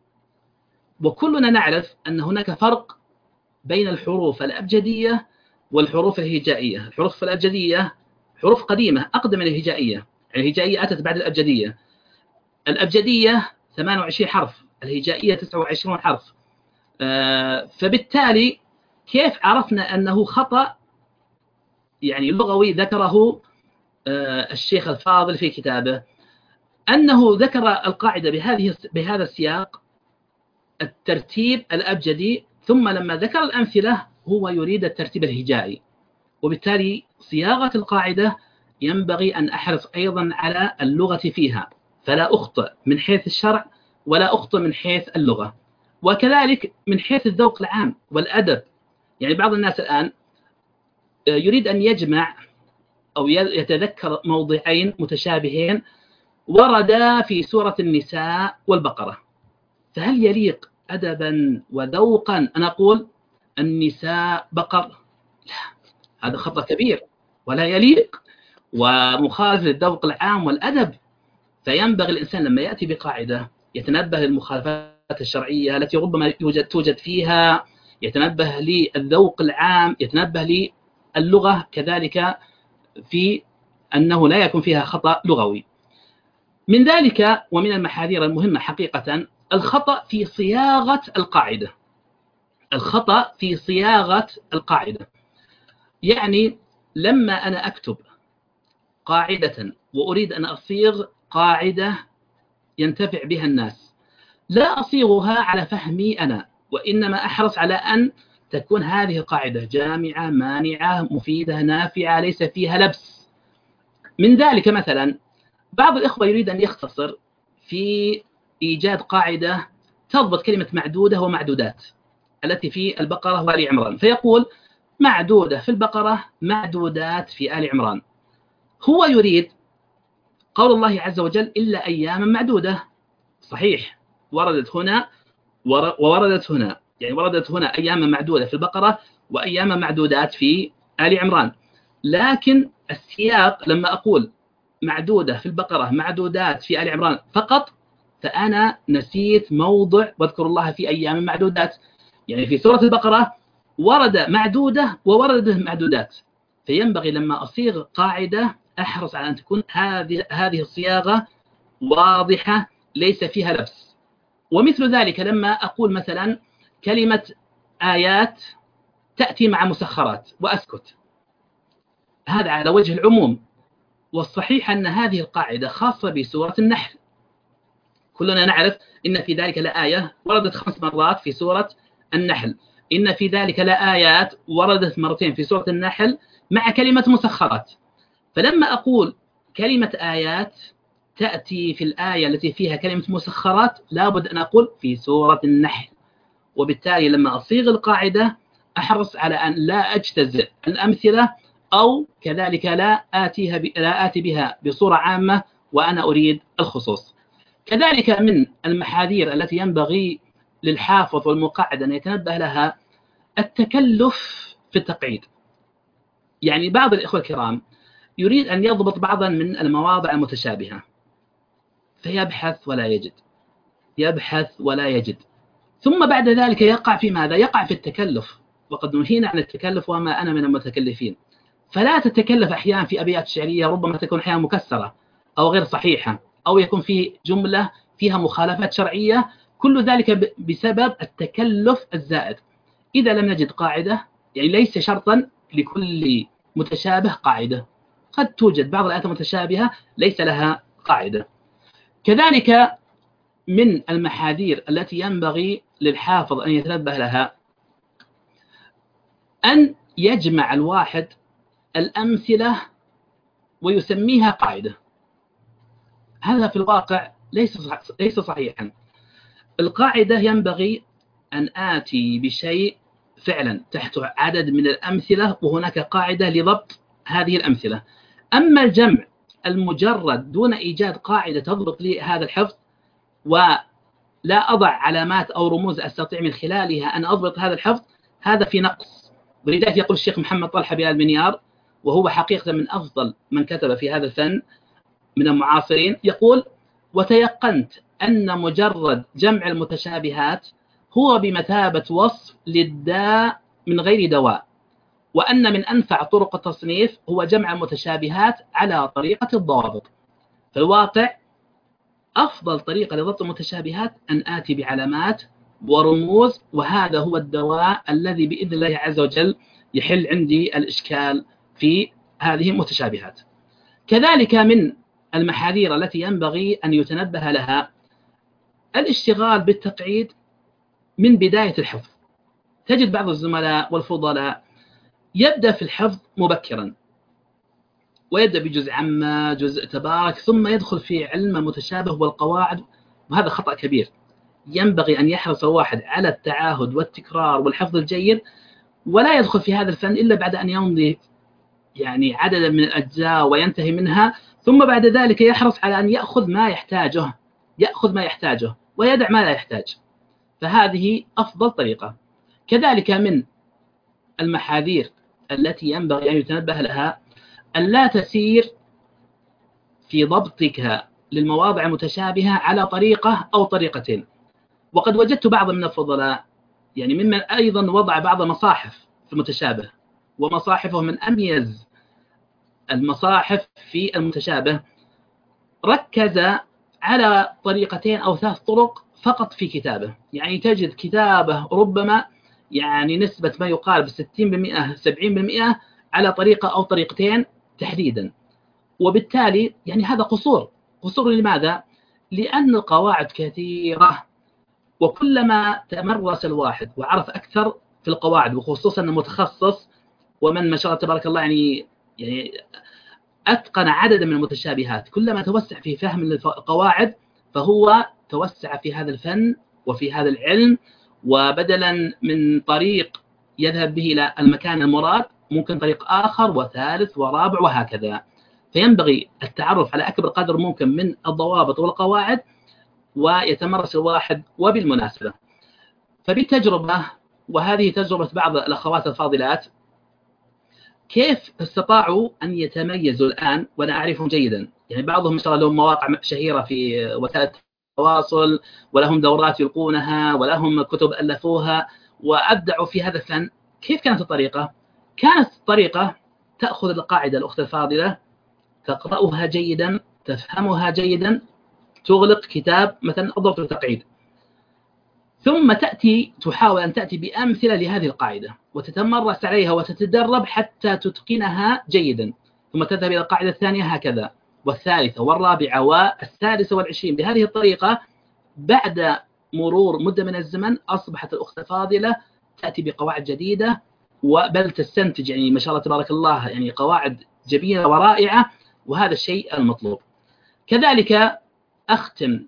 وكلنا نعرف أن هناك فرق بين الحروف الأبجدية والحروف الهجائية. الحروف الأبجدية حروف قديمة أقدم من الهجائية، الهجائية أتت بعد الأبجدية. الأبجدية ثمانية وعشرين حرف، الهجائية تسعة وعشرين حرف. فبالتالي كيف عرفنا أنه خطأ يعني لغوي ذكره الشيخ الفاضل في كتابه؟ أنه ذكر القاعدة بهذه بهذا السياق الترتيب الأبجدي، ثم لما ذكر الأمثلة هو يريد الترتيب الهجائي، وبالتالي صياغة القاعدة ينبغي أن أحرص أيضا على اللغة فيها، فلا أخطئ من حيث الشرع ولا أخطئ من حيث اللغة، وكذلك من حيث الذوق العام والأدب. يعني بعض الناس الآن يريد أن يجمع أو يتذكر موضعين متشابهين وردا في سورة النساء والبقرة، فهل يليق أدبا وذوقا أن أقول النساء بقر؟ لا، هذا خطأ كبير ولا يليق ومخالف للذوق العام والأدب. فينبغي الإنسان لما يأتي بقاعدة يتنبه للمخالفات الشرعية التي ربما يوجد توجد فيها، يتنبه للذوق العام، يتنبه للغة كذلك في أنه لا يكون فيها خطأ لغوي. من ذلك ومن المحاذير المهمة حقيقة الخطأ في صياغة القاعدة. الخطأ في صياغة القاعدة، يعني لما أنا أكتب قاعدة وأريد أن أصيغ قاعدة ينتفع بها الناس، لا أصيغها على فهمي أنا، وإنما أحرص على أن تكون هذه القاعدة جامعة مانعة مفيدة نافعة ليس فيها لبس. من ذلك مثلا بعض الإخوة يريد أن يختصر في إيجاد قاعدة تضبط كلمة معدودة ومعدودات التي في البقرة وآل عمران، فيقول معدودة في البقرة معدودات في آل عمران. هو يريد قول الله عز وجل إلا أياما معدودة، صحيح وردت هنا ووردت هنا، يعني وردت هنا أياما معدودة في البقرة وأياما معدودات في آل عمران، لكن السياق لما أقول معدودة في البقرة معدودات في آل عمران فقط، فأنا نسيت موضع واذكر الله في أيام معدودات. يعني في سورة البقرة ورد معدودة وورد معدودات، فينبغي لما أصيغ قاعدة أحرص على أن تكون هذه هذه الصياغة واضحة ليس فيها لبس. ومثل ذلك لما أقول مثلا كلمة آيات تأتي مع مسخرات وأسكت، هذا على وجه العموم، والصحيح أن هذه القاعدة خاصة بسورة النحل. كلنا نعرف إن في ذلك لآية وردت خمس مرات في سورة النحل، إن في ذلك لآيات وردت مرتين في سورة النحل مع كلمة مسخرات. فلما أقول كلمة آيات تأتي في الآية التي فيها كلمة مسخرات لابد أن أقول في سورة النحل، وبالتالي لما أصيغ القاعدة أحرص على أن لا أجتزئ الأمثلة أو كذلك لا آتيها ب... لا آتي بها بصورة عامة وأنا أريد الخصوص. كذلك من المحاذير التي ينبغي للحافظ والمقعد أن يتنبه لها التكلف في التقعيد. يعني بعض الإخوة الكرام يريد أن يضبط بعضا من المواضع المتشابهة فيبحث ولا يجد، يبحث ولا يجد، ثم بعد ذلك يقع في ماذا؟ يقع في التكلف، وقد نهينا عن التكلف وما أنا من المتكلفين. فلا تتكلف أحيانا في أبيات شعرية ربما تكون أحيانا مكسرة أو غير صحيحة، أو يكون في جملة فيها مخالفات شرعية، كل ذلك بسبب التكلف الزائد. إذا لم نجد قاعدة، يعني ليس شرطا لكل متشابه قاعدة، قد توجد بعض الآيات المتشابهة ليس لها قاعدة. كذلك من المحاذير التي ينبغي للحافظ أن يتنبه لها أن يجمع الواحد الأمثلة ويسميها قاعدة. هذا في الواقع ليس ليس صحيحا. القاعدة ينبغي أن آتي بشيء فعلا تحت عدد من الأمثلة وهناك قاعدة لضبط هذه الأمثلة. أما الجمع المجرد دون إيجاد قاعدة تضبط لي هذا الحفظ، ولا أضع علامات أو رموز أستطيع من خلالها أن أضبط هذا الحفظ، هذا في نقص. ولذلك يقول الشيخ محمد طلحة بآل المنيار، وهو حقيقة من أفضل من كتب في هذا الفن من المعاصرين، يقول: وتيقنت أن مجرد جمع المتشابهات هو بمثابة وصف للداء من غير دواء، وأن من أنفع طرق التصنيف هو جمع المتشابهات على طريقة الضوابط. في الواقع أفضل طريقة لضبط المتشابهات أن آتي بعلامات ورموز، وهذا هو الدواء الذي بإذن الله عز وجل يحل عندي الإشكال في هذه المتشابهات. كذلك من المحاذير التي ينبغي أن يتنبه لها الاشتغال بالتقعيد من بداية الحفظ. تجد بعض الزملاء والفضلاء يبدأ في الحفظ مبكرا، ويبدأ بجزء عامة، جزء تبارك، ثم يدخل في علم المتشابه والقواعد، وهذا خطأ كبير. ينبغي أن يحرص الواحد على التعاهد والتكرار والحفظ الجيد، ولا يدخل في هذا الفن إلا بعد أن يمضي يعني عددا من الأجزاء وينتهي منها، ثم بعد ذلك يحرص على أن يأخذ ما يحتاجه يأخذ ما يحتاجه ويدع ما لا يحتاج. فهذه أفضل طريقة. كذلك من المحاذير التي ينبغي أن يتنبه لها أن لا تسير في ضبطك للمواضع المتشابهة على طريقة أو طريقتين. وقد وجدت بعض من الفضلاء يعني ممن أيضا وضع بعض المصاحف في المتشابه، ومصاحفه من أميز المصاحف في المتشابه، ركز على طريقتين أو ثلاث طرق فقط في كتابه. يعني تجد كتابه ربما يعني نسبة ما يقارب ستين بالمئة سبعين بالمئة على طريقة أو طريقتين تحديدا، وبالتالي يعني هذا قصور. قصور لماذا؟ لأن القواعد كثيرة، وكلما تمرس الواحد وعرف أكثر في القواعد، وخصوصا المتخصص ومن ما شاء الله تبارك الله يعني يعني أتقن عددا من المتشابهات، كلما توسع في فهم القواعد فهو توسع في هذا الفن وفي هذا العلم، وبدلا من طريق يذهب به إلى المكان المراد ممكن طريق آخر وثالث ورابع وهكذا. فينبغي التعرف على أكبر قدر ممكن من الضوابط والقواعد، ويتمرس الواحد. وبالمناسبة فبالتجربة، وهذه تجربة بعض الأخوات الفاضلات، كيف استطاعوا أن يتميزوا الآن وأنا أعرفهم جيدا. يعني بعضهم إن شاء الله لهم مواقع شهيرة في وسائل التواصل، ولهم دورات يلقونها، ولهم كتب ألفوها وأبدعوا في هذا الفن. كيف كانت الطريقة؟ كانت الطريقة تأخذ القاعدة الأخت الفاضلة، تقرأها جيدا، تفهمها جيدا، تغلق كتاب مثلا الضبط والتقعيد، ثم تأتي تحاول أن تأتي بأمثلة لهذه القاعدة وتتمرس عليها وتتدرب حتى تتقنها جيدا، ثم تذهب إلى القاعدة الثانية هكذا، والثالثة والرابعة والسادسة والعشرين. بهذه الطريقة بعد مرور مدة من الزمن أصبحت الأخت الفاضلة تأتي بقواعد جديدة، وبل تستنتج يعني ما شاء الله تبارك الله يعني قواعد جميلة ورائعة، وهذا الشيء المطلوب. كذلك أختم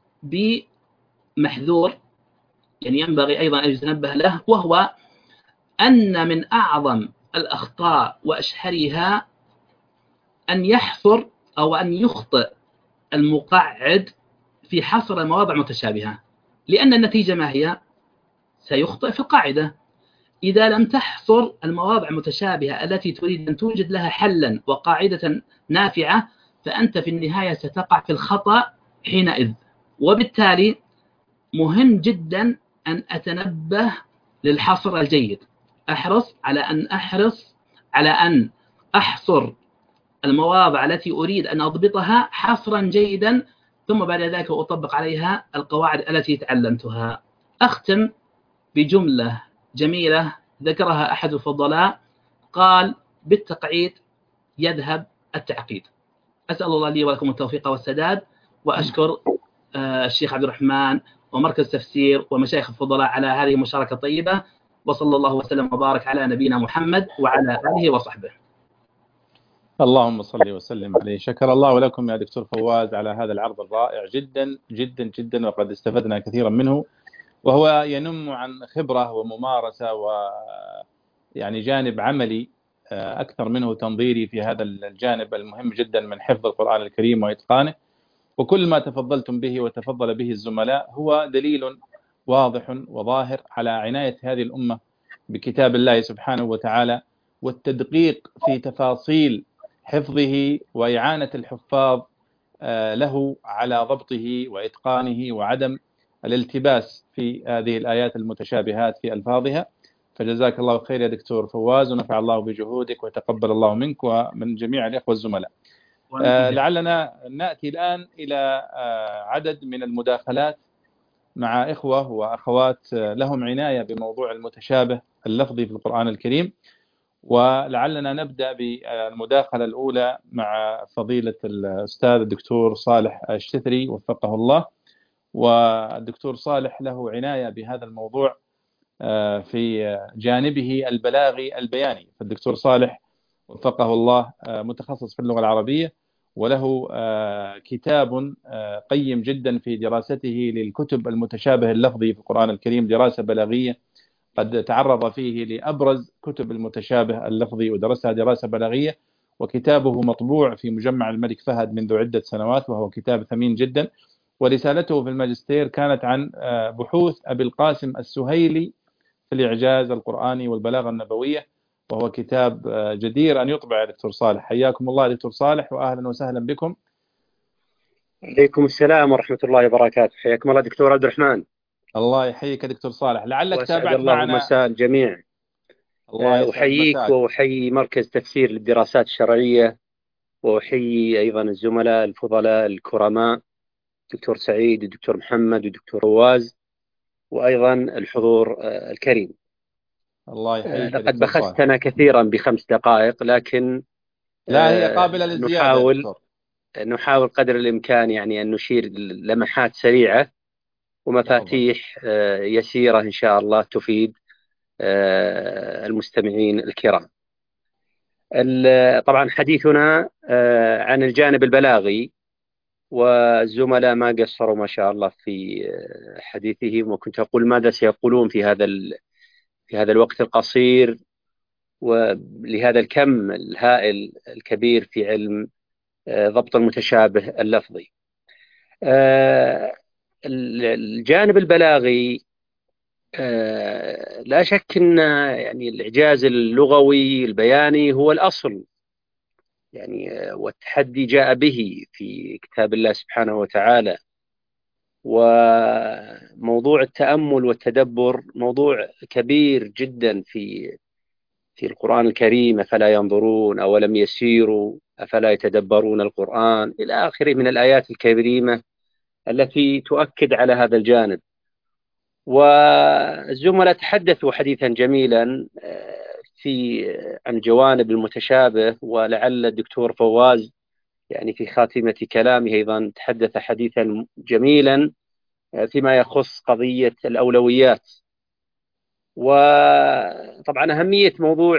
بمحذور يعني ينبغي أيضا أن يتنبه له، وهو أن من أعظم الأخطاء وأشهرها أن يحصر أو أن يخطئ المقعد في حصر المواضع المتشابهة، لأن النتيجة ما هي؟ سيخطئ في القاعدة. إذا لم تحصر المواضع المتشابهة التي تريد أن توجد لها حلا وقاعدة نافعة، فأنت في النهاية ستقع في الخطأ حينئذ. وبالتالي مهم جدا أن أتنبه للحصر الجيد. أحرص على أن أحرص على أن أحصر المواضع التي أريد أن أضبطها حصرا جيدا، ثم بعد ذلك أطبق عليها القواعد التي تعلمتها. أختم بجملة جميلة ذكرها أحد الفضلاء، قال: بالتقعيد يذهب التعقيد. أسأل الله لي ولكم التوفيق والسداد، وأشكر الشيخ عبد الرحمن ومركز تفسير ومشايخ الفضلاء على هذه المشاركة الطيبة، وصلى الله وسلم وبارك على نبينا محمد وعلى آله وصحبه. اللهم صل وسلم عليه. شكر الله لكم يا دكتور فواز على هذا العرض الرائع جدا جدا جدا، وقد استفدنا كثيرا منه، وهو ينم عن خبرة وممارسة ويعني جانب عملي أكثر منه تنظيري في هذا الجانب المهم جدا من حفظ القرآن الكريم وإتقانه. وكل ما تفضلتم به وتفضل به الزملاء هو دليل واضح وظاهر على عناية هذه الأمة بكتاب الله سبحانه وتعالى، والتدقيق في تفاصيل حفظه وإعانة الحفاظ له على ضبطه وإتقانه وعدم الالتباس في هذه الآيات المتشابهات في ألفاظها. فجزاك الله خير يا دكتور فواز، ونفع الله بجهودك وتقبل الله منك ومن جميع الإخوة الزملاء. آه لعلنا نأتي الآن إلى آه عدد من المداخلات مع إخوة وأخوات لهم عناية بموضوع المتشابه اللفظي في القرآن الكريم، ولعلنا نبدأ بالمداخلة الأولى مع فضيلة الأستاذ الدكتور صالح الشثري وفقه الله. والدكتور صالح له عناية بهذا الموضوع في جانبه البلاغي البياني، فالدكتور صالح وفقه الله متخصص في اللغة العربية، وله كتاب قيم جدا في دراسته للكتب المتشابه اللفظي في القرآن الكريم، دراسة بلاغية قد تعرض فيه لأبرز كتب المتشابه اللفظي ودرسها دراسة بلاغية، وكتابه مطبوع في مجمع الملك فهد منذ عدة سنوات، وهو كتاب ثمين جدا. ورسالته في الماجستير كانت عن بحوث أبي القاسم السهيلي في الإعجاز القرآني والبلاغة النبوية، وهو كتاب جدير أن يطبع يا دكتور صالح. حياكم الله دكتور صالح، وأهلا وسهلا بكم. عليكم السلام ورحمة الله وبركاته. حياكم الله دكتور عبد الرحمن. الله يحييك دكتور صالح، لعلك تابعت الله معنا. مساء الجميع. الله أحييك وأحيي مركز تفسير للدراسات الشرعية، وأحيي أيضا الزملاء الفضلاء الكرماء دكتور سعيد والدكتور محمد والدكتور فواز، وأيضا الحضور الكريم. الله يحييك. لقد بخستنا كثيرا بخمس دقائق، لكن لا هي قابلة للزيادة. نحاول نحاول قدر الإمكان يعني أن نشير لمحات سريعة ومفاتيح يسيرة إن شاء الله تفيد المستمعين الكرام. طبعا حديثنا عن الجانب البلاغي، والزملاء ما قصروا ما شاء الله في حديثهم، وكنت أقول ماذا سيقولون في هذا في هذا الوقت القصير ولهذا الكم الهائل الكبير في علم ضبط المتشابه اللفظي. الجانب البلاغي لا شك أن يعني الإعجاز اللغوي البياني هو الأصل، يعني والتحدي جاء به في كتاب الله سبحانه وتعالى. وموضوع التأمل والتدبر موضوع كبير جدا في في القرآن الكريم. أفلا ينظرون أولم يسيروا أفلا يتدبرون القرآن إلى آخره من الآيات الكريمة التي تؤكد على هذا الجانب. والزملاء تحدثوا حديثا جميلا في عن جوانب المتشابه، ولعل الدكتور فواز يعني في خاتمة كلامه أيضا تحدث حديثا جميلا فيما يخص قضية الأولويات. وطبعا أهمية موضوع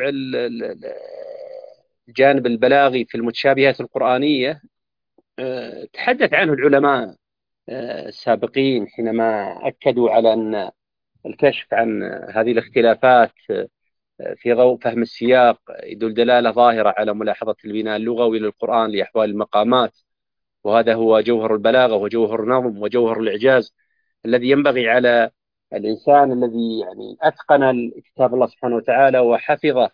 الجانب البلاغي في المتشابهات القرآنية تحدث عنه العلماء السابقين حينما أكدوا على أن الكشف عن هذه الاختلافات في ضوء فهم السياق يدل دلالة ظاهرة على ملاحظة البناء اللغوي للقرآن لأحوال المقامات، وهذا هو جوهر البلاغة وجوهر النظم وجوهر الإعجاز الذي ينبغي على الإنسان الذي يعني أتقن كتاب الله سبحانه وتعالى وحفظه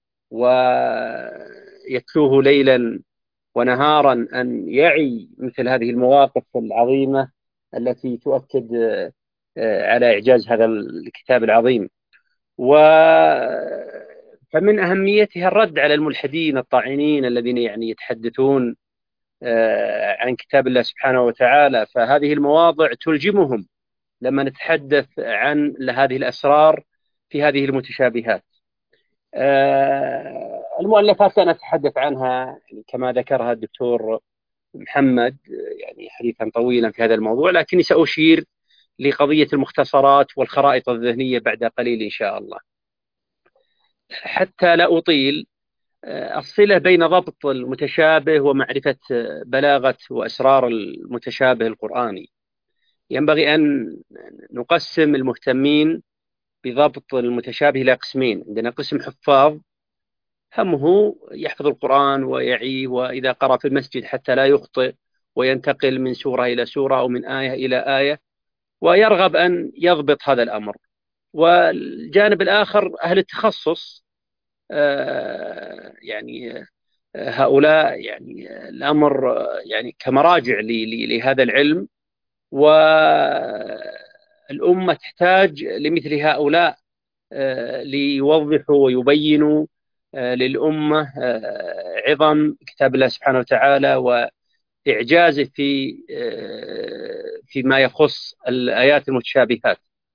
ويتلوه ليلا ونهارا أن يعي مثل هذه المواقف العظيمة التي تؤكد على إعجاز هذا الكتاب العظيم. و فمن أهميتها الرد على الملحدين الطاعنين الذين يعني يتحدثون عن كتاب الله سبحانه وتعالى، فهذه المواضع تلجمهم لما نتحدث عن هذه الأسرار في هذه المتشابهات. المؤلفات أنا أتحدث عنها كما ذكرها الدكتور محمد يعني حديثا طويلا في هذا الموضوع، لكني سأشير لقضية المختصرات والخرائط الذهنية بعد قليل إن شاء الله. حتى لا أطيل، الصلة بين ضبط المتشابه ومعرفة بلاغة وأسرار المتشابه القرآني. ينبغي أن نقسم المهتمين بضبط المتشابه إلى قسمين. عندنا قسم حفاظ همه يحفظ القرآن ويعيه، وإذا قرأ في المسجد حتى لا يخطئ وينتقل من سورة إلى سورة أو من آية إلى آية، ويرغب أن يضبط هذا الأمر. والجانب الآخر أهل التخصص، آه يعني هؤلاء يعني الأمر يعني كمراجع لهذا العلم، والأمة تحتاج لمثل هؤلاء ليوضحوا ويبينوا للأمة عظم كتاب الله سبحانه وتعالى وإعجازه في فيما يخص الآيات المتشابهات.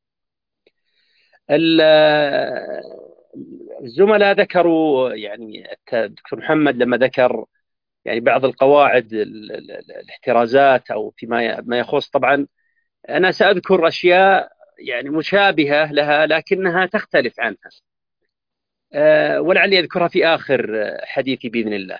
الزملاء ذكروا يعني الدكتور محمد لما ذكر يعني بعض القواعد الاحترازات أو فيما ما يخص، طبعا أنا سأذكر أشياء يعني مشابهة لها لكنها تختلف عنها، أه ولعلي أذكرها في آخر حديثي بإذن الله.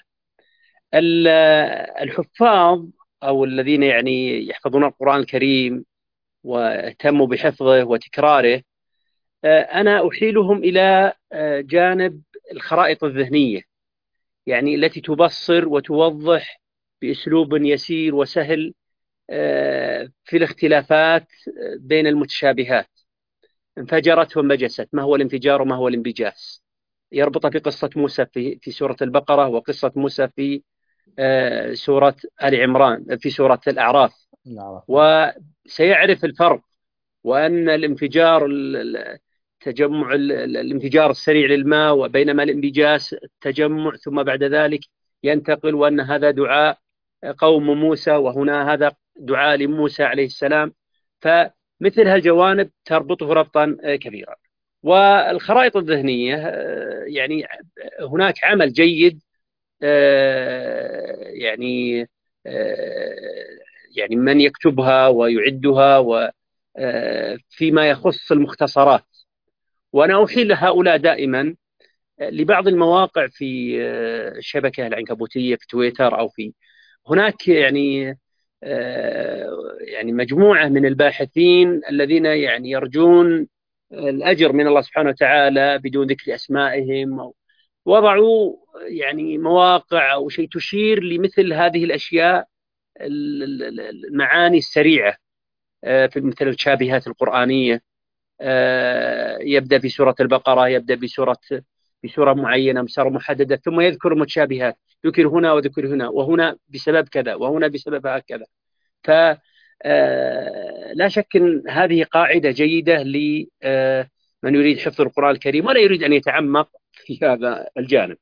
الحفاظ أو الذين يعني يحفظون القرآن الكريم واهتموا بحفظه وتكراره، أه أنا أحيلهم إلى أه جانب الخرائط الذهنية، يعني التي تبصر وتوضح بأسلوب يسير وسهل في الاختلافات بين المتشابهات. انفجرت وانبجست، ما هو الانفجار وما هو الانبجاس؟ يربط في قصة موسى في في سورة البقرة وقصة موسى في سورة آل عمران في سورة الأعراف، وسيعرف الفرق، وأن الانفجار تجمع الانفجار السريع للماء، وبينما الانبجاس تجمع ثم بعد ذلك ينتقل، وأن هذا دعاء قوم موسى وهنا هذا دعاء لموسى عليه السلام. فمثل هالجوانب تربطه ربطا كبيرا. والخرائط الذهنية يعني هناك عمل جيد يعني يعني من يكتبها ويعدها وفيما يخص المختصرات. وأنا أحيل هؤلاء دائما لبعض المواقع في الشبكة العنكبوتية في تويتر أو في هناك يعني يعني مجموعة من الباحثين الذين يعني يرجون الأجر من الله سبحانه وتعالى بدون ذكر أسمائهم، وضعوا يعني مواقع أو شيء تشير لمثل هذه الأشياء المعاني السريعة في مثل المتشابهات القرآنية. يبدأ بسورة البقرة، يبدأ بسورة بسورة معينة مسار محددة، ثم يذكر المتشابهات، ذكر هنا وذكر هنا، وهنا بسبب كذا وهنا بسبب هكذا. فلا شك أن هذه قاعدة جيدة لمن يريد حفظ القرآن الكريم ولا يريد أن يتعمق في هذا الجانب.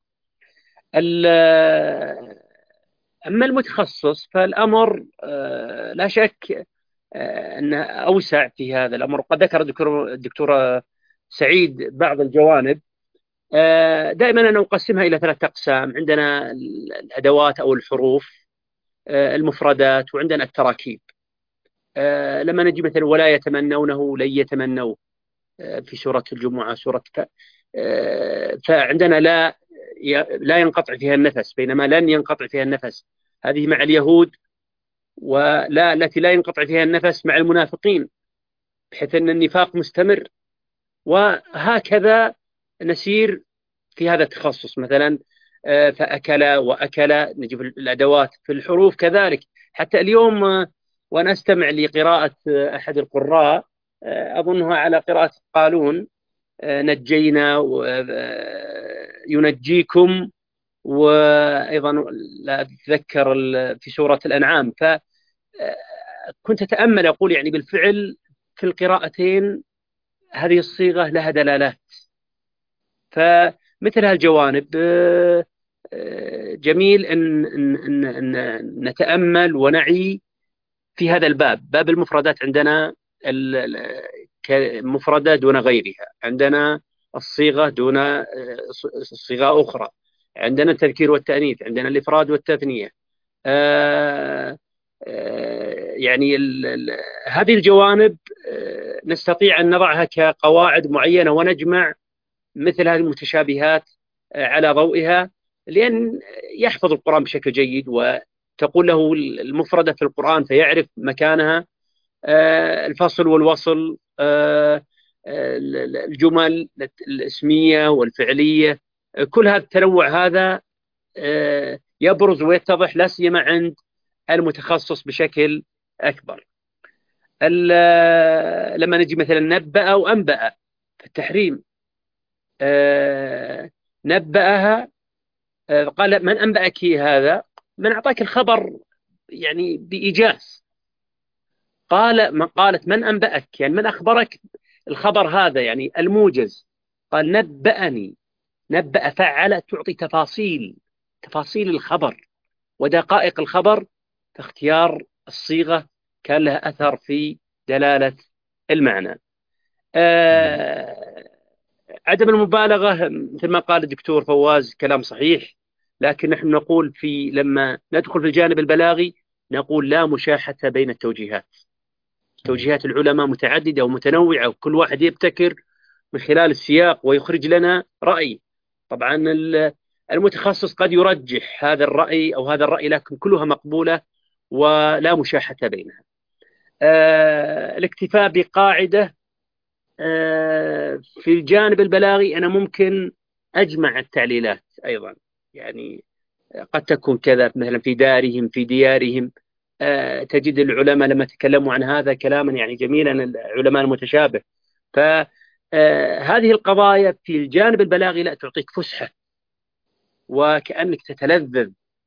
أما المتخصص فالأمر لا شك أنه أوسع في هذا الأمر. قد ذكر الدكتور, الدكتور سعيد بعض الجوانب. دائما أنا أقسمها إلى ثلاثة أقسام. عندنا الأدوات أو الحروف، المفردات، وعندنا التراكيب. لما نجي مثلا ولا يتمنونه لن يتمنوه في سورة الجمعة سورة ف... فعندنا لا لا ينقطع فيها النفس، بينما لن ينقطع فيها النفس هذه مع اليهود، ولا التي لا ينقطع فيها النفس مع المنافقين، بحيث أن النفاق مستمر. وهكذا نسير في هذا التخصص. مثلا فأكل وأكل نجيب الأدوات. في الحروف كذلك. حتى اليوم وأنا أستمع لقراءة أحد القراء أظنها على قراءة قالون، نجينا ينجيكم، وأيضا لا أتذكر في سورة الأنعام. فكنت أتأمل أقول يعني بالفعل في القراءتين هذه الصيغة لها دلالات، فمثل هالجوانب جميل أن, أن, أن, أن نتأمل ونعي في هذا الباب. باب المفردات عندنا مفردة دون غيرها، عندنا الصيغة دون صيغة أخرى، عندنا التذكير والتأنيث، عندنا الإفراد والتثنية. آه آه يعني ال ال هذه الجوانب آه نستطيع أن نضعها كقواعد معينة ونجمع مثل هذه المتشابهات آه على ضوئها، لأن يحفظ القرآن بشكل جيد وتقول له المفردة في القرآن فيعرف مكانها، آه الفصل والوصل، آه الجمل الاسمية والفعلية، كل هذا التنوع هذا يبرز ويتضح لا سيما عند المتخصص بشكل أكبر. لما نجي مثلا نبأ وأنبأ في التحريم، نبأها قال من أنبأك هذا؟ من أعطاك الخبر يعني بإيجاز. قال من قالت من أنبأك يعني من أخبرك الخبر هذا يعني الموجز. قال نبأني، نبأ فعل تعطي تفاصيل تفاصيل الخبر ودقائق الخبر، فاختيار الصيغة كان لها أثر في دلالة المعنى. آه عدم المبالغة مثل ما قال الدكتور فواز كلام صحيح، لكن نحن نقول في لما ندخل في الجانب البلاغي نقول لا مشاحة بين التوجيهات. توجيهات العلماء متعددة ومتنوعة، وكل واحد يبتكر من خلال السياق ويخرج لنا رأي. طبعا المتخصص قد يرجح هذا الرأي أو هذا الرأي، لكن كلها مقبولة ولا مشاحة بينها. آه الاكتفاء بقاعدة آه في الجانب البلاغي أنا ممكن أجمع التعليلات أيضا، يعني قد تكون كذا مثلا في دارهم في ديارهم. آه تجد العلماء لما تكلموا عن هذا كلاما يعني جميلا العلماء المتشابه. فهذه القضايا في الجانب البلاغي لا تعطيك فسحة، وكأنك تتلذذ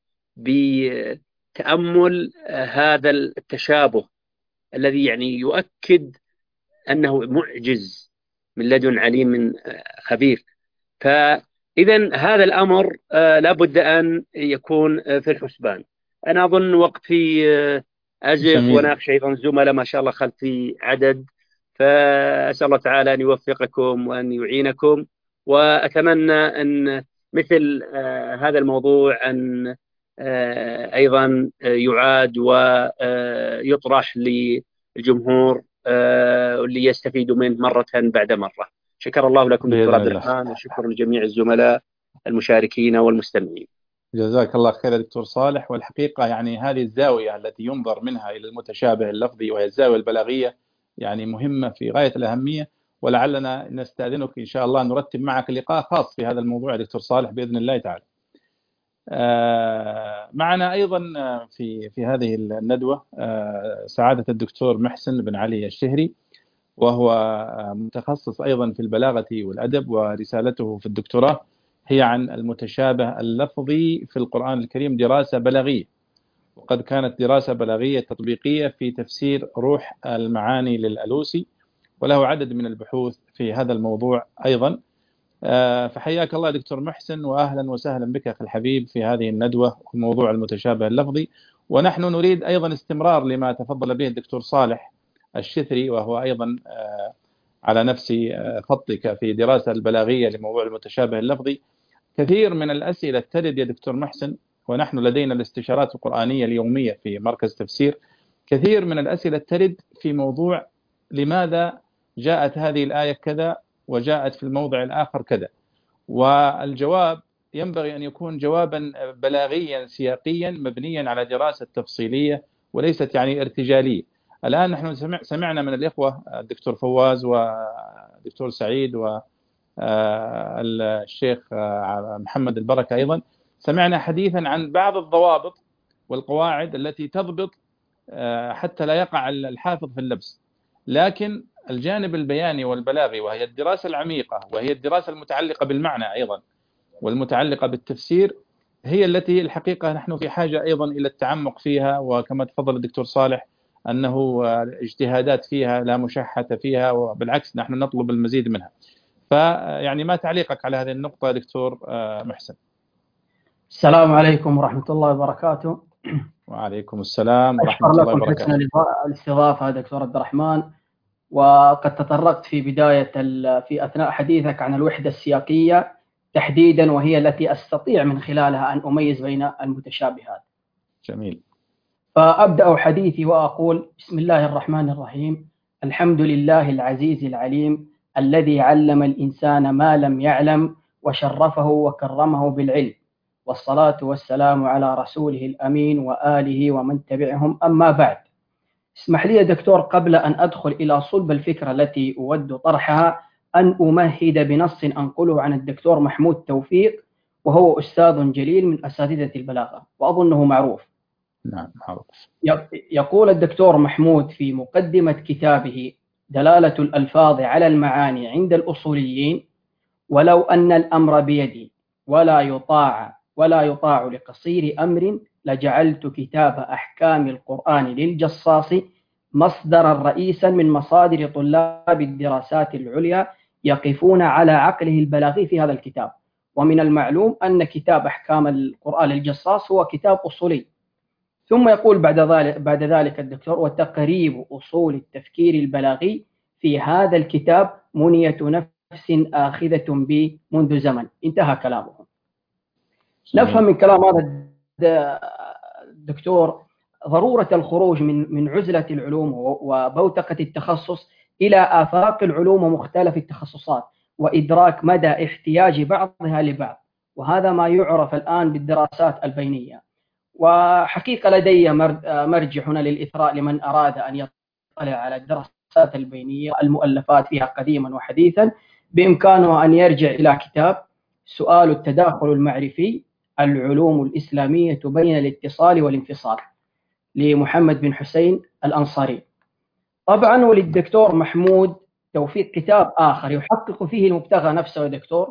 بتأمل هذا التشابه الذي يعني يؤكد أنه معجز من لدن عليم خبير. فإذا هذا الأمر لابد أن يكون في الحسبان. أنا أظن وقتي أزف، وأنا أخشى أيضا الزملاء ما شاء الله خلفي عدد، فأسأل الله تعالى أن يوفقكم وأن يعينكم، وأتمنى أن مثل آه هذا الموضوع أن آه أيضا يعاد ويطرح للجمهور آه اللي يستفيدوا منه مرة بعد مرة. شكر الله لكم دكتور عبد الرحمن، وشكر لجميع الزملاء المشاركين والمستمعين. جزاك الله خير يا دكتور صالح. والحقيقة يعني هذه الزاوية التي ينظر منها إلى المتشابه اللفظي وهي الزاوية البلاغية يعني مهمة في غاية الأهمية، ولعلنا نستأذنك إن شاء الله نرتب معك لقاء خاص في هذا الموضوع يا دكتور صالح بإذن الله تعالى. معنا أيضا في في هذه الندوة سعادة الدكتور محسن بن علي الشهري، وهو متخصص أيضا في البلاغة والأدب، ورسالته في الدكتوراه هي عن المتشابه اللفظي في القرآن الكريم، دراسة بلاغية، وقد كانت دراسة بلاغية تطبيقية في تفسير روح المعاني للألوسي، وله عدد من البحوث في هذا الموضوع أيضا. فحياك الله دكتور محسن، وأهلا وسهلا بك أخي الحبيب في هذه الندوة وموضوع المتشابه اللفظي. ونحن نريد أيضا استمرار لما تفضل به الدكتور صالح الشثري، وهو أيضا على نفس خطك في دراسة البلاغية لموضوع المتشابه اللفظي. كثير من الأسئلة ترد يا دكتور محسن، ونحن لدينا الاستشارات القرآنية اليومية في مركز تفسير، كثير من الأسئلة ترد في موضوع لماذا جاءت هذه الآية كذا وجاءت في الموضع الآخر كذا، والجواب ينبغي أن يكون جوابا بلاغيا سياقيا مبنيا على دراسة تفصيلية وليست يعني ارتجالية. الآن نحن سمعنا من الإخوة الدكتور فواز والدكتور سعيد والشيخ محمد البركة أيضا، سمعنا حديثا عن بعض الضوابط والقواعد التي تضبط حتى لا يقع الحافظ في اللبس، لكن الجانب البياني والبلاغي وهي الدراسة العميقة وهي الدراسة المتعلقة بالمعنى أيضا والمتعلقة بالتفسير هي التي الحقيقة نحن في حاجة أيضا إلى التعمق فيها. وكما تفضل الدكتور صالح أنه اجتهادات فيها لا مشحة فيها، وبالعكس نحن نطلب المزيد منها. فيعني ما تعليقك على هذه النقطة دكتور محسن؟ السلام عليكم ورحمة الله وبركاته. وعليكم السلام ورحمة أشكر الله لكم وبركاته. حسن الاستضافة دكتور عبد الرحمن. وقد تطرقت في بداية في أثناء حديثك عن الوحدة السياقية تحديدا، وهي التي أستطيع من خلالها أن أميز بين المتشابهات. جميل. فأبدأ حديثي وأقول: بسم الله الرحمن الرحيم، الحمد لله العزيز العليم الذي علم الإنسان ما لم يعلم وشرفه وكرمه بالعلم، والصلاة والسلام على رسوله الأمين وآله ومن تبعهم. أما بعد، اسمح لي يا دكتور قبل أن أدخل إلى صلب الفكرة التي أود طرحها أن أمهد بنص أنقله عن الدكتور محمود توفيق، وهو أستاذ جليل من أساتذة البلاغة وأظنه معروف. نعم معروف. يقول الدكتور محمود في مقدمة كتابه دلالة الألفاظ على المعاني عند الأصوليين: ولو أن الأمر بيدي ولا يطاع ولا يطاع لقصير أمر لجعلت كتاب أحكام القرآن للجصاص مصدرا رئيسا من مصادر طلاب الدراسات العليا يقفون على عقله البلاغي في هذا الكتاب. ومن المعلوم أن كتاب أحكام القرآن للجصاص هو كتاب أصولي. ثم يقول بعد ذلك بعد ذلك الدكتور: وتقريب أصول التفكير البلاغي في هذا الكتاب منية نفس آخذة به منذ زمن. انتهى كلامه. نفهم من كلام هذا الدكتور ضرورة الخروج من من عزلة العلوم وبوتقة التخصص إلى آفاق العلوم ومختلف التخصصات، وإدراك مدى احتياج بعضها لبعض، وهذا ما يعرف الآن بالدراسات البينية. وحقيقة لدي مرجع هنا للإثراء لمن أراد أن يطلع على الدراسات البينية المؤلفات فيها قديما وحديثا، بإمكانه أن يرجع إلى كتاب سؤال التداخل المعرفي: العلوم الإسلامية بين الاتصال والانفصال لمحمد بن حسين الأنصاري. طبعا وللدكتور محمود توفيق كتاب آخر يحقق فيه المبتغى نفسه يا دكتور،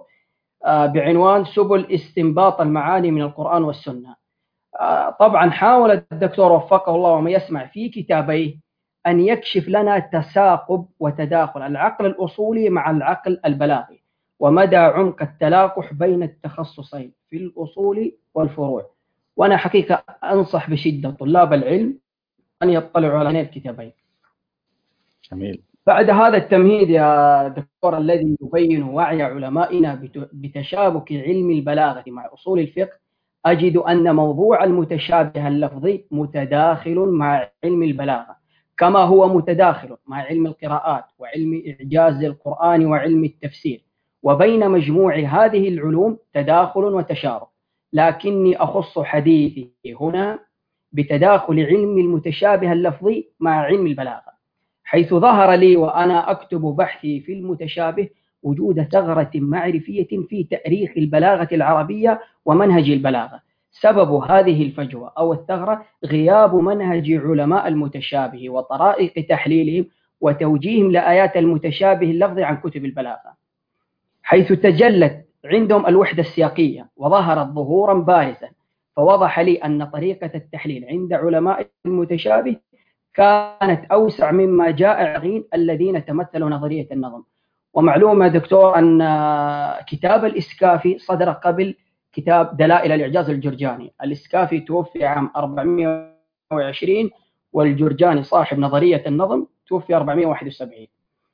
بعنوان سبل استنباط المعاني من القرآن والسنة. طبعا حاول الدكتور وفقه الله وما يسمع في كتابيه أن يكشف لنا تساقب وتداخل العقل الأصولي مع العقل البلاغي، ومدى عمق التلاقح بين التخصصين في الأصول والفروع. وأنا حقيقة أنصح بشدة طلاب العلم أن يطلعوا على الكتابين. جميل. بعد هذا التمهيد يا دكتور الذي يبين وعي علمائنا بتشابك علم البلاغة مع أصول الفقه، أجد أن موضوع المتشابه اللفظي متداخل مع علم البلاغة، كما هو متداخل مع علم القراءات وعلم إعجاز القرآن وعلم التفسير. وبين مجموع هذه العلوم تداخل وتشارك، لكني أخص حديثي هنا بتداخل علم المتشابه اللفظي مع علم البلاغة، حيث ظهر لي وأنا أكتب بحثي في المتشابه وجود ثغرة معرفية في تأريخ البلاغة العربية ومنهج البلاغة. سبب هذه الفجوة أو الثغرة غياب منهج علماء المتشابه وطرائق تحليلهم وتوجيههم لآيات المتشابه اللفظي عن كتب البلاغة، حيث تجلت عندهم الوحدة السياقية وظهرت ظهورا بارزا. فوضح لي أن طريقة التحليل عند علماء المتشابه كانت أوسع مما جاء عن الذين تمثلوا نظرية النظم. ومعلوم يا دكتور أن كتاب الإسكافي صدر قبل كتاب دلائل الإعجاز الجرجاني. الإسكافي توفي عام أربعمائة وعشرين، والجرجاني صاحب نظرية النظم توفي أربعمائة وواحد وسبعين.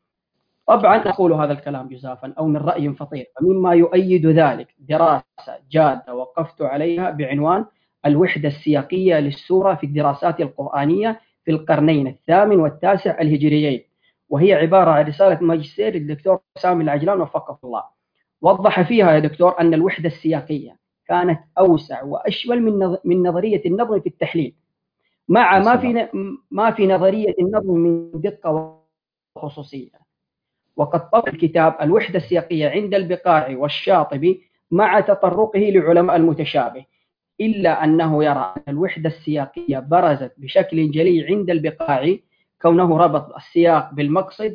طبعا أقول هذا الكلام جزافا أو من رأي فطير، فمما يؤيد ذلك دراسة جادة وقفت عليها بعنوان الوحدة السياقية للسورة في الدراسات القرآنية في القرنين الثامن والتاسع الهجريين، وهي عبارة عن رسالة ماجستير للدكتور سامي العجلان وفقه الله. وضح فيها يا دكتور أن الوحدة السياقية كانت أوسع وأشمل من من نظرية النظم في التحليل، مع ما في ما في نظرية النظم من دقة وخصوصية. وقد طبع الكتاب الوحدة السياقية عند البقاعي والشاطبي مع تطرقه لعلماء المتشابه، إلا أنه يرى أن الوحدة السياقية برزت بشكل جلي عند البقاعي كونه ربط السياق بالمقصد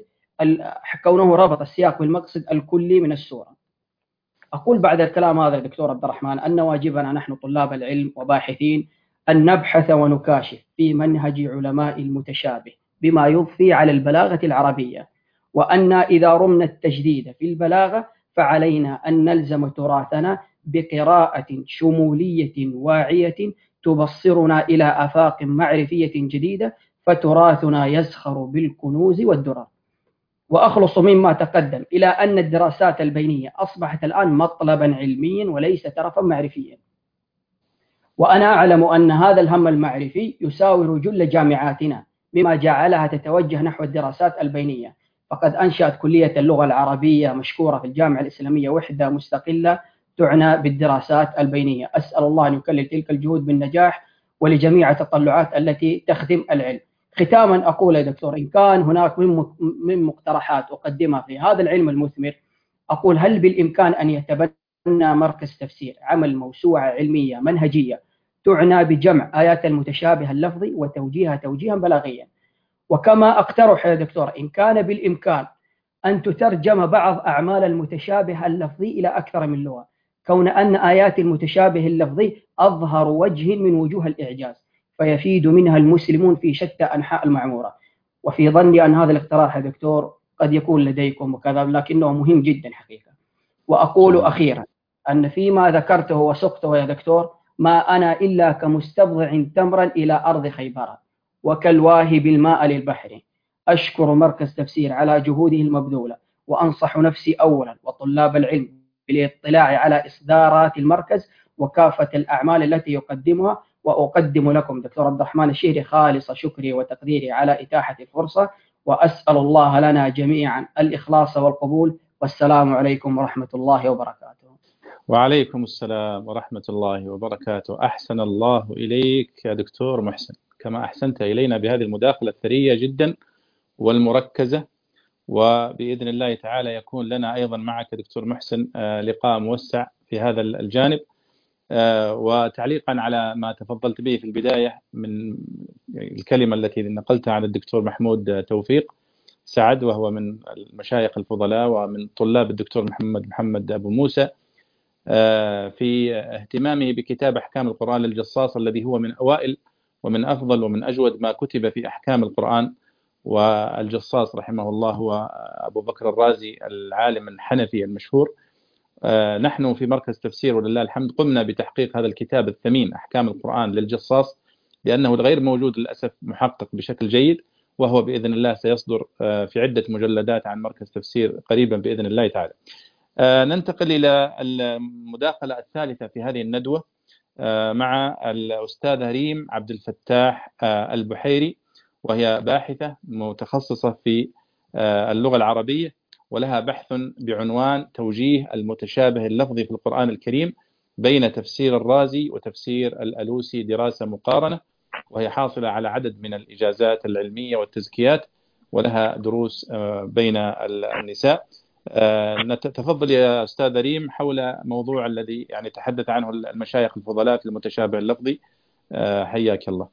كونه ربط السياق بالمقصد الكلي من السورة. أقول بعد الكلام هذا الدكتور عبد الرحمن أن واجبنا نحن طلاب العلم وباحثين أن نبحث ونكاشف في منهج علماء المتشابه بما يضفي على البلاغة العربية، وأن إذا رمنا التجديد في البلاغة فعلينا أن نلزم تراثنا بقراءة شمولية واعية تبصرنا إلى آفاق معرفية جديدة، فتراثنا يزخر بالكنوز والدرر. وأخلص مما تقدم إلى أن الدراسات البينية أصبحت الآن مطلبا علميا وليس ترفا معرفيا، وأنا أعلم أن هذا الهم المعرفي يساور جل جامعاتنا بما جعلها تتوجه نحو الدراسات البينية. فقد أنشأت كلية اللغة العربية مشكورة في الجامعة الإسلامية وحدة مستقلة تعنى بالدراسات البينية. أسأل الله أن يكلل تلك الجهود بالنجاح ولجميع التطلعات التي تخدم العلم. ختاما أقول يا دكتور، إن كان هناك من مقترحات أقدمها في هذا العلم المثمر، أقول هل بالإمكان أن يتبنى مركز تفسير عمل موسوعة علمية منهجية تعنى بجمع آيات المتشابه اللفظي وتوجيهها توجيها بلاغيا. وكما أقترح يا دكتور إن كان بالإمكان أن تترجم بعض أعمال المتشابه اللفظي إلى أكثر من لغة، كون أن آيات المتشابه اللفظي أظهر وجه من وجوه الإعجاز فيفيد منها المسلمون في شتى أنحاء المعمورة. وفي ظني أن هذا الاقتراح يا دكتور قد يكون لديكم وكذا، لكنه مهم جدا حقيقة. وأقول أخيرا أن فيما ذكرته وسقته يا دكتور ما أنا إلا كمستبضع تمرا إلى أرض خيبر وكالواهب الماء للبحر. أشكر مركز تفسير على جهوده المبذولة، وأنصح نفسي أولا وطلاب العلم بالاطلاع على إصدارات المركز وكافة الأعمال التي يقدمها. وأقدم لكم دكتور عبد الرحمن الشهري خالص شكري وتقديري على إتاحة الفرصة، وأسأل الله لنا جميعا الإخلاص والقبول. والسلام عليكم ورحمة الله وبركاته. وعليكم السلام ورحمة الله وبركاته. أحسن الله إليك يا دكتور محسن، كما أحسنت إلينا بهذه المداخلة الثرية جدا والمركزة. وبإذن الله تعالى يكون لنا أيضا معك دكتور محسن لقاء موسع في هذا الجانب. وتعليقا على ما تفضلت به في البداية من الكلمة التي نقلتها عن الدكتور محمود توفيق سعد، وهو من المشايخ الفضلاء ومن طلاب الدكتور محمد محمد أبو موسى، في اهتمامه بكتاب أحكام القرآن للجصاص الذي هو من أوائل ومن أفضل ومن أجود ما كتب في أحكام القرآن. والجصاص رحمه الله هو أبو بكر الرازي العالم الحنفي المشهور. نحن في مركز تفسير ولله الحمد قمنا بتحقيق هذا الكتاب الثمين أحكام القرآن للجصاص، لأنه غير موجود للأسف محقق بشكل جيد، وهو بإذن الله سيصدر في عدة مجلدات عن مركز تفسير قريبا بإذن الله تعالى. ننتقل إلى المداخلة الثالثة في هذه الندوة مع الأستاذة ريم عبد الفتاح البحيري، وهي باحثة متخصصة في اللغة العربية ولها بحث بعنوان توجيه المتشابه اللفظي في القرآن الكريم بين تفسير الرازي وتفسير الألوسي دراسة مقارنة، وهي حاصلة على عدد من الإجازات العلمية والتزكيات، ولها دروس بين النساء. نتفضل يا أستاذة ريم حول موضوع الذي يعني تحدث عنه المشايخ الفضلاء في المتشابه اللفظي. حياك الله.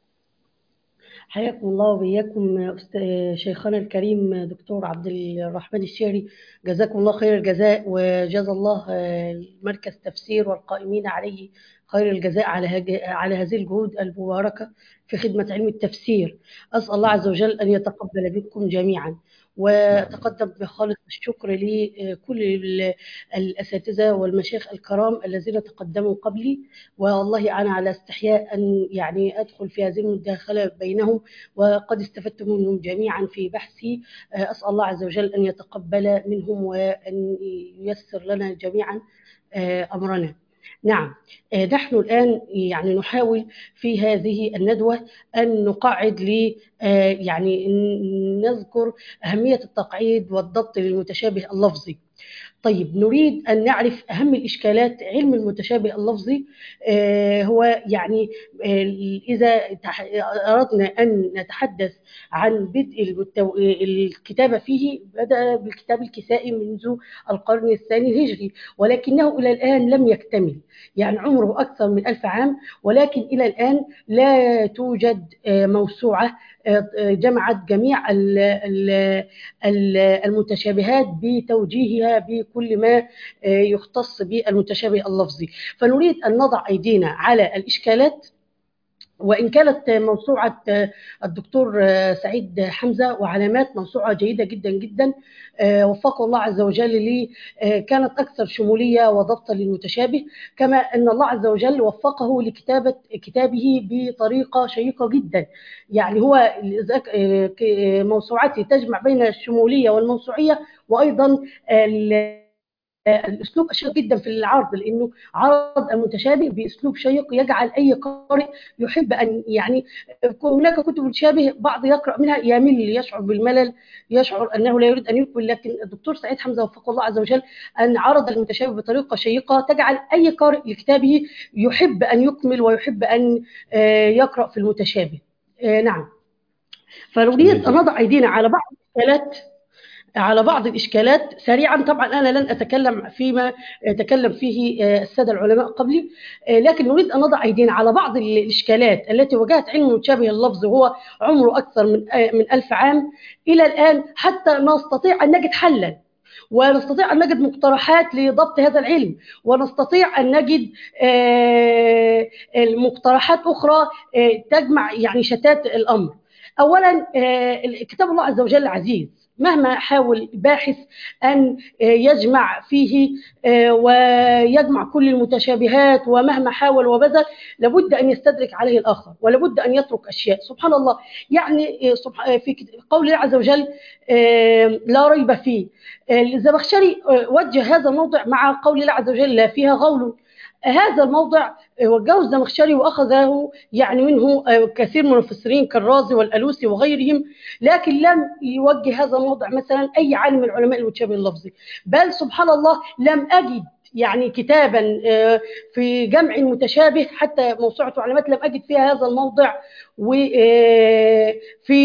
حياكم الله وبياكم شيخنا الكريم دكتور عبد الرحمن الشهري، جزاكم الله خير الجزاء، وجزا الله مركز تفسير والقائمين عليه خير الجزاء على على هذه الجهود المباركة في خدمة علم التفسير. أسأل الله عز وجل أن يتقبل منكم جميعا، وتقدم بخالص الشكر لكل الأساتذة والمشايخ الكرام الذين تقدموا قبلي، والله أنا على استحياء أن يعني أدخل في هذه المداخلة بينهم، وقد استفدت منهم جميعا في بحثي. أسأل الله عز وجل أن يتقبل منهم وأن ييسر لنا جميعا أمرنا. نعم، نحن الآن يعني نحاول في هذه الندوة أن نقعد ل يعني نذكر أهمية التقعيد والضبط للمتشابه اللفظي. طيب، نريد أن نعرف أهم الإشكالات علم المتشابه اللفظي. هو يعني إذا أردنا أن نتحدث عن بدء الكتابة فيه، بدأ بالكتاب الكسائي منذ القرن الثاني الهجري، ولكنه إلى الآن لم يكتمل، يعني عمره أكثر من ألف عام، ولكن إلى الآن لا توجد موسوعة جمعت جميع المتشابهات بتوجيهها بكل ما يختص بالمتشابه اللفظي. فنريد أن نضع أيدينا على الإشكالات وإن كانت موسوعة الدكتور سعيد حمزة وعلامات موسوعة جيدة جدا جدا وفقه الله عز وجل لي، كانت أكثر شمولية وضبطا للمتشابه، كما أن الله عز وجل وفقه لكتابة كتابه بطريقة شيقة جدا. يعني هو موسوعته تجمع بين الشمولية والموسوعية، وأيضا الاسلوب شيق جدا في العرض، لانه عرض المتشابه باسلوب شيق يجعل اي قارئ يحب ان يعني هناك كتب متشابه بعض يقرا منها يمل، يشعر بالملل، يشعر انه لا يريد ان يكمل، لكن الدكتور سعيد حمزه وفقه الله عز وجل ان عرض المتشابه بطريقه شيقه تجعل اي قارئ لكتابه يحب ان يكمل ويحب ان يقرا في المتشابه. نعم. فنريد ان نضع ايدينا على بعض الاشكالات على بعض الإشكالات سريعا. طبعا أنا لن أتكلم فيما تكلم فيه السادة العلماء قبلي، لكن نريد أن نضع أيدينا على بعض الإشكالات التي واجهت علم المتشابه اللفظي وهو عمره أكثر من من ألف عام إلى الآن، حتى نستطيع أن نجد حلا، ونستطيع أن نجد مقترحات لضبط هذا العلم، ونستطيع أن نجد مقترحات أخرى تجمع يعني شتات الأمر. أولا، كتاب الله عز وجل عزيز، مهما حاول باحث أن يجمع فيه ويجمع كل المتشابهات، ومهما حاول وبذل لابد أن يستدرك عليه الآخر، ولابد أن يترك أشياء. سبحان الله، يعني في قول الله عز وجل لا ريب فيه، الزمخشري وجه هذا الموضع مع قول الله عز وجل لا فيها غول. هذا الموضع وجهه الزمخشري وأخذه يعني منه كثير من المفسرين كالرازي والألوسي وغيرهم، لكن لم يوجه هذا الموضع مثلا أي عالم من علماء المتشابه اللفظي. بل سبحان الله لم أجد يعني كتابا في جمع المتشابه حتى موسوعة علامات لم أجد فيها هذا الموضع. وفي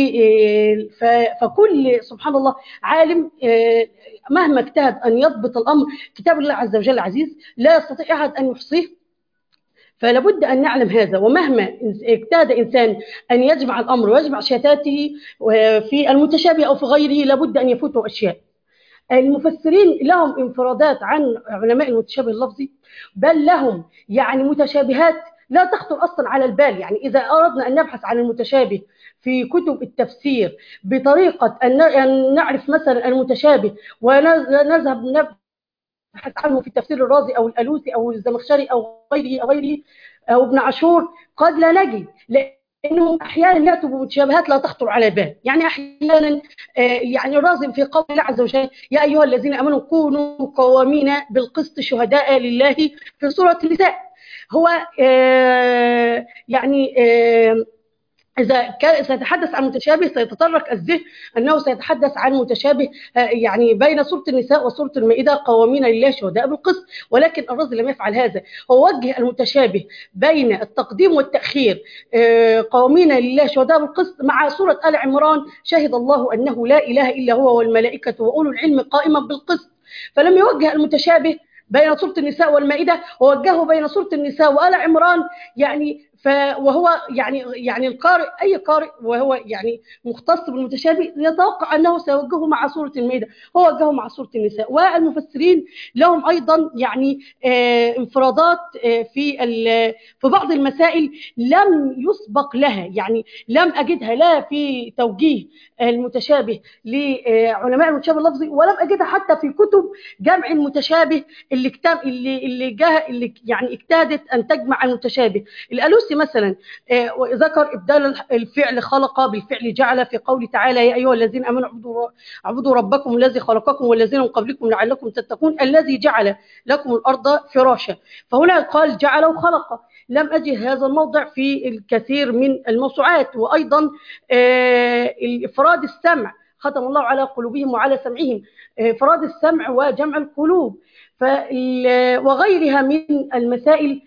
فكل سبحان الله عالم مهما اجتهد أن يضبط الأمر، كتاب الله عز وجل عزيز لا يستطيع أحد أن يحصيه، فلا بد أن نعلم هذا. ومهما اجتهد إنسان أن يجمع الأمر ويجمع شتاته في المتشابه أو في غيره لابد أن يفوته أشياء. المفسرين لهم انفرادات عن علماء المتشابه اللفظي، بل لهم يعني متشابهات لا تخطر أصلا على البال. يعني إذا أردنا أن نبحث عن المتشابه في كتب التفسير بطريقة أن نعرف مثلا المتشابه ونذهب نبحث عنه في التفسير الرازي أو الألوسي أو الزمخشري أو غيره أو غيره أو ابن عاشور، قد لا نجد، لأنهم أحيانا يأتوا بمتشابهات لا تخطر على البال. يعني أحيانا يعني الرازي في قول الله عز وجل يا أيها الذين آمنوا كونوا قوامين بالقسط شهداء لله في سورة النساء، هو يعني إذا سيتحدث عن متشابه سيتطرق الذهن أنه سيتحدث عن متشابه يعني بين سورة النساء وسورة المائدة قوامين لله شهداء بالقسط، ولكن الرازي لم يفعل هذا. هو وجه المتشابه بين التقديم والتأخير قوامين لله شهداء بالقسط مع سورة آل عمران شهد الله أنه لا إله إلا هو والملائكة وأولو العلم قائما بالقسط. فلم يوجه المتشابه بين سورة النساء والمائدة، ووجهه بين سورة النساء وآل عمران. يعني ف وهو يعني يعني القارئ أي قارئ وهو يعني مختص بالمتشابه يتوقع أنه سيوجهه مع سورة المائدة، هو وجهه مع سورة النساء. والمفسرين لهم أيضا يعني آه انفرادات آه في في بعض المسائل لم يسبق لها، يعني لم أجدها لا في توجيه المتشابه لعلماء المتشابه اللفظي، ولم أجدها حتى في كتب جمع المتشابه اللي كتاب اللي اللي جاه اللي يعني اجتهدت أن تجمع المتشابه. الألوسي مثلا ذكر إبدال الفعل خلق بالفعل جعل في قوله تعالى يا أيها الذين آمنوا اعبدوا اعبدوا ربكم الذي خلقكم والذين من قبلكم لعلكم تتقون الذي جعل لكم الأرض فراشا. فهنا قال جعل وخلق. لم أجد هذا الموضع في الكثير من الموسوعات. وأيضا إفراد السمع، ختم الله على قلوبهم وعلى سمعهم، إفراد السمع وجمع القلوب وغيرها من المسائل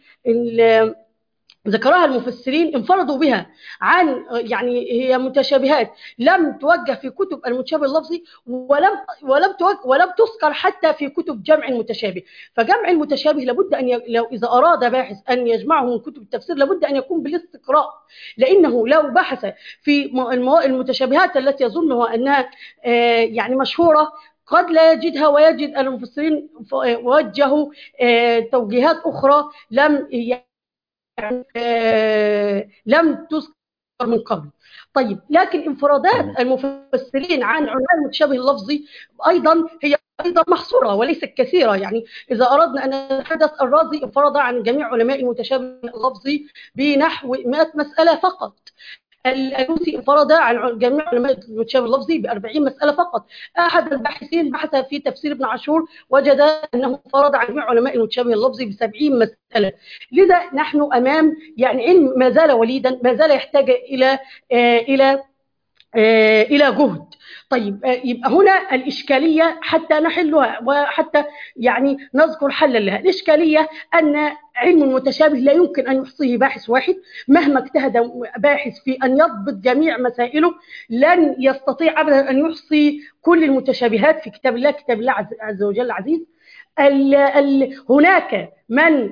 ذكرها المفسرين انفردوا بها عن يعني هي متشابهات لم توجه في كتب المتشابه اللفظي ولم ولم توجه ولم تذكر حتى في كتب جمع المتشابه. فجمع المتشابه لابد ان ي... لو اذا اراد باحث ان يجمعه من كتب التفسير لابد ان يكون بالاستقراء، لانه لو بحث في المتشابهات التي يظنها انها يعني مشهوره قد لا يجدها، ويجد المفسرين وجهوا توجيهات اخرى لم آه لم تذكر من قبل. طيب لكن انفرادات المفسرين عن علماء المتشابه اللفظي أيضا هي أيضا محصورة وليست كثيرة. يعني إذا أردنا أن نتحدث، الرازي انفرد عن جميع علماء المتشابه اللفظي بنحو مئة مسألة فقط. الألوسي انفرد عن جميع علماء المتشابه اللفظي بأربعين مسألة فقط. أحد الباحثين بحث في تفسير ابن عاشور وجد أنه انفرد عن جميع علماء المتشابه اللفظي بسبعين مسألة. لذا نحن أمام يعني علم ما زال وليدا، ما زال يحتاج إلى آه إلى آه إلى جهد. طيب آه يبقى هنا الإشكالية حتى نحلها وحتى يعني نذكر حلا لها. الإشكالية أن علم المتشابه لا يمكن أن يحصيه باحث واحد، مهما اجتهد باحث في أن يضبط جميع مسائله لن يستطيع أبدا أن يحصي كل المتشابهات في كتاب الله، كتاب الله عز وجل العزيز. ال ال هناك من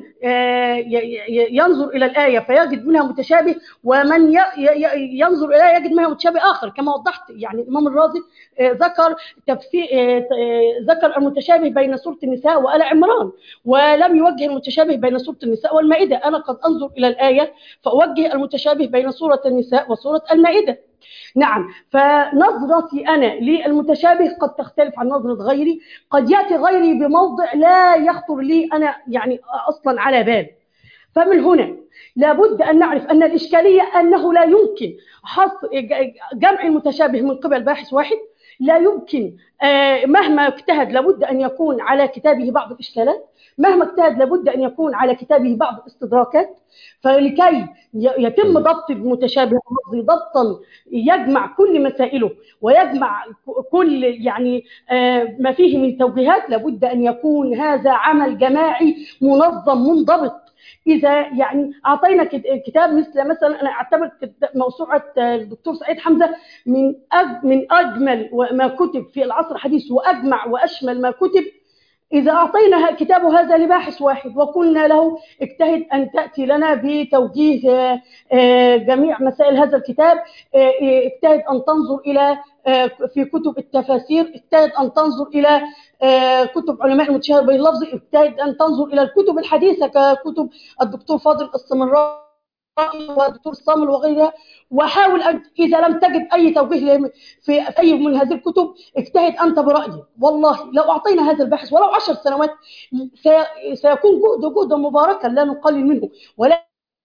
ينظر إلى الآية فيجد منها متشابه، ومن ينظر إلى الآية يجد منها متشابه آخر. كما وضحت يعني الإمام الرازي ذكر تفسير ذكر المتشابه بين سورة النساء وآل عمران، ولم يوجه المتشابه بين سورة النساء والمائدة. أنا قد أنظر إلى الآية فأوجه المتشابه بين سورة النساء وسورة المائدة. نعم، فنظرتي أنا للمتشابه قد تختلف عن نظرة غيري، قد يأتي غيري بموضع لا يخطر لي أنا يعني أصلا على بال. فمن هنا لابد أن نعرف أن الإشكالية أنه لا يمكن حصر جمع المتشابه من قبل باحث واحد، لا يمكن مهما اجتهد لابد أن يكون على كتابه بعض الإشكالات، مهما اجتهد لابد أن يكون على كتابه بعض الاستدراكات. فلكي يتم ضبط المتشابه اللفظي ضبطا يجمع كل مسائله ويجمع كل يعني ما فيه من توجيهات، لابد أن يكون هذا عمل جماعي منظم منضبط. إذا يعني أعطينا كتاب مثل مثلا أنا أعتبر موسوعة الدكتور سعيد حمزة من من أجمل ما كتب في العصر الحديث وأجمع وأشمل ما كتب، إذا أعطينا كتابه هذا لباحث واحد وقلنا له اجتهد أن تأتي لنا بتوجيه جميع مسائل هذا الكتاب، اجتهد أن تنظر إلى في كتب التفاسير، اجتهد أن تنظر إلى كتب علماء المتشابه اللفظي، اجتهد أن تنظر إلى الكتب الحديثة ككتب الدكتور فاضل السمراء والدكتور صامل وغيرها، وحاول أن إذا لم تجد أي توجيه في أي من هذه الكتب اجتهد أنت برأيك. والله لو أعطينا هذا البحث ولو عشر سنوات سيكون جهد جهدا مباركا لا نقلل منه، ولكن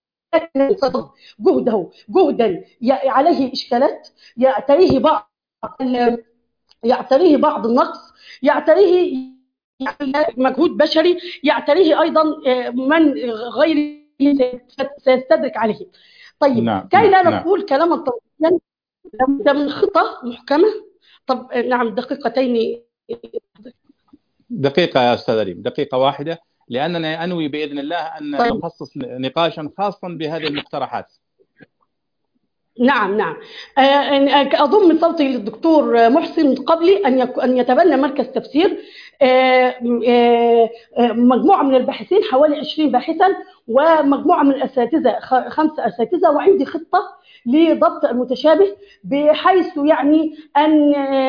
جهده جهدا عليه إشكالات، يعتريه بعض يعتريه بعض النقص، يعتريه مجهود بشري، يعتريه أيضا من غير سيستدرك عليه. طيب نعم. كي لا نقول نعم. كلاما طويلا ده من خطة محكمة. طب نعم دقيقتين. دقيقة يا أستاذ ريم، دقيقة واحدة، لأننا أنوي بإذن الله أن طيب. نخصص نقاشا خاصا بهذه المقترحات. نعم نعم أضم صوتي للدكتور محسن قبلي أن أن يتبنى مركز تفسير مجموعة من الباحثين حوالي عشرين باحثا ومجموعة من الأساتذة خمسة أساتذة، وعندي خطة لضبط المتشابه بحيث يعني أن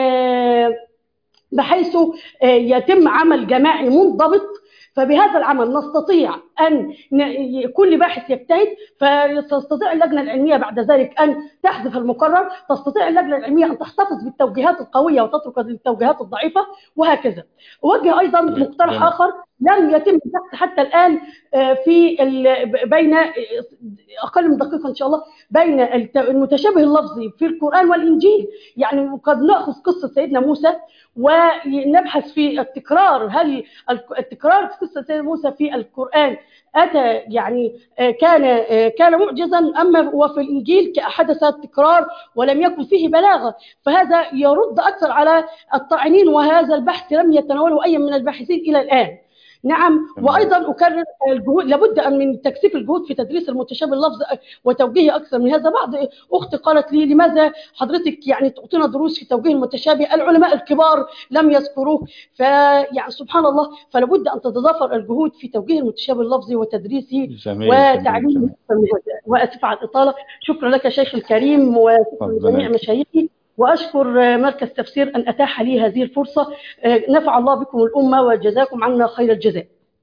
بحيث يتم عمل جماعي منضبط. فبهذا العمل نستطيع أن كل باحث يجتهد، فتستطيع اللجنة العلمية بعد ذلك أن تحذف المقرر، تستطيع اللجنة العلمية أن تحتفظ بالتوجيهات القوية وتترك التوجيهات الضعيفة وهكذا. وجه أيضا مقترح آخر لم يتم البحث حتى الآن في بين أقل من دقيقة إن شاء الله بين المتشابه اللفظي في القرآن والإنجيل. يعني قد نأخذ قصة سيدنا موسى ونبحث في التكرار، هل التكرار في قصة سيدنا موسى في القرآن أتى يعني كان كان معجزا، أما وفي الإنجيل حدث التكرار ولم يكن فيه بلاغة. فهذا يرد أكثر على الطاعنين، وهذا البحث لم يتناوله أي من الباحثين إلى الآن. نعم، وأيضا أكرر الجهود، لابد من تكثيف الجهود في تدريس المتشابه اللفظي وتوجيهه أكثر من هذا. بعض أختي قالت لي لماذا حضرتك يعني تعطينا دروس في توجيه المتشابه، العلماء الكبار لم يذكروه. فيعني سبحان الله، فلابد أن تتضافر الجهود في توجيه المتشابه اللفظي وتدريسه وتعليمه. وأسف على الإطالة، شكرا لك شيخ الكريم وجميع مشايخي، وأشكر مركز تفسير أن أتاح لي هذه الفرصة. نفع الله بكم الأمة وجزاكم عنا خير الجزاء.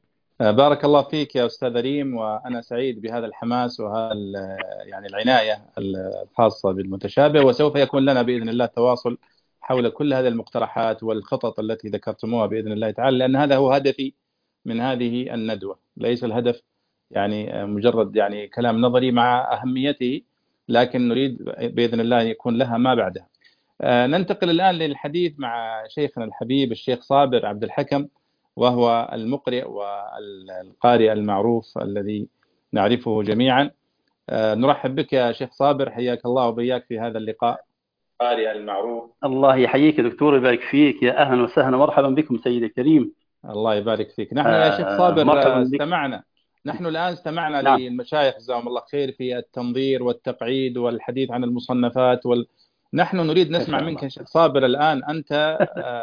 بارك الله فيك يا أستاذ ريم، وأنا سعيد بهذا الحماس وهذا يعني العناية الخاصة بالمتشابه، وسوف يكون لنا بإذن الله تواصل حول كل هذه المقترحات والخطط التي ذكرتموها بإذن الله تعالى، لأن هذا هو هدفي من هذه الندوة. ليس الهدف يعني مجرد يعني كلام نظري مع أهميته، لكن نريد بإذن الله أن يكون لها ما بعدها. ننتقل الآن للحديث مع شيخنا الحبيب الشيخ صابر عبد الحكم، وهو المقرئ والقارئ المعروف الذي نعرفه جميعا. نرحب بك يا شيخ صابر، حياك الله وبياك في هذا اللقاء. قارئ المعروف. الله يحييك يا دكتور، يبارك فيك، يا أهلا وسهلا، مرحبا بكم سيدي الكريم. الله يبارك فيك. نحن يا شيخ صابر استمعنا نحن الآن استمعنا نعم. للمشايخ جزاهم الله خير في التنظير والتقعيد والحديث عن المصنفات وال... نحن نريد نسمع منك يا شيخ صابر الآن. أنت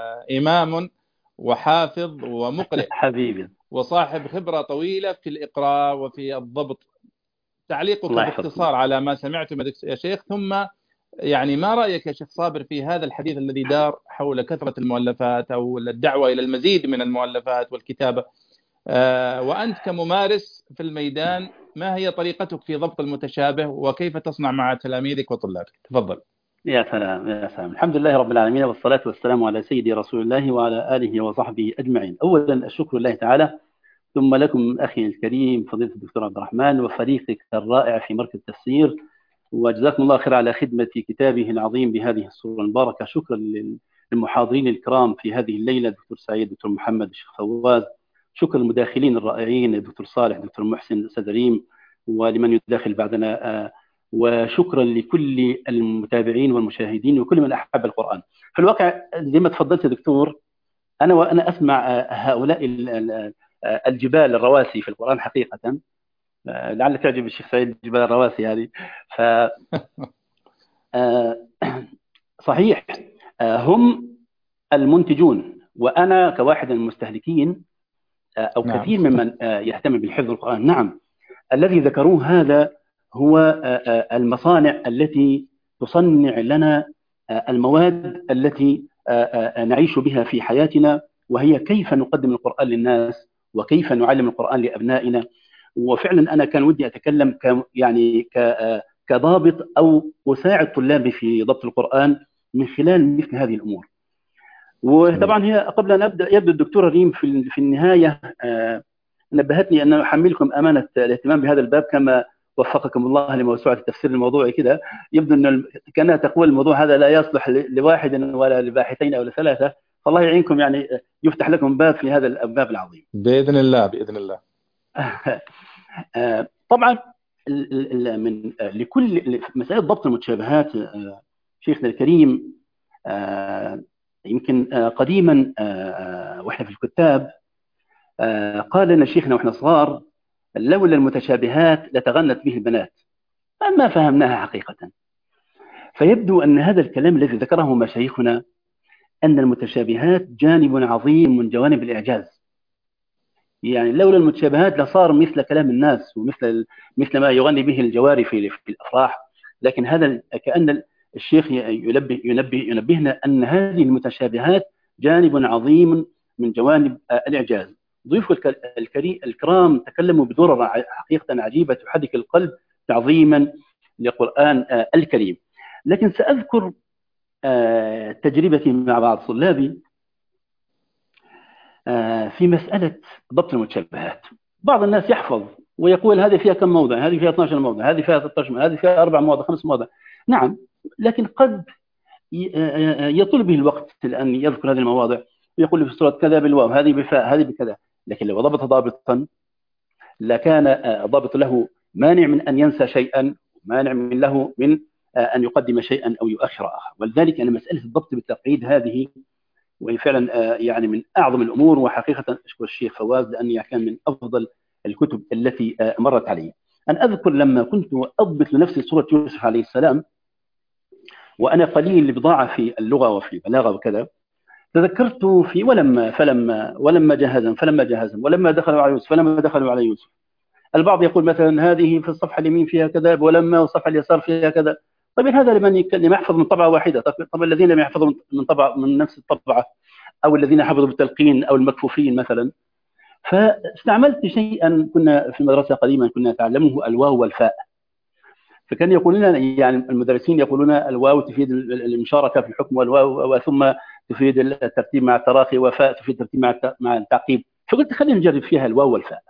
إمام وحافظ ومقرئ حبيبي، وصاحب خبرة طويلة في الإقراء وفي الضبط. تعليقك باختصار على ما سمعته يا شيخ، ثم يعني ما رأيك يا شيخ صابر في هذا الحديث الذي دار حول كثرة المؤلفات أو الدعوة إلى المزيد من المؤلفات والكتابة، آه وأنت كممارس في الميدان ما هي طريقتك في ضبط المتشابه وكيف تصنع مع تلاميذك وطلابك؟ تفضل. يا سلام يا سلام، الحمد لله رب العالمين، والصلاة والسلام على سيدي رسول الله وعلى آله وصحبه أجمعين. أولا الشكر لله تعالى، ثم لكم أخي الكريم فضيلة الدكتور عبد الرحمن وفريقك الرائع في مركز التفسير، وجزاكم الله خير على خدمة كتابه العظيم بهذه الصورة المباركة. شكرا للمحاضرين الكرام في هذه الليلة، الدكتور سعيد، الدكتور محمد، الشيخ فواز. شكرا للمداخلين الرائعين، الدكتور صالح، الدكتور محسن، الأستاذ ريم، ولمن يداخل بعدنا، وشكرا لكل المتابعين والمشاهدين وكل من أحب القرآن. في الواقع زي ما تفضلت يا دكتور، أنا وأنا أسمع هؤلاء الجبال الرواسي في القرآن حقيقة، لعل تعجب الشيخ سعيد جبال الرواسي هذه. ف صحيح هم المنتجون، وأنا كواحد من المستهلكين أو نعم. كثير ممن يهتم بالحفظ القرآن. نعم، الذي ذكروه هذا هو المصانع التي تصنع لنا المواد التي نعيش بها في حياتنا، وهي كيف نقدم القرآن للناس وكيف نعلم القرآن لأبنائنا. وفعلا أنا كان ودي أتكلم ك يعني كضابط أو أساعد طلابي في ضبط القرآن من خلال مثل هذه الأمور. وطبعا هي قبل أن أبدأ يبدو الدكتورة ريم في في النهاية نبهتني أن أحملكم أمانة الاهتمام بهذا الباب، كما وفقكم الله لموسوعة التفسير الموضوعي كده. يبدو أن كانها تقول الموضوع هذا لا يصلح لواحد ولا لباحثين أو لثلاثة، فالله يعينكم، يعني يفتح لكم باب في هذا الباب العظيم بإذن الله بإذن الله. طبعا من لكل مسألة ضبط المتشابهات شيخنا الكريم، يمكن قديما واحنا في الكتاب قال لنا شيخنا واحنا صغار: لولا المتشابهات لتغنت به البنات. ما فهمناها حقيقة. فيبدو أن هذا الكلام الذي ذكره مشايخنا أن المتشابهات جانب عظيم من جوانب الإعجاز. يعني لولا المتشابهات لصار مثل كلام الناس ومثل مثل ما يغني به الجواري في في الأفراح. لكن هذا كأن الشيخ ينبه ينبه ينبهنا أن هذه المتشابهات جانب عظيم من جوانب الإعجاز. ضيوف الكرام تكلموا بدور حقيقة عجيبة تحرك القلب تعظيما للقرآن الكريم. لكن سأذكر تجربتي مع بعض طلابي في مسألة ضبط المتشابهات. بعض الناس يحفظ ويقول هذه فيها كم موضع، هذه فيها اثناشر موضع، هذه فيها ستة عشر، هذه فيها أربع مواضع، خمس مواضع. نعم، لكن قد يطول به الوقت لأن يذكر هذه المواضع ويقول في سورة كذا بالواو، هذه بفاء، هذه بكذا. لكن لو ضبط ضابطا لكان ضابط له مانع من أن ينسى شيئا، مانع من له من أن يقدم شيئا أو يؤخر آخر. ولذلك أنا مسألة الضبط بالتقعيد هذه وهي فعلا يعني من أعظم الأمور. وحقيقة أشكر الشيخ فواز لأني كان من أفضل الكتب التي مرت علي. أنا أذكر لما كنت أضبط لنفسي سورة يوسف عليه السلام وأنا قليل البضاعة في اللغة وفي البلاغة وكذا، تذكرت في ولما فلما ولما جهزهم فلما جهزهم ولما دخلوا على يوسف فلما دخلوا على يوسف. البعض يقول مثلا هذه في الصفحة اليمين فيها كذا ولما والصفحة اليسار فيها كذا. طيب هذا لمن لم يحفظ من طبعة واحدة. طب الذين لم يحفظوا من طبعة من نفس الطبعة أو الذين حفظوا بالتلقين أو المكفوفين مثلا، فاستعملت شيئا كنا في المدرسة قديما كنا نتعلمه، الواو والفاء. فكان يقولون يعني المدرسين يقولون الواو تفيد المشاركة في الحكم، والواو وثم تفيد الترتيب مع التراخي، وفاء تفيد الترتيب مع مع التعقيب. فقلت خلينا نجرب فيها الواو والفاء.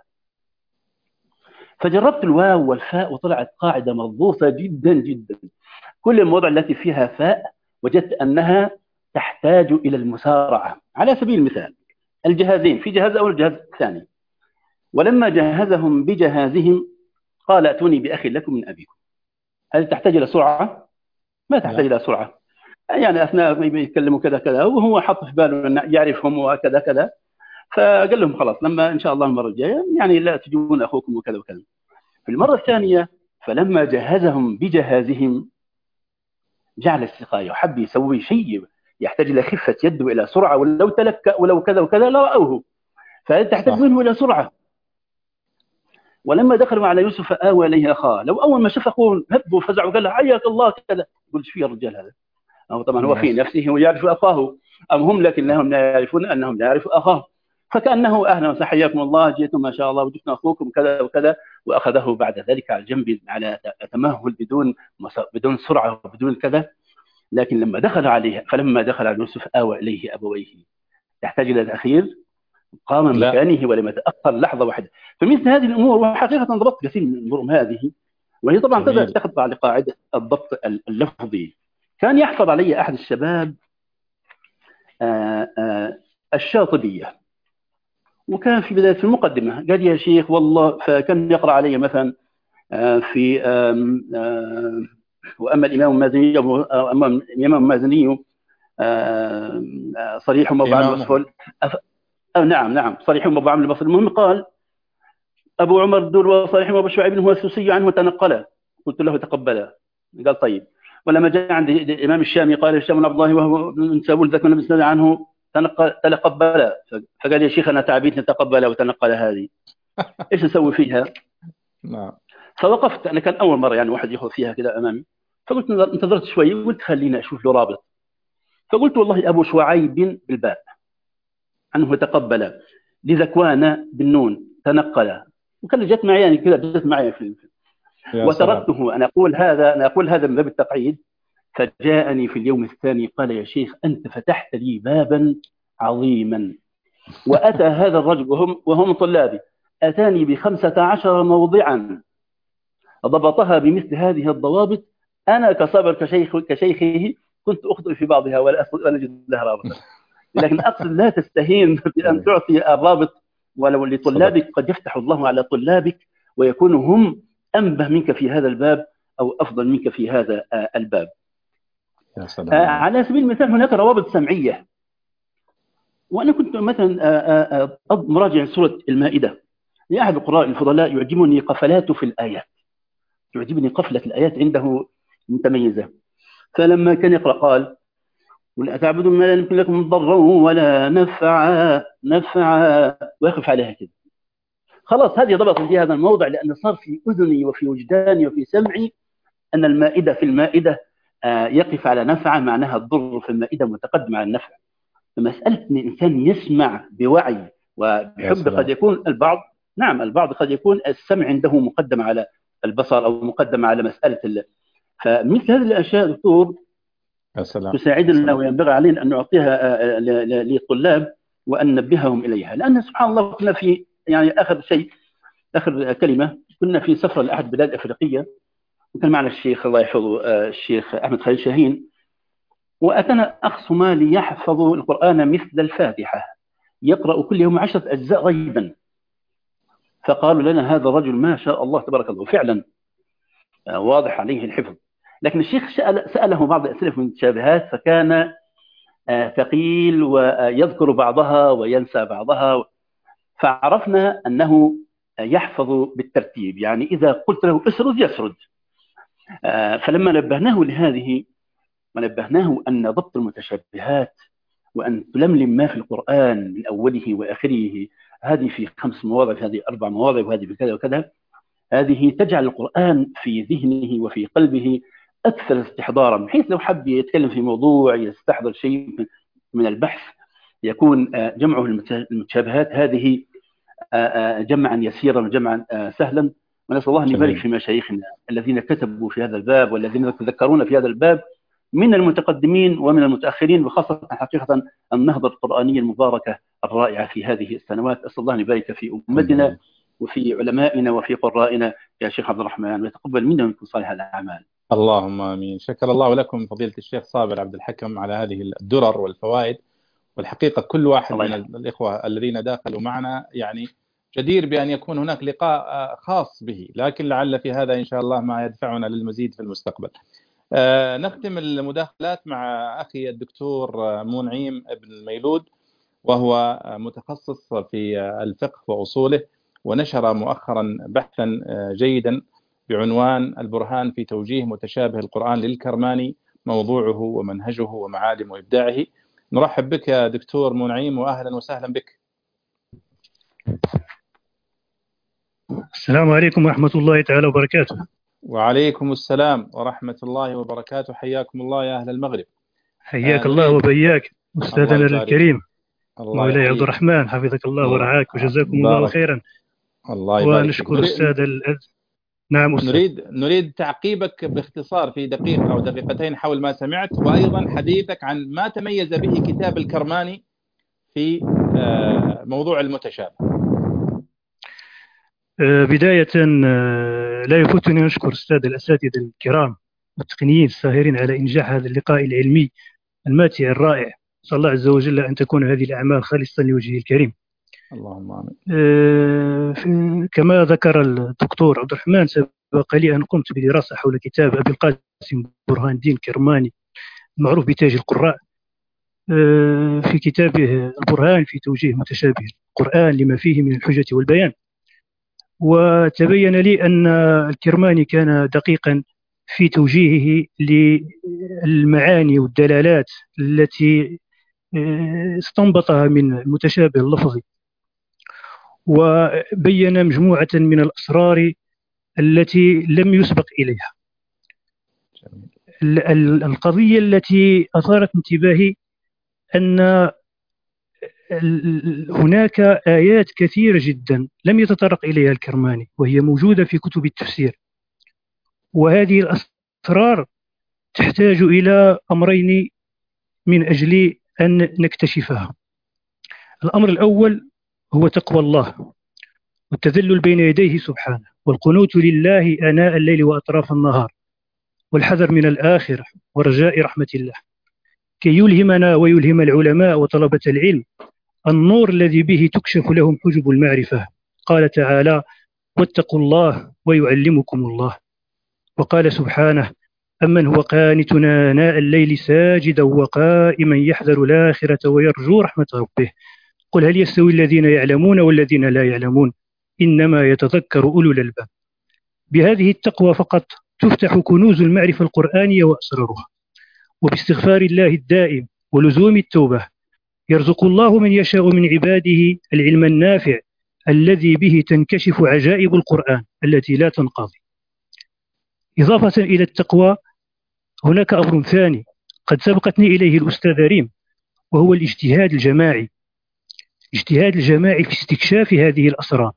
فجربت الواو والفاء وطلعت قاعدة مضبوطة جدا جدا. كل المواضع التي فيها فاء وجدت أنها تحتاج إلى المسارعة. على سبيل المثال الجهازين، في جهاز أول وجهاز ثاني، ولما جهزهم بجهازهم قال ائتوني بأخ لكم من أبيكم. هل تحتاج إلى سرعة؟ ما تحتاج إلى سرعة. يعني أثناء ما يتكلموا كذا كذا وهو حط في باله أن يعرفهم وكذا كذا، فقال لهم خلاص لما إن شاء الله المرة الجاية يعني لا تجيبون أخوكم وكذا وكذا. في المرة الثانية فلما جهزهم بجهازهم جعل السقاية وحب يسوي شيء يحتاج إلى خفة يد وإلى سرعة، ولو تلك ولو كذا وكذا لرأوه، فتحتاج منه إلى سرعة. ولما دخلوا على يوسف آوى إليه أخاه، لو أول ما شاف أخوه هب وفزع وقال له حياك الله كذا، يقول ايش فيه الرجال هذا؟ أو طبعا هو في نفسه ويعرف أخاه، أم هم لكنهم لا يعرفون أنهم لا يعرفوا أخاه. فكأنه أهلا وسهلا حياكم الله جئتم ما شاء الله وجدنا أخوكم كذا وكذا، وأخذه بعد ذلك على جنب على تمهل بدون بدون سرعة وبدون كذا. لكن لما دخل عليه فلما دخل على يوسف آوى إليه أبويه. تحتاج إلى تأخير؟ قام من مكانه ولم يتأخر لحظة واحدة. فمثل هذه الأمور، وحقيقة ضبطت كثير من الأمور هذه، وهي طبعا تخضع لقاعدة الضبط اللفظي. كان يحفظ علي أحد الشباب آآ آآ الشاطبية، وكان في بداية في المقدمة قال يا شيخ والله، فكان يقرأ علي مثلا في آم آم وأما الإمام المازني أما الإمام المازني صريح وموضع المصفول. نعم نعم صريح وموضع المصفول. المهم قال أبو عمر الدور وصريح وأبو شعيب هو السوسي عنه تنقله. قلت له تقبله. قال طيب. ولما جاء عند الإمام الشامي قال الشام بن عبد الله وهو من سابول ذاك من بن عنه تقبله. فقال يا شيخ أنا تعبيت نتقبله وتنقل هذه إيش نسوي فيها؟ نعم. فوقفت، أنا كان أول مرة يعني واحد يأخذ فيها كذا أمامي، فقلت انتظرت شوي وقلت خلينا أشوف له رابط. فقلت والله أبو شعيب بالباء عنه تقبل، لذكوان بالنون تنقل، وكان جت معي يعني كذا جت معي في وتركته. أنا أقول هذا أنا أقول هذا من باب التقعيد. فجاءني في اليوم الثاني قال يا شيخ أنت فتحت لي بابا عظيما. وأتى هذا الرجل وهم وهم طلابي أتاني بخمسة عشر موضعا ضبطها بمثل هذه الضوابط. أنا كصبر كشيخ كشيخه كنت أخطئ في بعضها ولا أجد لها رابطا. لكن أقصد لا تستهين بأن تعطي الرابط ولو لطلابك، قد يفتح الله على طلابك ويكونوا هم أنبه منك في هذا الباب أو أفضل منك في هذا الباب. يا سلام. على سبيل المثال هناك روابط سمعية. وأنا كنت مثلا مراجع سورة المائدة لأحد القراء الفضلاء، يعجبني قفلاته في الآيات، يعجبني قفلة الآيات عنده متميزة. فلما كان يقرأ قال ولا تعبدوا ما لا يمكن لكم ضرا ولا نفعا نفعا ويقف عليها كده. خلاص هذه ضبط في هذا الموضع، لأن صار في أذني وفي وجداني وفي سمعي أن المائدة في المائدة يقف على نفعا، معناها الضر في المائدة متقدم على النفع. فمسألة أن الإنسان يسمع بوعي وبحب، قد يكون البعض نعم البعض قد يكون السمع عنده مقدم على البصر أو مقدم على مسألة ال... فمثل هذه الأشياء دكتور السلام. تساعدنا وينبغي علينا أن نعطيها للطلاب وأن ننبههم إليها. لأن سبحان الله كنا في يعني آخر شيء آخر كلمة كنا في سفرة لأحد بلاد أفريقية، وكان معنا الشيخ الله يحفظه الشيخ أحمد خالد شاهين، وأتنا أخ صومالي يحفظ القرآن مثل الفاتحة، يقرأ كل يوم عشرة أجزاء غيبا. فقالوا لنا هذا الرجل ما شاء الله تبارك الله، فعلا واضح عليه الحفظ. لكن الشيخ سأل سأله بعض الأسئلة في المتشابهات فكان ثقيل ويذكر بعضها وينسى بعضها، فعرفنا أنه يحفظ بالترتيب، يعني إذا قلت له اسرد يسرد. فلما نبهناه لهذه ونبهناه أن ضبط المتشابهات وأن تلملم ما في القرآن من أوله وآخره، هذه في خمس مواضع، في هذه أربع مواضع، وهذه في كذا وكذا، هذه تجعل القرآن في ذهنه وفي قلبه أكثر استحضارا، بحيث لو حب يتكلم في موضوع يستحضر شيء من البحث يكون جمعه المتشابهات هذه جمعا يسيرا وجمعا سهلا. ونسأل الله أن يبارك في مشايخنا الذين كتبوا في هذا الباب والذين يتذكرون في هذا الباب من المتقدمين ومن المتأخرين، وخاصة حقيقة النهضة القرآنية المباركة الرائعة في هذه السنوات. أسأل الله أن يبارك في أمتنا وفي علمائنا وفي قرائنا يا شيخ عبد الرحمن، ويتقبل منا ومنكم صالح الأعمال. اللهم آمين. شكر الله لكم فضيلة الشيخ صابر عبد الحكم على هذه الدرر والفوائد. والحقيقة كل واحد من الإخوة الذين داخلوا معنا يعني جدير بأن يكون هناك لقاء خاص به، لكن لعل في هذا إن شاء الله ما يدفعنا للمزيد في المستقبل. آه نختم المداخلات مع أخي الدكتور منعيم ابن الميلود، وهو متخصص في الفقه وأصوله، ونشر مؤخرا بحثا جيدا بعنوان البرهان في توجيه متشابه القرآن للكرماني، موضوعه ومنهجه ومعالم وإبداعه. نرحب بك يا دكتور منعيم، وأهلا وسهلا بك. السلام عليكم ورحمة الله تعالى وبركاته. وعليكم السلام ورحمة الله وبركاته. حياكم الله يا أهل المغرب. حياك الله وبياك أستاذنا الكريم مولاي عبد الرحمن، حفظك الله ورعاك وجزاكم الله خيرا. الله يبارك. ونشكر السادة الأز... نعم أستاذ. نريد نريد تعقيبك باختصار في دقيقة أو دقيقتين حول ما سمعت، وأيضا حديثك عن ما تميز به كتاب الكرماني في موضوع المتشابه. بداية لا يفوتني أن أشكر السادة الأساتذة الكرام والتقنيين الساهرين على إنجاح هذا اللقاء العلمي الماتع الرائع. صلى الله عز وجل أن تكون هذه الأعمال خالصة لوجهه الكريم. اللهم آمين. أه كما ذكر الدكتور عبد الرحمن، سبق لي أن قمت بدراسة حول كتاب أبي القاسم برهان الدين كرماني المعروف بتاج القراء، أه في كتابه البرهان في توجيه متشابه القرآن لما فيه من الحجة والبيان. وتبين لي أن الكرماني كان دقيقا في توجيهه للمعاني والدلالات التي استنبطها من المتشابه اللفظي، وبين مجموعة من الأسرار التي لم يسبق إليها. القضية التي أثارت انتباهي أن هناك آيات كثيرة جدا لم يتطرق إليها الكرماني، وهي موجودة في كتب التفسير، وهذه الأسرار تحتاج إلى أمرين من أجل أن نكتشفها. الأمر الأول هو تقوى الله والتذلل بين يديه سبحانه، والقنوت لله آناء الليل وأطراف النهار، والحذر من الآخرة ورجاء رحمة الله، كي يلهمنا ويلهم العلماء وطلبة العلم النور الذي به تكشف لهم حجب المعرفة. قال تعالى: واتقوا الله ويعلمكم الله. وقال سبحانه: أمن هو قانت آناء الليل ساجدا وقائما يحذر الآخرة ويرجو رحمة ربه، قل هل يستوي الذين يعلمون والذين لا يعلمون إنما يتذكر أولو الألباب. بهذه التقوى فقط تفتح كنوز المعرفة القرآنية وأسرارها، وباستغفار الله الدائم ولزوم التوبة يرزق الله من يشاء من عباده العلم النافع الذي به تنكشف عجائب القرآن التي لا تنقضي. إضافة إلى التقوى هناك أمر ثاني قد سبقتني إليه الأستاذ ريم، وهو الاجتهاد الجماعي. الاجتهاد الجماعي في استكشاف هذه الأسرار،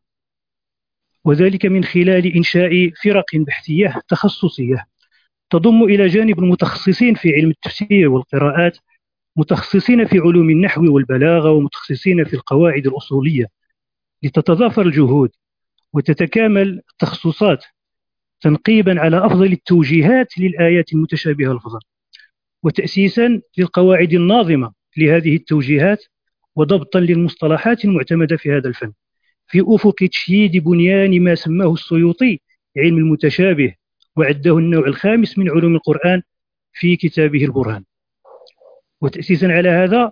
وذلك من خلال إنشاء فرق بحثية تخصصية تضم إلى جانب المتخصصين في علم التفسير والقراءات متخصصين في علوم النحو والبلاغة ومتخصصين في القواعد الأصولية، لتتضافر الجهود وتتكامل التخصصات تنقيبا على أفضل التوجيهات للآيات المتشابهة لفظا، وتأسيسا للقواعد الناظمة لهذه التوجيهات، وضبطا للمصطلحات المعتمدة في هذا الفن في أفق تشييد بنيان ما سماه السيوطي علم المتشابه، وعده النوع الخامس من علوم القرآن في كتابه البرهان. وتأسيسا على هذا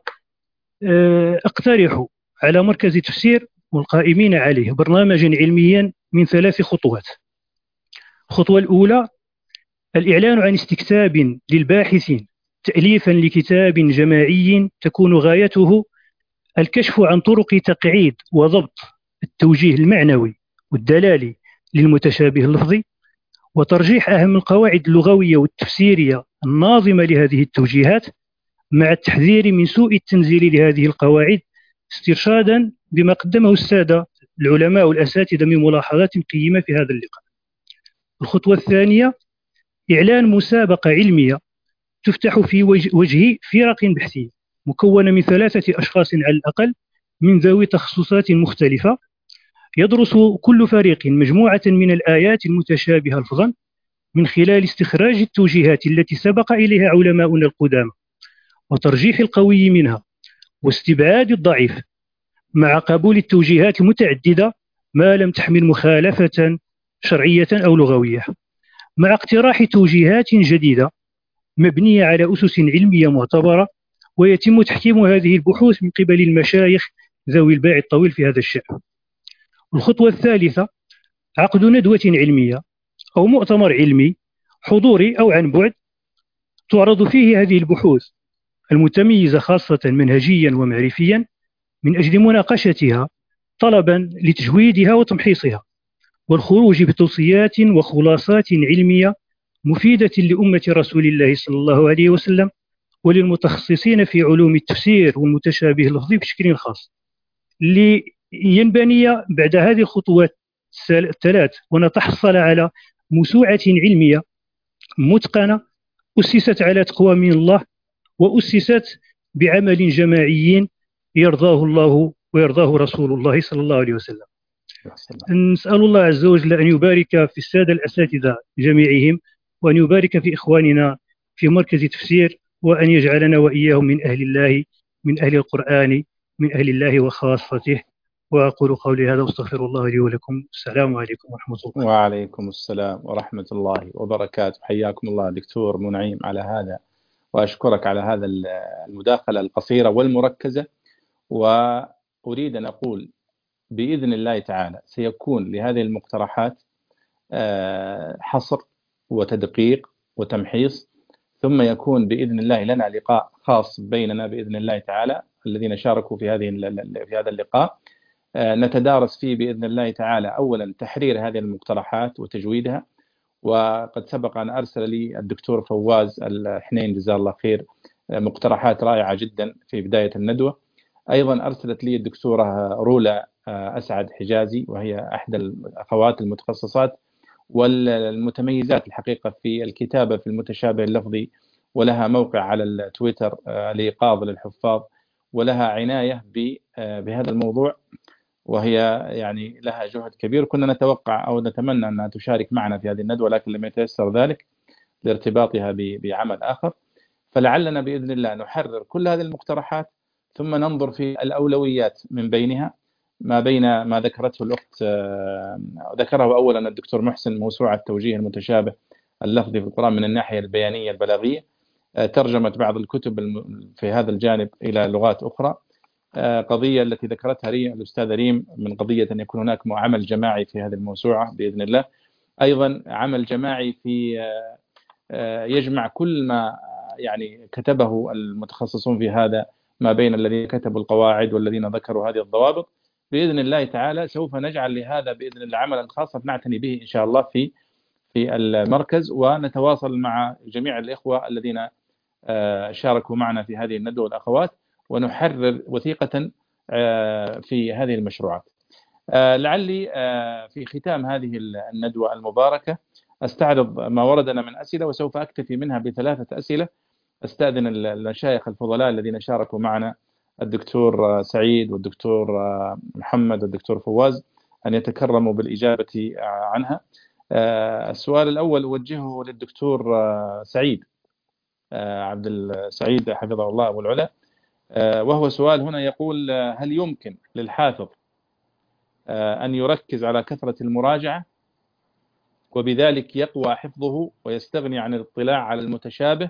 اقترح على مركز تفسير والقائمين عليه برنامجا علميا من ثلاث خطوات. الخطوة الأولى الإعلان عن استكتاب للباحثين تأليفا لكتاب جماعي تكون غايته الكشف عن طرق تقعيد وضبط التوجيه المعنوي والدلالي للمتشابه اللفظي، وترجيح أهم القواعد اللغوية والتفسيرية الناظمة لهذه التوجيهات، مع التحذير من سوء التنزيل لهذه القواعد استرشادا بما قدمه السادة العلماء والأساتذة من ملاحظات قيمة في هذا اللقاء. الخطوة الثانية إعلان مسابقة علمية تفتح في وجه فرق بحثية مكونة من ثلاثة أشخاص على الأقل من ذوي تخصصات مختلفة، يدرس كل فريق مجموعة من الآيات المتشابهة لفظا من خلال استخراج التوجيهات التي سبق إليها علماؤنا القدامى وترجيح القوي منها واستبعاد الضعيف، مع قبول التوجيهات المتعددة ما لم تحمل مخالفة شرعية أو لغوية، مع اقتراح توجيهات جديدة مبنية على أسس علمية معتبرة، ويتم تحكيم هذه البحوث من قبل المشايخ ذوي الباع الطويل في هذا الشأن. الخطوة الثالثة عقد ندوة علمية أو مؤتمر علمي حضوري أو عن بعد تعرض فيه هذه البحوث المتميزة خاصة منهجيا ومعرفيا من أجل مناقشتها طلبا لتجويدها وتمحيصها والخروج بتوصيات وخلاصات علمية مفيدة لأمة رسول الله صلى الله عليه وسلم وللمتخصصين في علوم التفسير والمتشابه اللفظي بشكل خاص، لينبني بعد هذه الخطوات الثلاث ونتحصل على موسوعة علمية متقنة أسست على تقوى من الله وأسست بعمل جماعي يرضاه الله ويرضاه رسول الله صلى الله عليه وسلم. نسأل الله عز وجل أن يبارك في السادة الأساتذة جميعهم، وأن يبارك في إخواننا في مركز تفسير، وأن يجعلنا وإياهم من أهل الله، من أهل القرآن، من أهل الله وخاصته. وأقول قولي هذا واستغفر الله لي ولكم. السلام عليكم ورحمة الله. وعليكم السلام ورحمة الله وبركاته. حياكم الله دكتور منعيم على هذا، وأشكرك على هذا المداخلة القصيرة والمركزة. وأريد أن أقول بإذن الله تعالى سيكون لهذه المقترحات حصر وتدقيق وتمحيص، ثم يكون بإذن الله لنا لقاء خاص بيننا بإذن الله تعالى الذين شاركوا في هذه في هذا اللقاء، نتدارس فيه بإذن الله تعالى أولا تحرير هذه المقترحات وتجويدها. وقد سبق أن أرسل لي الدكتور فواز الحنين جزاه الله خير مقترحات رائعة جدا في بداية الندوة. أيضا أرسلت لي الدكتورة رولا أسعد حجازي، وهي أحد الأخوات المتخصصات والمتميزات الحقيقة في الكتابة في المتشابه اللفظي، ولها موقع على التويتر لإيقاظ للحفاظ، ولها عناية بهذا الموضوع، وهي يعني لها جهد كبير. كنا نتوقع أو نتمنى أنها تشارك معنا في هذه الندوة، لكن لم يتيسر ذلك لارتباطها بعمل آخر. فلعلنا بإذن الله نحرر كل هذه المقترحات، ثم ننظر في الأولويات من بينها ما بين ما ذكرته الأخت، ذكره أولا الدكتور محسن، موسوعة توجيه المتشابه اللفظي في القرآن من الناحية البيانية البلاغية، ترجمة بعض الكتب في هذا الجانب إلى لغات أخرى. قضية التي ذكرتها ريم الأستاذة ريم من قضية أن يكون هناك عمل جماعي في هذه الموسوعة بإذن الله. أيضا عمل جماعي في يجمع كل ما يعني كتبه المتخصصون في هذا ما بين الذين كتبوا القواعد والذين ذكروا هذه الضوابط. بإذن الله تعالى سوف نجعل لهذا بإذن الله عملا خاصا نعتني به إن شاء الله في في المركز، ونتواصل مع جميع الإخوة الذين شاركوا معنا في هذه الندوة والأخوات، ونحرر وثيقة في هذه المشروعات. لعلي في ختام هذه الندوة المباركة أستعرض ما وردنا من أسئلة، وسوف أكتفي منها بثلاثة أسئلة. أستأذن المشايخ الفضلاء الذين شاركوا معنا الدكتور سعيد والدكتور محمد والدكتور فواز أن يتكرموا بالإجابة عنها. السؤال الأول أوجهه للدكتور سعيد عبد السعيد حفظه الله أبو العلا، وهو سؤال هنا يقول: هل يمكن للحافظ أن يركز على كثرة المراجعة وبذلك يقوى حفظه ويستغني عن الاطلاع على المتشابه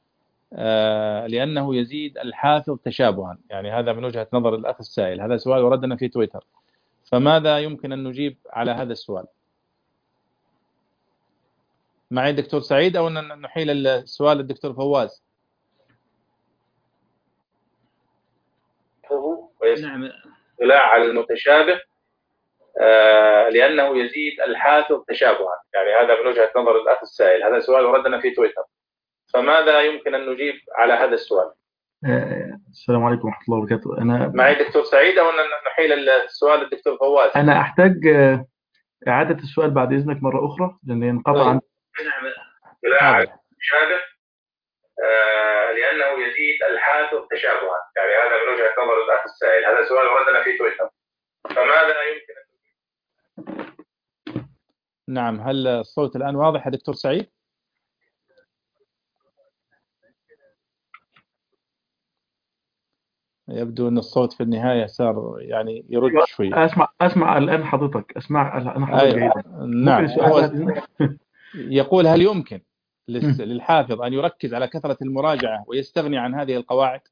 لأنه يزيد الحافظ تشابها؟ يعني هذا من وجهة نظر الأخ السائل، هذا سؤال وردنا في تويتر، فماذا يمكن أن نجيب على هذا السؤال؟ معي دكتور سعيد أو نحيل السؤال للدكتور فواز؟ نعم. الاطلاع على المتشابه آه لأنه يزيد الحافظ تشابها، يعني هذا من وجهة نظر الأخ السائل، هذا سؤال وردنا في تويتر، فماذا يمكن أن نجيب على هذا السؤال؟ آه، السلام عليكم ورحمة الله وبركاته. أنا معي دكتور سعيد أو نحيل السؤال للدكتور فواز؟ أنا أحتاج آه، إعادة السؤال بعد إذنك مرة أخرى لأن انقطع عن حاضر. مشابه آه، لأنه يزيد الحافظ تشابها، يعني هذا من وجهة نظر الأخ السائل، هذا سؤال وردنا في تويتر، فماذا يمكن؟ نعم، هل الصوت الآن واضح يا دكتور سعيد؟ يبدو أن الصوت في النهاية صار يعني يرد شوي. أسمع أسمع الآن حضرتك، أسمع الآن حضرتك أيوة. جيدا. نعم. ممكن السؤال بعد إذنك؟ يقول هل يمكن للحافظ أن يركز على كثرة المراجعة ويستغني عن هذه القواعد؟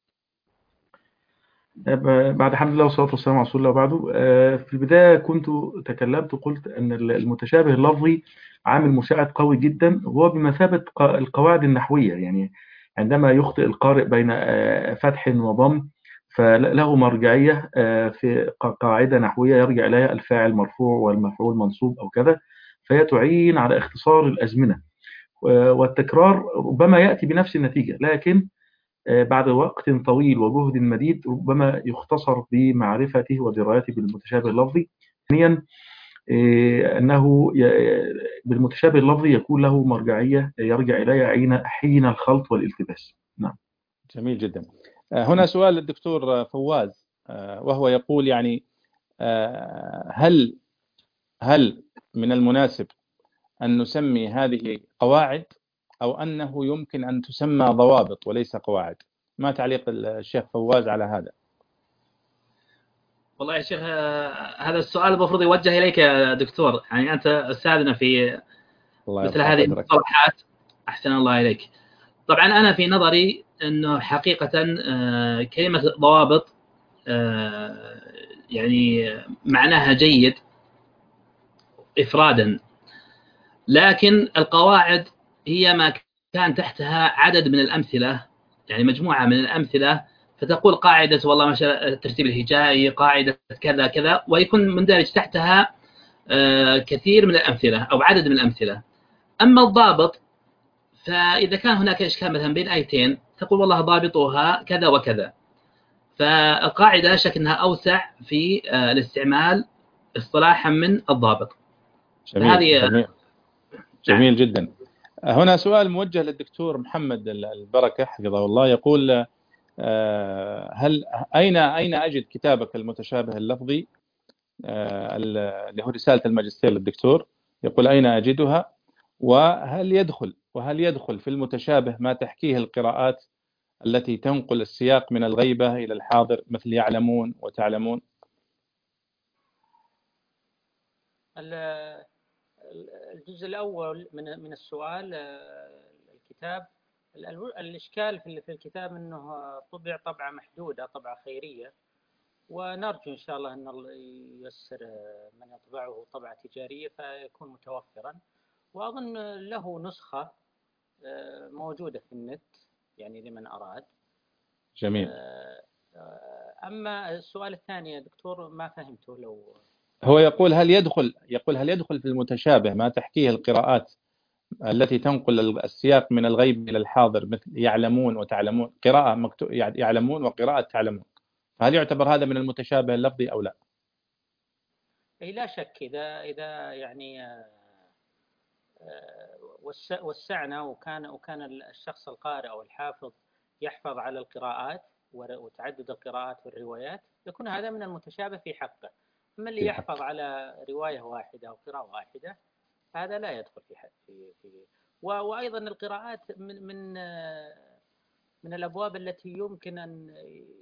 بعد حمد الله والصلاة والسلام على رسول الله وبعده. في البداية كنت تكلمت وقلت أن المتشابه اللفظي عامل مساعد قوي جدا، وهو بمثابة القواعد النحوية. يعني عندما يخطئ القارئ بين فتح وضم فله مرجعية في قاعدة نحوية يرجع إليها الفاعل مرفوع والمفعول منصوب أو كذا، فهي تعين على اختصار الأزمنة، والتكرار ربما يأتي بنفس النتيجة، لكن بعد وقت طويل وجهد مديد ربما يختصر بمعرفته ودرايته بالمتشابه اللفظي. ثانيا أنه بالمتشابه اللفظي يكون له مرجعية يرجع إليها حين الخلط والالتباس. نعم. جميل جدا. هنا سؤال للدكتور فواز، وهو يقول يعني هل هل من المناسب أن نسمي هذه قواعد أو أنه يمكن أن تسمى ضوابط وليس قواعد؟ ما تعليق الشيخ فواز على هذا؟ والله يا شيخ هذا السؤال المفروض يوجه إليك يا دكتور، يعني أنت أستاذنا في مثل هذه المصطلحات. أحسن الله إليك. طبعا أنا في نظري أنه حقيقة كلمة ضوابط يعني معناها جيد إفرادا، لكن القواعد هي ما كان تحتها عدد من الأمثلة، يعني مجموعة من الأمثلة، فتقول قاعدة والله مثلا الترتيب الهجائي، قاعدة كذا كذا، ويكون مندرج تحتها كثير من الأمثلة أو عدد من الأمثلة. أما الضابط فإذا كان هناك إشكال مثلا بين آيتين تقول والله ضابطها كذا وكذا، فالقاعدة لا شك أنها أوسع في الاستعمال اصطلاحا من الضابط. جميل. جميل. جميل جدا. هنا سؤال موجه للدكتور محمد البركة حفظه الله، يقول هل أين أين أجد كتابك المتشابه اللفظي اللي هو رسالة الماجستير للدكتور؟ يقول أين أجدها، وهل يدخل وهل يدخل في المتشابه ما تحكيه القراءات التي تنقل السياق من الغيبة إلى الحاضر مثل يعلمون وتعلمون؟ الجزء الأول من من السؤال الكتاب، الإشكال في الكتاب أنه طبع طبعة محدودة، طبعة خيرية، ونرجو إن شاء الله أن الله ييسر من يطبعه طبعة تجارية فيكون متوفرا، وأظن له نسخة موجودة في النت يعني لمن أراد. جميل. أما السؤال الثاني يا دكتور ما فهمته. لو هو يقول هل يدخل يقول هل يدخل في المتشابه ما تحكيه القراءات التي تنقل السياق من الغيب إلى الحاضر مثل يعلمون وتعلمون، قراءة مكتوب يعلمون وقراءة تعلمون، فهل يعتبر هذا من المتشابه اللفظي أو لا؟ أي لا شك، إذا إذا يعني وسعنا وكان وكان الشخص القارئ أو الحافظ يحفظ على القراءات وتعدد القراءات والروايات يكون هذا من المتشابه في حقه. أما اللي يحفظ على رواية واحدة أو قراءة واحدة هذا لا يدخل في في في وأيضا القراءات من من من الأبواب التي يمكن أن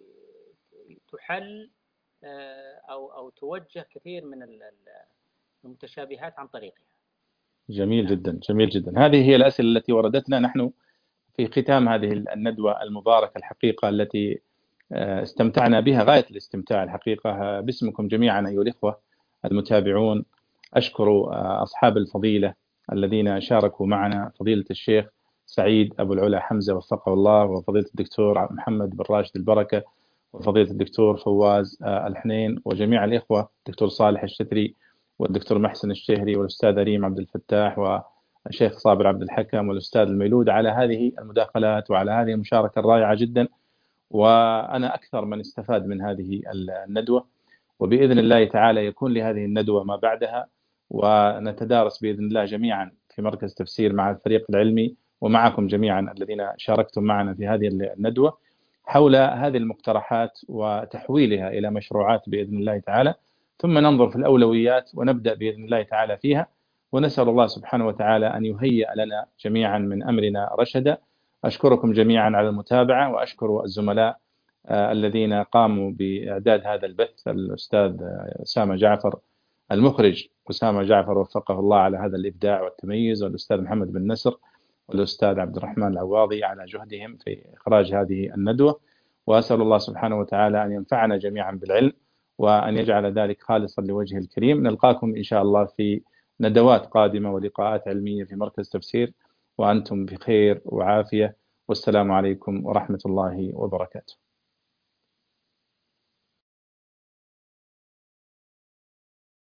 تحل أو أو توجه كثير من المتشابهات عن طريقها. جميل جدا. جميل جدا. هذه هي الأسئلة التي وردتنا نحن في ختام هذه الندوة المباركة الحقيقة التي استمتعنا بها غاية الاستمتاع الحقيقة باسمكم جميعا أيها الإخوة المتابعون. أشكر أصحاب الفضيلة الذين شاركوا معنا، فضيلة الشيخ سعيد أبو العلا حمزة وفقه الله، وفضيلة الدكتور محمد بن راشد البركة، وفضيلة الدكتور فواز الحنين، وجميع الإخوة الدكتور صالح الشتري والدكتور محسن الشهري والأستاذ ريم عبد الفتاح والشيخ صابر عبد الحكم والأستاذ الميلود على هذه المداخلات وعلى هذه المشاركة الرائعة جدا. وأنا أكثر من استفاد من هذه الندوة، وبإذن الله تعالى يكون لهذه الندوة ما بعدها، ونتدارس بإذن الله جميعا في مركز تفسير مع الفريق العلمي ومعكم جميعا الذين شاركتم معنا في هذه الندوة حول هذه المقترحات وتحويلها إلى مشروعات بإذن الله تعالى، ثم ننظر في الأولويات ونبدأ بإذن الله تعالى فيها، ونسأل الله سبحانه وتعالى أن يهيئ لنا جميعا من أمرنا رشدا. أشكركم جميعا على المتابعة، وأشكر الزملاء الذين قاموا بإعداد هذا البث، الأستاذ أسامة جعفر المخرج أسامة جعفر وفقه الله على هذا الإبداع والتميز، والأستاذ محمد بن نصر والأستاذ عبد الرحمن العواضي على جهدهم في إخراج هذه الندوة. وأسأل الله سبحانه وتعالى أن ينفعنا جميعا بالعلم، وأن يجعل ذلك خالصا لوجهه الكريم. نلقاكم إن شاء الله في ندوات قادمة ولقاءات علمية في مركز تفسير، وأنتم بخير وعافية، والسلام عليكم ورحمة الله وبركاته.